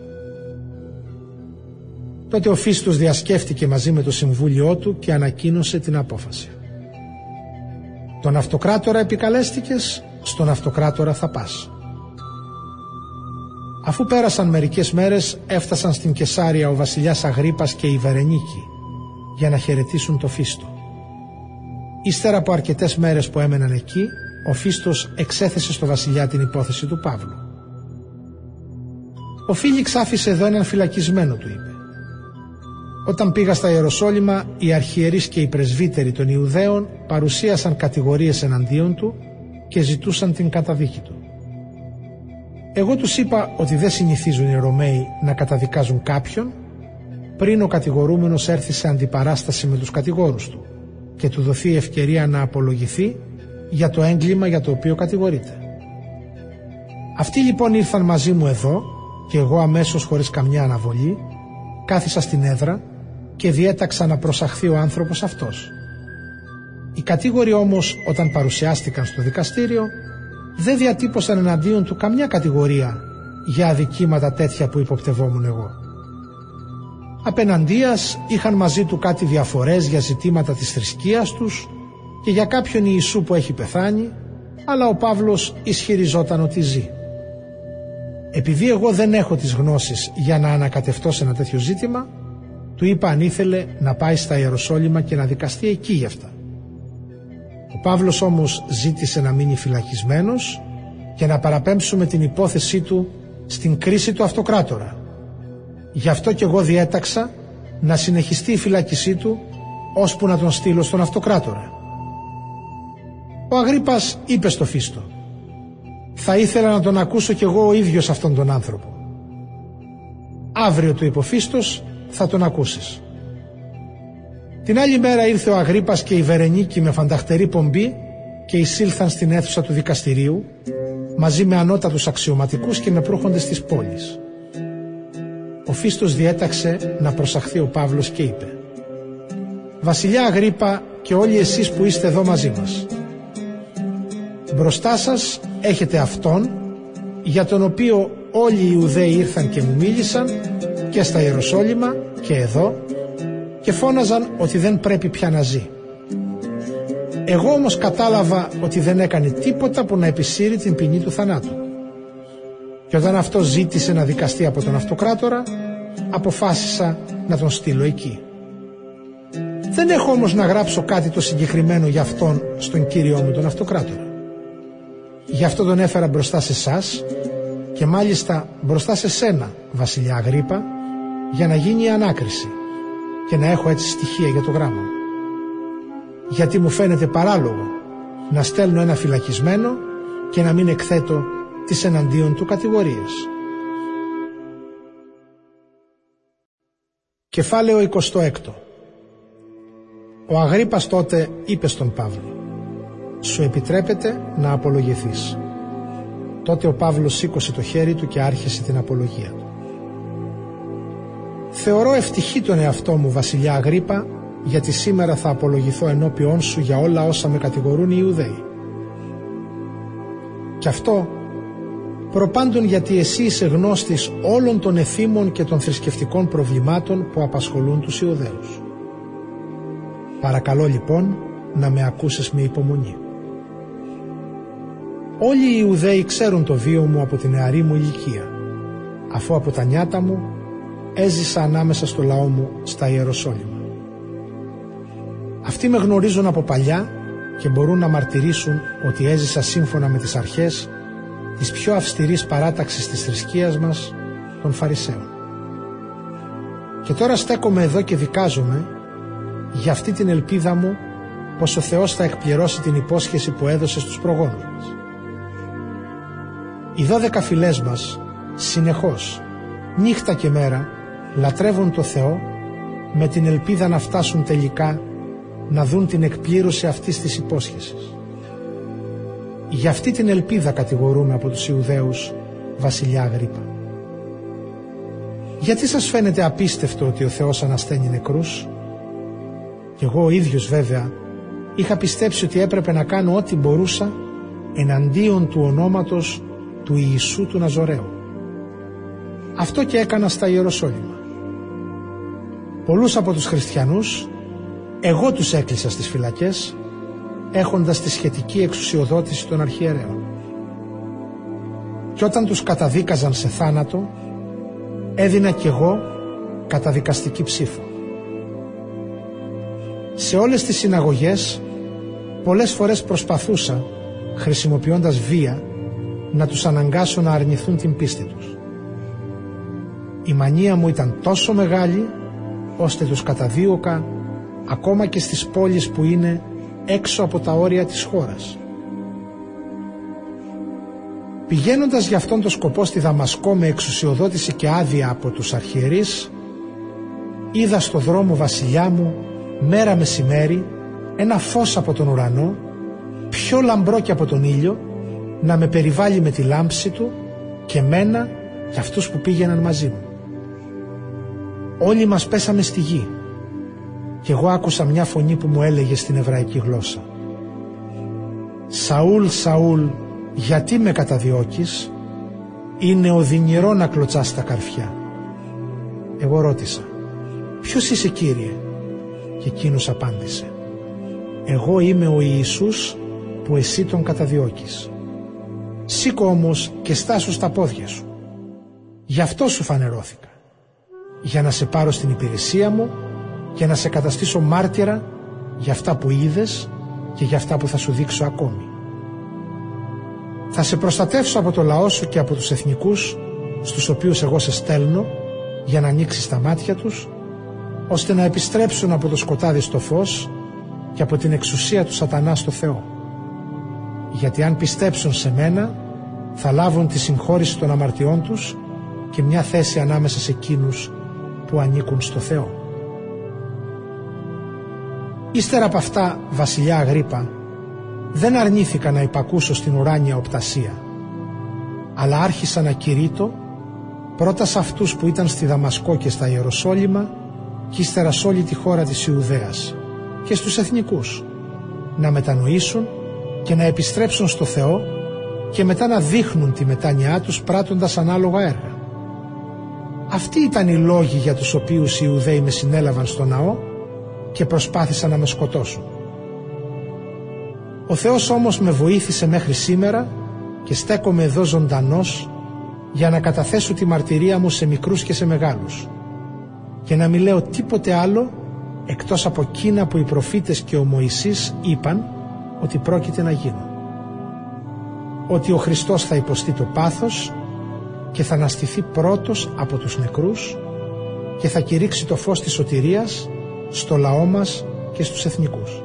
Τότε ο Φίστος διασκέφτηκε μαζί με το συμβούλιο του και ανακοίνωσε την απόφαση. «Τον αυτοκράτορα επικαλέστηκες, στον αυτοκράτορα θα πας». Αφού πέρασαν μερικές μέρες, έφτασαν στην Καισάρια ο βασιλιάς Αγρίππας και η Βερενίκη για να χαιρετήσουν το Φίστο. Ύστερα από αρκετές μέρες που έμεναν εκεί, ο Φίστος εξέθεσε στο βασιλιά την υπόθεση του Παύλου. «Ο Φίλιξ άφησε εδώ έναν φυλακισμένο», του είπε. «Όταν πήγα στα Ιεροσόλυμα, οι αρχιερείς και οι πρεσβύτεροι των Ιουδαίων παρουσίασαν κατηγορίες εναντίον του και ζητούσαν την καταδίκη του. Εγώ τους είπα ότι δεν συνηθίζουν οι Ρωμαίοι να καταδικάζουν κάποιον πριν ο κατηγορούμενος έρθει σε αντιπαράσταση με τους κατηγόρους του και του δοθεί ευκαιρία να απολογηθεί για το έγκλημα για το οποίο κατηγορείται. Αυτοί λοιπόν ήρθαν μαζί μου εδώ και εγώ αμέσως, χωρίς καμιά αναβολή, κάθισα στην έδρα και διέταξα να προσαχθεί ο άνθρωπος αυτός. Οι κατήγοροι όμως, όταν παρουσιάστηκαν στο δικαστήριο, δεν διατύπωσαν εναντίον του καμιά κατηγορία για αδικήματα τέτοια που υποπτευόμουν εγώ. Απέναντίας είχαν μαζί του κάτι διαφορές για ζητήματα της θρησκείας τους και για κάποιον Ιησού που έχει πεθάνει, αλλά ο Παύλος ισχυριζόταν ότι ζει. Επειδή εγώ δεν έχω τις γνώσεις για να ανακατευτώ σε ένα τέτοιο ζήτημα, του είπα αν ήθελε να πάει στα Ιεροσόλυμα και να δικαστεί εκεί γι' αυτά. Ο Παύλος όμως ζήτησε να μείνει φυλακισμένος και να παραπέμψουμε την υπόθεσή του στην κρίση του αυτοκράτορα. Γι' αυτό και εγώ διέταξα να συνεχιστεί η φυλάκισή του ώσπου να τον στείλω στον αυτοκράτορα. Ο Αγρίππας είπε στο Φίστο: «Θα ήθελα να τον ακούσω κι εγώ ο ίδιος αυτόν τον άνθρωπο». «Αύριο», του είπε ο Φίστος, «θα τον ακούσεις». Την άλλη μέρα ήρθε ο Αγρίππας και η Βερενίκη με φανταχτερή πομπή και εισήλθαν στην αίθουσα του δικαστηρίου μαζί με ανώτατους αξιωματικούς και με προύχοντες της πόλης. Ο Φίστος διέταξε να προσαχθεί ο Παύλος και είπε: «Βασιλιά Αγρίππα και όλοι εσείς που είστε εδώ μαζί μας, μπροστά σας έχετε αυτόν για τον οποίο όλοι οι Ιουδαίοι ήρθαν και μου μίλησαν και στα Ιεροσόλυμα και εδώ και φώναζαν ότι δεν πρέπει πια να ζει. Εγώ όμως κατάλαβα ότι δεν έκανε τίποτα που να επισύρει την ποινή του θανάτου. Και όταν αυτό ζήτησε να δικαστεί από τον αυτοκράτορα, αποφάσισα να τον στείλω εκεί. Δεν έχω όμως να γράψω κάτι το συγκεκριμένο για αυτόν στον κύριό μου τον αυτοκράτορα. Γι' αυτό τον έφερα μπροστά σε εσάς και μάλιστα μπροστά σε σένα, βασιλιά Αγρίππα, για να γίνει η ανάκριση και να έχω έτσι στοιχεία για το γράμμα μου. Γιατί μου φαίνεται παράλογο να στέλνω ένα φυλακισμένο και να μην εκθέτω τις εναντίον του κατηγορίες». Κεφάλαιο 26. Ο Αγρίππας τότε είπε στον Παύλο: «Σου επιτρέπεται να απολογηθείς». Τότε ο Παύλος σήκωσε το χέρι του και άρχισε την απολογία του. «Θεωρώ ευτυχή τον εαυτό μου, βασιλιά Αγρίππα, γιατί σήμερα θα απολογηθώ ενώπιόν σου για όλα όσα με κατηγορούν οι Ιουδαίοι. Κι αυτό προπάντων γιατί εσύ είσαι γνώστης όλων των εθήμων και των θρησκευτικών προβλημάτων που απασχολούν τους Ιουδαίους. Παρακαλώ λοιπόν να με ακούσεις με υπομονή. Όλοι οι Ιουδαίοι ξέρουν το βίο μου από την νεαρή μου ηλικία, αφού από τα νιάτα μου έζησα ανάμεσα στο λαό μου στα Ιεροσόλυμα. Αυτοί με γνωρίζουν από παλιά και μπορούν να μαρτυρήσουν ότι έζησα σύμφωνα με τις αρχές της πιο αυστηρής παράταξης της θρησκείας μας, των Φαρισαίων. Και τώρα στέκομαι εδώ και δικάζομαι για αυτή την ελπίδα μου πως ο Θεός θα εκπληρώσει την υπόσχεση που έδωσε στους προγόνους μας. Οι 12 φυλές μας συνεχώς, νύχτα και μέρα, λατρεύουν το Θεό με την ελπίδα να φτάσουν τελικά να δουν την εκπλήρωση αυτής της υπόσχεσης. Για αυτή την ελπίδα κατηγορούμε από τους Ιουδαίους, βασιλιά Αγρίππα. Γιατί σας φαίνεται απίστευτο ότι ο Θεός ανασταίνει νεκρούς? Κι εγώ ο ίδιος βέβαια είχα πιστέψει ότι έπρεπε να κάνω ό,τι μπορούσα εναντίον του ονόματος του Ιησού του Ναζωραίου. Αυτό και έκανα στα Ιεροσόλυμα. Πολλούς από τους χριστιανούς εγώ τους έκλεισα στις φυλακές, έχοντας τη σχετική εξουσιοδότηση των αρχιερέων. Και όταν τους καταδίκαζαν σε θάνατο, έδινα κι εγώ καταδικαστική ψήφο. Σε όλες τις συναγωγές πολλές φορές προσπαθούσα, χρησιμοποιώντας βία, να τους αναγκάσω να αρνηθούν την πίστη τους. Η μανία μου ήταν τόσο μεγάλη, ώστε τους καταδίωκα ακόμα και στις πόλεις που είναι έξω από τα όρια της χώρας. Πηγαίνοντας για αυτόν τον σκοπό στη Δαμασκό με εξουσιοδότηση και άδεια από τους αρχιερείς, είδα στο δρόμο, βασιλιά μου, μέρα μεσημέρι, ένα φως από τον ουρανό, πιο λαμπρό και από τον ήλιο, να με περιβάλλει με τη λάμψη του και μένα και αυτούς που πήγαιναν μαζί μου. Όλοι μας πέσαμε στη γη και εγώ άκουσα μια φωνή που μου έλεγε στην εβραϊκή γλώσσα: «Σαούλ, Σαούλ, γιατί με καταδιώκεις? Είναι οδυνηρό να κλωτσάς τα καρφιά». Εγώ ρώτησα: «Ποιος είσαι, Κύριε?» Και εκείνος απάντησε: «Εγώ είμαι ο Ιησούς που εσύ τον καταδιώκεις. Σήκω όμως και στάσου στα πόδια σου. Γι' αυτό σου φανερώθηκα, για να σε πάρω στην υπηρεσία μου και να σε καταστήσω μάρτυρα για αυτά που είδες και για αυτά που θα σου δείξω ακόμη. Θα σε προστατεύσω από το λαό σου και από τους εθνικούς, στους οποίους εγώ σε στέλνω, για να ανοίξεις τα μάτια τους, ώστε να επιστρέψουν από το σκοτάδι στο φως και από την εξουσία του σατανά στο Θεό. Γιατί αν πιστέψουν σε μένα, θα λάβουν τη συγχώρηση των αμαρτιών τους και μια θέση ανάμεσα σε εκείνους που ανήκουν στο Θεό. Ύστερα από αυτά, βασιλιά Αγρίπα, δεν αρνήθηκα να υπακούσω στην ουράνια οπτασία, αλλά άρχισα να κηρύττω πρώτα σε αυτούς που ήταν στη Δαμασκό και στα Ιεροσόλυμα και ύστερα σε όλη τη χώρα της Ιουδαίας και στους εθνικούς, να μετανοήσουν και να επιστρέψουν στο Θεό και μετά να δείχνουν τη μετάνοιά τους πράττοντας ανάλογα έργα. Αυτοί ήταν οι λόγοι για τους οποίους οι Ιουδαίοι με συνέλαβαν στο ναό και προσπάθησαν να με σκοτώσουν. Ο Θεός όμως με βοήθησε μέχρι σήμερα και στέκομαι εδώ ζωντανός για να καταθέσω τη μαρτυρία μου σε μικρούς και σε μεγάλους και να μην λέω τίποτε άλλο εκτός από εκείνα που οι προφήτες και ο Μωυσής είπαν ότι πρόκειται να γίνουν. Ότι ο Χριστός θα υποστεί το πάθος και θα αναστηθεί πρώτος από τους νεκρούς και θα κηρύξει το φως της σωτηρίας στο λαό μας και στους εθνικούς.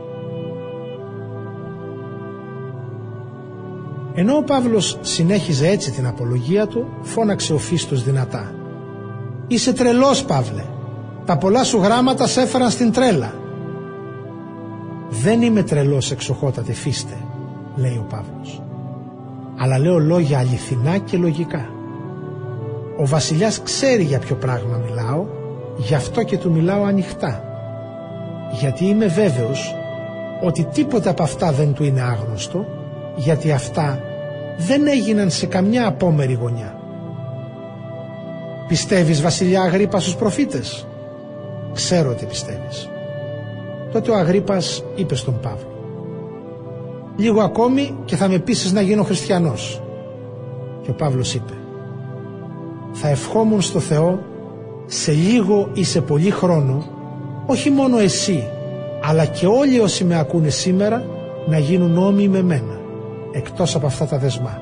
Ενώ ο Παύλος συνέχιζε έτσι την απολογία του, φώναξε ο Φίστος δυνατά: «Είσαι τρελός, Παύλε! Τα πολλά σου γράμματα σε έφεραν στην τρέλα». «Δεν είμαι τρελός, εξοχότατε Φίστε», λέει ο Παύλος, «αλλά λέω λόγια αληθινά και λογικά. Ο βασιλιάς ξέρει για ποιο πράγμα μιλάω, γι' αυτό και του μιλάω ανοιχτά, γιατί είμαι βέβαιος ότι τίποτα από αυτά δεν του είναι άγνωστο, γιατί αυτά δεν έγιναν σε καμιά απόμερη γωνιά». «Πιστεύεις, βασιλιά Αγρίπα, στους προφήτες?» «Ξέρω ότι πιστεύεις». Τότε ο Αγρίπας είπε στον Παύλο: «Λίγο ακόμη και θα με πείσεις να γίνω χριστιανός». Και ο Παύλος είπε: «Θα ευχόμουν στο Θεό σε λίγο ή σε πολύ χρόνο, όχι μόνο εσύ, αλλά και όλοι όσοι με ακούνε σήμερα, να γίνουν όμοιοι με μένα, εκτός από αυτά τα δεσμά».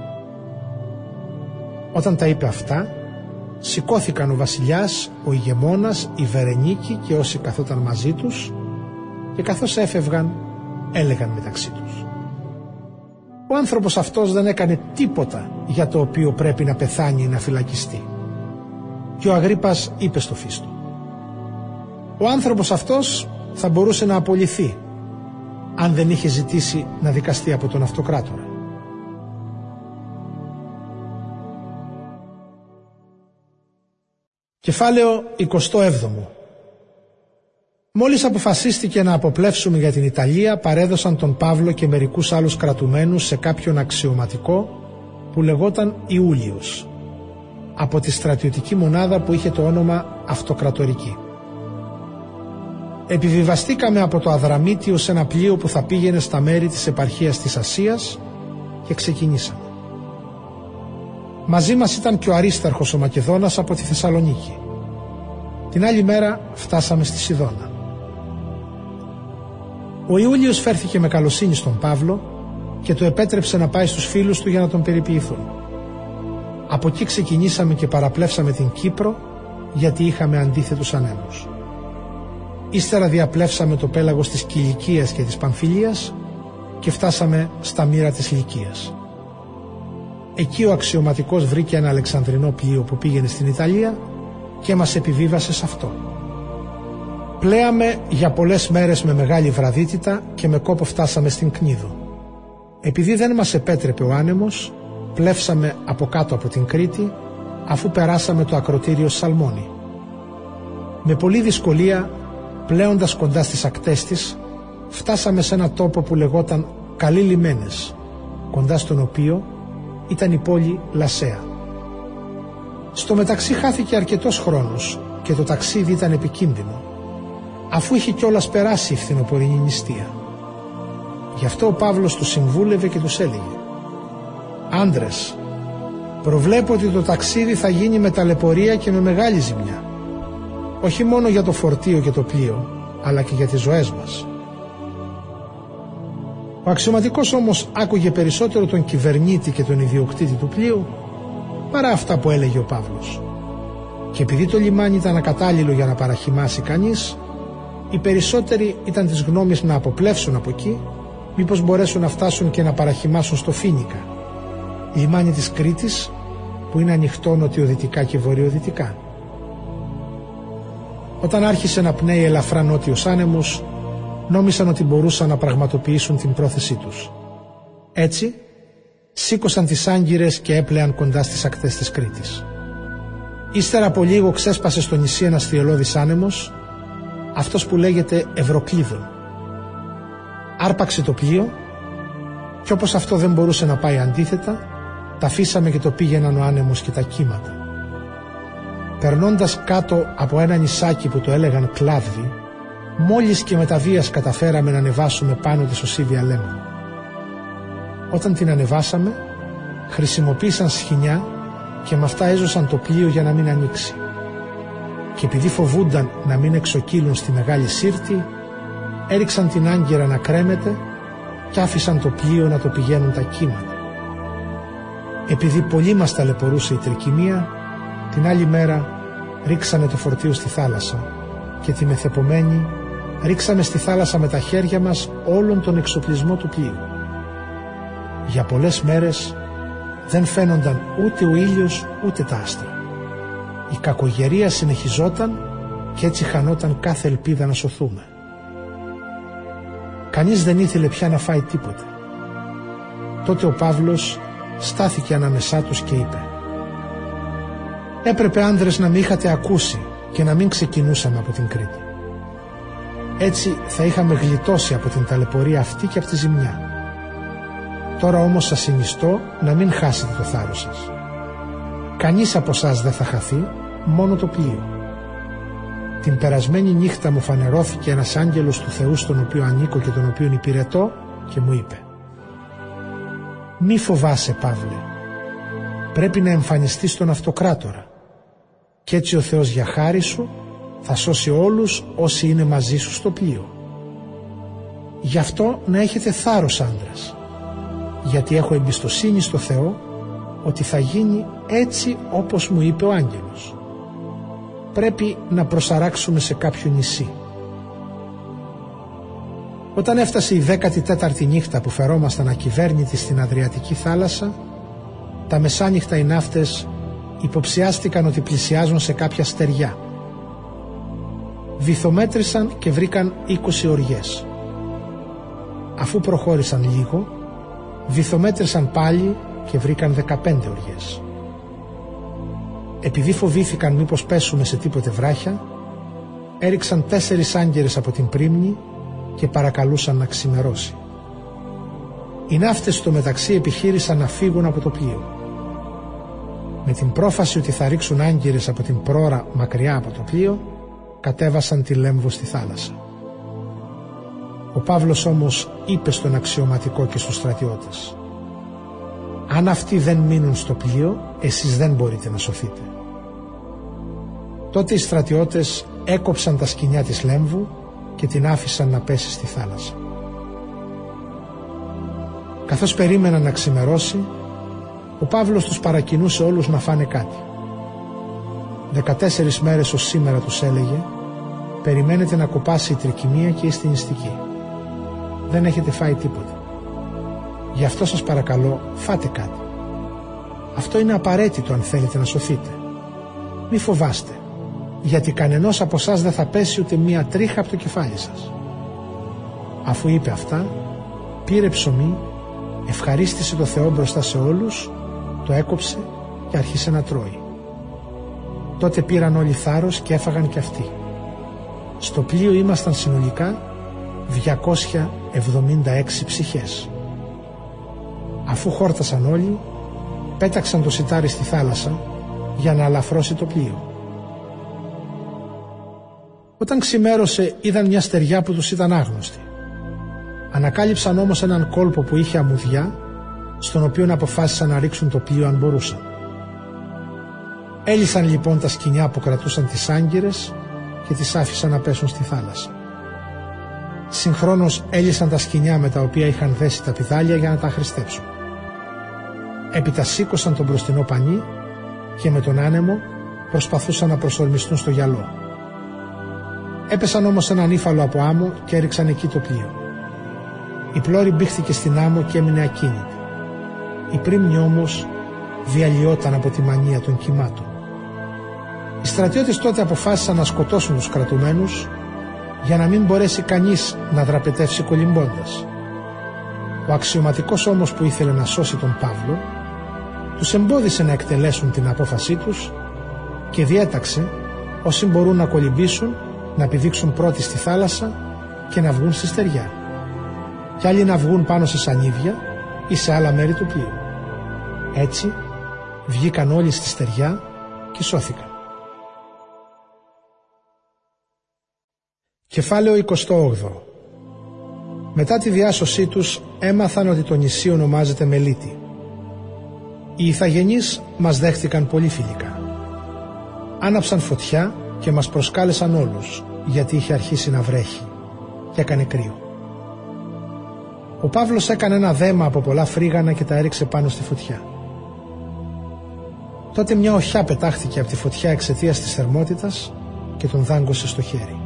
Όταν τα είπε αυτά, σηκώθηκαν ο βασιλιάς, ο ηγεμόνας, η Βερενίκη και όσοι καθόταν μαζί τους, και καθώς έφευγαν, έλεγαν μεταξύ τους: «Ο άνθρωπος αυτός δεν έκανε τίποτα για το οποίο πρέπει να πεθάνει ή να φυλακιστεί». Και ο Αγρίπας είπε στο Φίστο: «Ο άνθρωπος αυτός θα μπορούσε να απολυθεί αν δεν είχε ζητήσει να δικαστεί από τον αυτοκράτορα». Κεφάλαιο 27. Μόλις αποφασίστηκε να αποπλεύσουμε για την Ιταλία, παρέδωσαν τον Παύλο και μερικούς άλλους κρατουμένους σε κάποιον αξιωματικό που λεγόταν Ιούλιος, από τη στρατιωτική μονάδα που είχε το όνομα Αυτοκρατορική. Επιβιβαστήκαμε από το Αδραμίτιο σε ένα πλοίο που θα πήγαινε στα μέρη της επαρχίας της Ασίας και ξεκινήσαμε. Μαζί μας ήταν και ο Αρίσταρχος ο Μακεδόνας από τη Θεσσαλονίκη. Την άλλη μέρα φτάσαμε στη Σιδώνα. Ο Ιούλιος φέρθηκε με καλοσύνη στον Παύλο και του επέτρεψε να πάει στους φίλους του για να τον περιποιηθούν. Από εκεί ξεκινήσαμε και παραπλεύσαμε την Κύπρο, γιατί είχαμε αντίθετους ανέμους. Ύστερα διαπλεύσαμε το πέλαγος της Κιλικίας και της Παμφιλίας και φτάσαμε στα μοίρα της Λυκίας. Εκεί ο αξιωματικός βρήκε ένα αλεξανδρινό πλοίο που πήγαινε στην Ιταλία και μας επιβίβασε σε αυτό. Πλέαμε για πολλές μέρες με μεγάλη βραδύτητα και με κόπο φτάσαμε στην Κνίδο. Επειδή δεν μας επέτρεπε ο άνεμος, πλεύσαμε από κάτω από την Κρήτη, αφού περάσαμε το ακρωτήριο Σαλμόνι. Με πολλή δυσκολία, πλέοντας κοντά στις ακτές της, φτάσαμε σε ένα τόπο που λεγόταν Καλοί Λιμένες, κοντά στον οποίο ήταν η πόλη Λασέα. Στο μεταξύ χάθηκε αρκετός χρόνος και το ταξίδι ήταν επικίνδυνο, αφού είχε κιόλας περάσει η φθινοπορεινή νηστεία. Γι' αυτό ο Παύλος τους συμβούλευε και τους έλεγε: «Άντρες, προβλέπω ότι το ταξίδι θα γίνει με ταλαιπωρία και με μεγάλη ζημιά, όχι μόνο για το φορτίο και το πλοίο, αλλά και για τις ζωές μας». Ο αξιωματικός όμως άκουγε περισσότερο τον κυβερνήτη και τον ιδιοκτήτη του πλοίου παρά αυτά που έλεγε ο Παύλος. Και επειδή το λιμάνι ήταν ακατάλληλο για να παραχυμάσει κανείς, οι περισσότεροι ήταν της γνώμης να αποπλεύσουν από εκεί, μήπως μπορέσουν να φτάσουν και να παραχυμάσουν στο Φίνικα, λιμάνι της Κρήτης που είναι ανοιχτό νοτιοδυτικά και βορειοδυτικά. Όταν άρχισε να πνέει ελαφρά νότιος άνεμος, νόμισαν ότι μπορούσαν να πραγματοποιήσουν την πρόθεσή τους. Έτσι, σήκωσαν τις άγκυρες και έπλεαν κοντά στις ακτές της Κρήτης. Ύστερα από λίγο ξέσπασε στο νησί ένας θυελλώδης άνεμος, αυτός που λέγεται Ευρωκλείδων. Άρπαξε το πλοίο και όπως αυτό δεν μπορούσε να πάει αντίθετα, τα αφήσαμε και το πήγαιναν ο άνεμος και τα κύματα. Περνώντας κάτω από ένα νησάκι που το έλεγαν Κλάδβι, μόλις και με τα βίας καταφέραμε να ανεβάσουμε πάνω τη σωσίβια λέμβου. Όταν την ανεβάσαμε, χρησιμοποίησαν σχοινιά και με αυτά έζωσαν το πλοίο για να μην ανοίξει. Και επειδή φοβούνταν να μην εξοκύλουν στη μεγάλη σύρτη, έριξαν την άγκυρα να κρέμεται και άφησαν το πλοίο να το πηγαίνουν τα κύματα. Επειδή πολύ μας ταλαιπωρούσε η τρικυμία, την άλλη μέρα ρίξανε το φορτίο στη θάλασσα και τη μεθεπομένη ρίξαμε στη θάλασσα με τα χέρια μας όλον τον εξοπλισμό του πλοίου. Για πολλές μέρες δεν φαίνονταν ούτε ο ήλιος ούτε τα άστρα. Η κακογερία συνεχιζόταν και έτσι χανόταν κάθε ελπίδα να σωθούμε. Κανείς δεν ήθελε πια να φάει τίποτε. Τότε ο Παύλος στάθηκε ανάμεσά τους και είπε: «Έπρεπε, άνδρες, να με είχατε ακούσει και να μην ξεκινούσαμε από την Κρήτη. Έτσι θα είχαμε γλιτώσει από την ταλαιπωρία αυτή και από τη ζημιά. Τώρα όμως σας συνιστώ να μην χάσετε το θάρρος σας. Κανείς από εσάς δεν θα χαθεί, μόνο το πλοίο. Την περασμένη νύχτα μου φανερώθηκε ένας άγγελος του Θεού στον οποίο ανήκω και τον οποίον υπηρετώ και μου είπε: «Μη φοβάσαι, Παύλε, πρέπει να εμφανιστείς στον Αυτοκράτορα και έτσι ο Θεός για χάρη σου θα σώσει όλους όσοι είναι μαζί σου στο πλοίο. Γι' αυτό να έχετε θάρρος, άντρας, γιατί έχω εμπιστοσύνη στο Θεό ότι θα γίνει έτσι όπως μου είπε ο άγγελος. Πρέπει να προσαράξουμε σε κάποιο νησί». Όταν έφτασε η 14η νύχτα που φερόμασταν ακυβέρνητοι στην Αδριατική θάλασσα, τα μεσάνυχτα οι ναύτες υποψιάστηκαν ότι πλησιάζουν σε κάποια στεριά. Βυθομέτρησαν και βρήκαν 20 οριές. Αφού προχώρησαν λίγο, βυθομέτρησαν πάλι και βρήκαν 15 οριές. Επειδή φοβήθηκαν μήπως πέσουμε σε τίποτε βράχια, έριξαν 4 άγκυρες από την πρίμνη και παρακαλούσαν να ξημερώσει. Οι ναύτες στο μεταξύ επιχείρησαν να φύγουν από το πλοίο. Με την πρόφαση ότι θα ρίξουν άγκυρες από την πρόρα μακριά από το πλοίο, κατέβασαν τη λέμβο στη θάλασσα. Ο Παύλος όμως είπε στον αξιωματικό και στους στρατιώτες: «Αν αυτοί δεν μείνουν στο πλοίο, εσείς δεν μπορείτε να σωθείτε». Τότε οι στρατιώτες έκοψαν τα σκοινιά της λέμβου και την άφησαν να πέσει στη θάλασσα. Καθώς περίμεναν να ξημερώσει, ο Παύλος τους παρακινούσε όλους να φάνε κάτι. 14 μέρες ως σήμερα, τους έλεγε, περιμένετε να κοπάσει η τρικυμία και είστε νηστικοί. Δεν έχετε φάει τίποτα. Γι' αυτό σας παρακαλώ, φάτε κάτι. Αυτό είναι απαραίτητο αν θέλετε να σωθείτε. Μη φοβάστε, γιατί κανενός από εσάς δεν θα πέσει ούτε μία τρίχα από το κεφάλι σας». Αφού είπε αυτά, πήρε ψωμί, ευχαρίστησε το Θεό μπροστά σε όλους, το έκοψε και άρχισε να τρώει. Τότε πήραν όλοι θάρρος και έφαγαν και αυτοί. Στο πλοίο ήμασταν συνολικά 276 ψυχές. Αφού χόρτασαν όλοι, πέταξαν το σιτάρι στη θάλασσα για να αλαφρώσει το πλοίο. Όταν ξημέρωσε, είδαν μια στεριά που τους ήταν άγνωστη. Ανακάλυψαν όμως έναν κόλπο που είχε αμμουδιά, στον οποίο αποφάσισαν να ρίξουν το πλοίο αν μπορούσαν. Έλυσαν λοιπόν τα σκοινιά που κρατούσαν τις άγκυρες και τις άφησαν να πέσουν στη θάλασσα. συγχρόνως έλυσαν τα σκοινιά με τα οποία είχαν δέσει τα πηδάλια για να τα αχρηστέψουν. Έπειτα σήκωσαν τον μπροστινό πανί και με τον άνεμο προσπαθούσαν να προσορμιστούν στο γυαλό. Έπεσαν όμως έναν ύφαλο από άμμο και έριξαν εκεί το πλοίο. Η πλώρη μπήχθηκε στην άμμο και έμεινε ακίνητη. Η πρίμνη όμως διαλυόταν από τη μανία των κυμάτων. Οι στρατιώτες τότε αποφάσισαν να σκοτώσουν τους κρατουμένους για να μην μπορέσει κανείς να δραπετεύσει κολυμπώντας. Ο αξιωματικός όμως που ήθελε να σώσει τον Παύλο τους εμπόδισε να εκτελέσουν την απόφασή τους και διέταξε όσοι μπορούν να κολυμπήσουν να πηδήξουν πρώτοι στη θάλασσα και να βγουν στη στεριά, κι άλλοι να βγουν πάνω σε σανίδια ή σε άλλα μέρη του πλοίου. Έτσι βγήκαν όλοι στη στεριά και σώθηκαν. Κεφάλαιο 28. Μετά τη διάσωσή τους έμαθαν ότι το νησί ονομάζεται Μελίτη. Οι Ιθαγενείς μας δέχτηκαν πολύ φιλικά. Άναψαν φωτιά και μας προσκάλεσαν όλους, γιατί είχε αρχίσει να βρέχει και έκανε κρύο. Ο Παύλος έκανε ένα δέμα από πολλά φρύγανα και τα έριξε πάνω στη φωτιά. Τότε μια οχιά πετάχθηκε από τη φωτιά εξαιτίας της θερμότητας και τον δάγκωσε στο χέρι.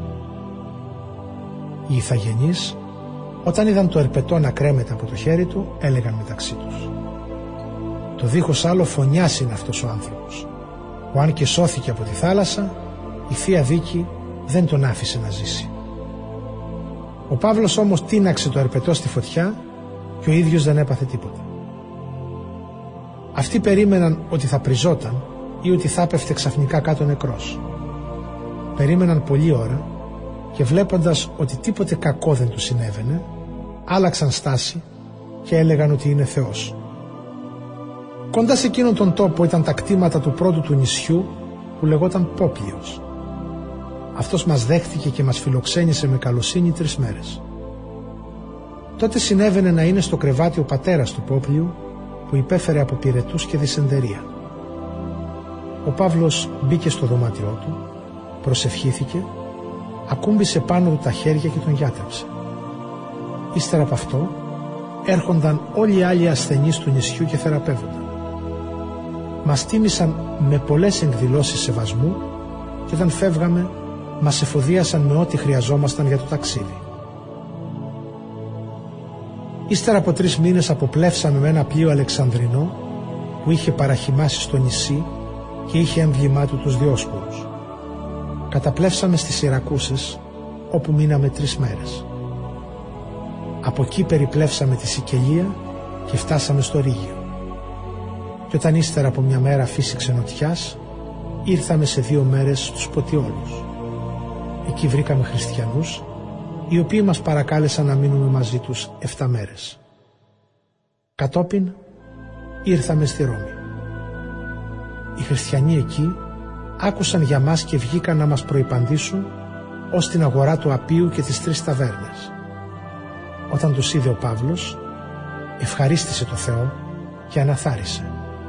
Οι Ιθαγενείς, όταν είδαν το ερπετό να κρέμεται από το χέρι του, έλεγαν μεταξύ τους: «Το δίχως άλλο φωνιάς είναι αυτός ο άνθρωπος, που αν και σώθηκε από τη θάλασσα, η Θεία Δίκη δεν τον άφησε να ζήσει». Ο Παύλος όμως τίναξε το ερπετό στη φωτιά και ο ίδιος δεν έπαθε τίποτα. Αυτοί περίμεναν ότι θα πριζόταν ή ότι θα έπεφτε ξαφνικά κάτω νεκρός. Περίμεναν πολλή ώρα και βλέποντας ότι τίποτε κακό δεν του συνέβαινε, άλλαξαν στάση και έλεγαν ότι είναι Θεός. Κοντά σε εκείνον τον τόπο ήταν τα κτήματα του πρώτου του νησιού που λεγόταν Πόπλιος. Αυτός μας δέχτηκε και μας φιλοξένησε με καλοσύνη 3 μέρες. Τότε συνέβαινε να είναι στο κρεβάτι ο πατέρας του Πόπλιου, που υπέφερε από πυρετούς και δυσεντερία. Ο Παύλος μπήκε στο δωμάτιό του, προσευχήθηκε, ακούμπησε πάνω του τα χέρια και τον γιάτρεψε. Ύστερα από αυτό έρχονταν όλοι οι άλλοι ασθενείς του νησιού και θεραπεύονταν. Μας τίμησαν με πολλές εκδηλώσεις σεβασμού και όταν φεύγαμε μας εφοδίασαν με ό,τι χρειαζόμασταν για το ταξίδι. Ύστερα από 3 μήνες αποπλεύσαμε με ένα πλοίο Αλεξανδρινό που είχε παραχυμάσει στο νησί και είχε έμβλημά του τους Διόσκουρους. Καταπλεύσαμε στις Σιρακούσες, όπου μείναμε 3 μέρες. Από εκεί περιπλεύσαμε τη Σικελία και φτάσαμε στο Ρήγιο. Και όταν ύστερα από μια μέρα φύσηξε νοτιάς, ήρθαμε σε 2 μέρες στους Ποτιόλους. Εκεί βρήκαμε χριστιανούς, οι οποίοι μας παρακάλεσαν να μείνουμε μαζί τους 7 μέρες. Κατόπιν ήρθαμε στη Ρώμη. Οι χριστιανοί εκεί άκουσαν για μας και βγήκαν να μας προϋπαντήσουν ως την αγορά του Απίου και τις 3 ταβέρνες. Όταν τους είδε ο Παύλος, ευχαρίστησε το Θεό και αναθάρισε.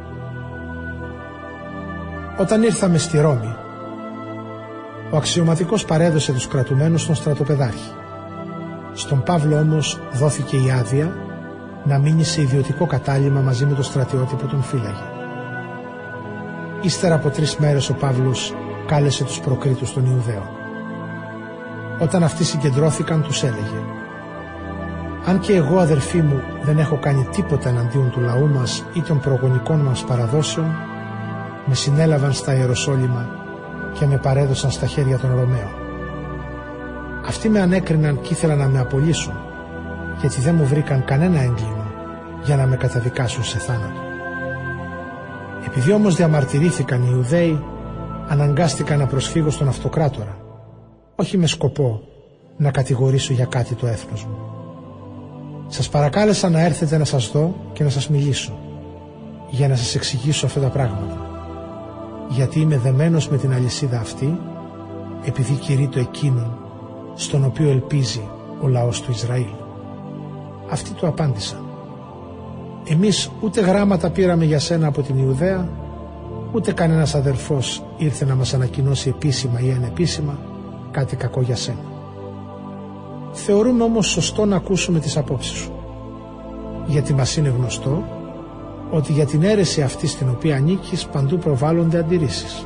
Όταν ήρθαμε στη Ρώμη, ο αξιωματικός παρέδωσε τους κρατουμένους στον στρατοπεδάρχη. Στον Παύλο όμως δόθηκε η άδεια να μείνει σε ιδιωτικό κατάλημα μαζί με το στρατιώτη που τον φύλαγε. Ύστερα από 3 μέρες ο Παύλος κάλεσε τους προκρίτους των Ιουδαίων. Όταν αυτοί συγκεντρώθηκαν τους έλεγε: «Αν και εγώ, αδερφοί μου, δεν έχω κάνει τίποτα εναντίον του λαού μας ή των προγονικών μας παραδόσεων, με συνέλαβαν στα Ιεροσόλυμα και με παρέδωσαν στα χέρια των Ρωμαίων. Αυτοί με ανέκριναν και ήθελαν να με απολύσουν, γιατί δεν μου βρήκαν κανένα έγκλημα για να με καταδικάσουν σε θάνατο. Επειδή όμως διαμαρτυρήθηκαν οι Ιουδαίοι, αναγκάστηκα να προσφύγω στον αυτοκράτορα, όχι με σκοπό να κατηγορήσω για κάτι το έθνος μου. Σας παρακάλεσα να έρθετε να σας δω και να σας μιλήσω, για να σας εξηγήσω αυτά τα πράγματα, γιατί είμαι δεμένος με την αλυσίδα αυτή, επειδή κηρύττω εκείνον στον οποίο ελπίζει ο λαός του Ισραήλ». Αυτοί του απάντησαν: «Εμείς ούτε γράμματα πήραμε για σένα από την Ιουδαία, ούτε κανένας αδερφός ήρθε να μας ανακοινώσει επίσημα ή ανεπίσημα κάτι κακό για σένα». Θεωρούμε όμως σωστό να ακούσουμε τις απόψεις σου, γιατί μας είναι γνωστό ότι για την αίρεση αυτή στην οποία ανήκεις παντού προβάλλονται αντιρρήσεις.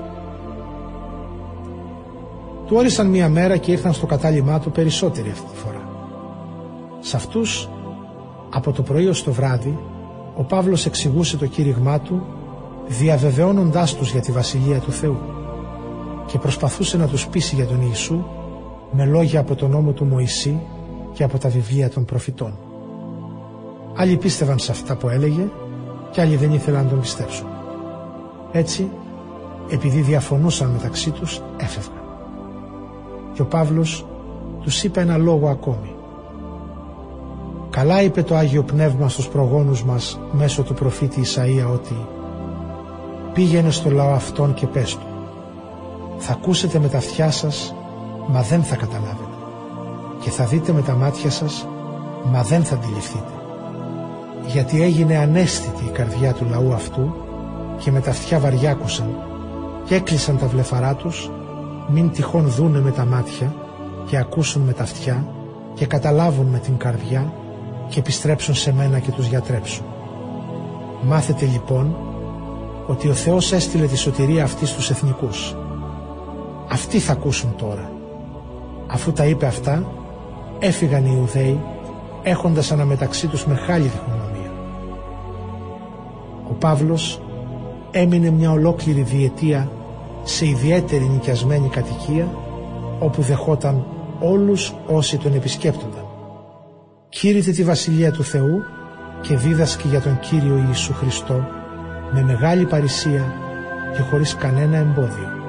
Του όρισαν μία μέρα και ήρθαν στο κατάλημά του περισσότεροι αυτή τη φορά. Σε αυτούς, από το πρωί ως το βράδυ, ο Παύλος εξηγούσε το κήρυγμά του, διαβεβαιώνοντάς τους για τη Βασιλεία του Θεού, και προσπαθούσε να τους πείσει για τον Ιησού με λόγια από τον νόμο του Μωυσή και από τα βιβλία των προφητών. Άλλοι πίστευαν σε αυτά που έλεγε και άλλοι δεν ήθελαν να τον πιστέψουν. Έτσι, επειδή διαφωνούσαν μεταξύ τους, έφευγαν. Και ο Παύλος τους είπε ένα λόγο ακόμη. Καλά είπε το Άγιο Πνεύμα στους προγόνους μας μέσω του προφήτη Ισαΐα ότι «Πήγαινε στο λαό αυτόν και πες του, θα ακούσετε με τα αυτιά σας, μα δεν θα καταλάβετε, και θα δείτε με τα μάτια σας, μα δεν θα αντιληφθείτε. Γιατί έγινε ανέστητη η καρδιά του λαού αυτού και με τα αυτιά βαριάκουσαν και έκλεισαν τα βλεφαρά τους, μην τυχόν δούνε με τα μάτια και ακούσουν με τα αυτιά και καταλάβουν με την καρδιά και επιστρέψουν σε μένα και τους γιατρέψουν. Μάθετε λοιπόν ότι ο Θεός έστειλε τη σωτηρία αυτή στους εθνικούς. Αυτοί θα ακούσουν τώρα». Αφού τα είπε αυτά, έφυγαν οι Ιουδαίοι, έχοντας αναμεταξύ τους μεγάλη διχογνωμία. Ο Παύλος έμεινε μια ολόκληρη διετία σε ιδιαίτερη νοικιασμένη κατοικία, όπου δεχόταν όλους όσοι τον επισκέπτονταν. Κήρυτε τη Βασιλεία του Θεού και δίδασκε για τον Κύριο Ιησού Χριστό με μεγάλη παρησία και χωρίς κανένα εμπόδιο.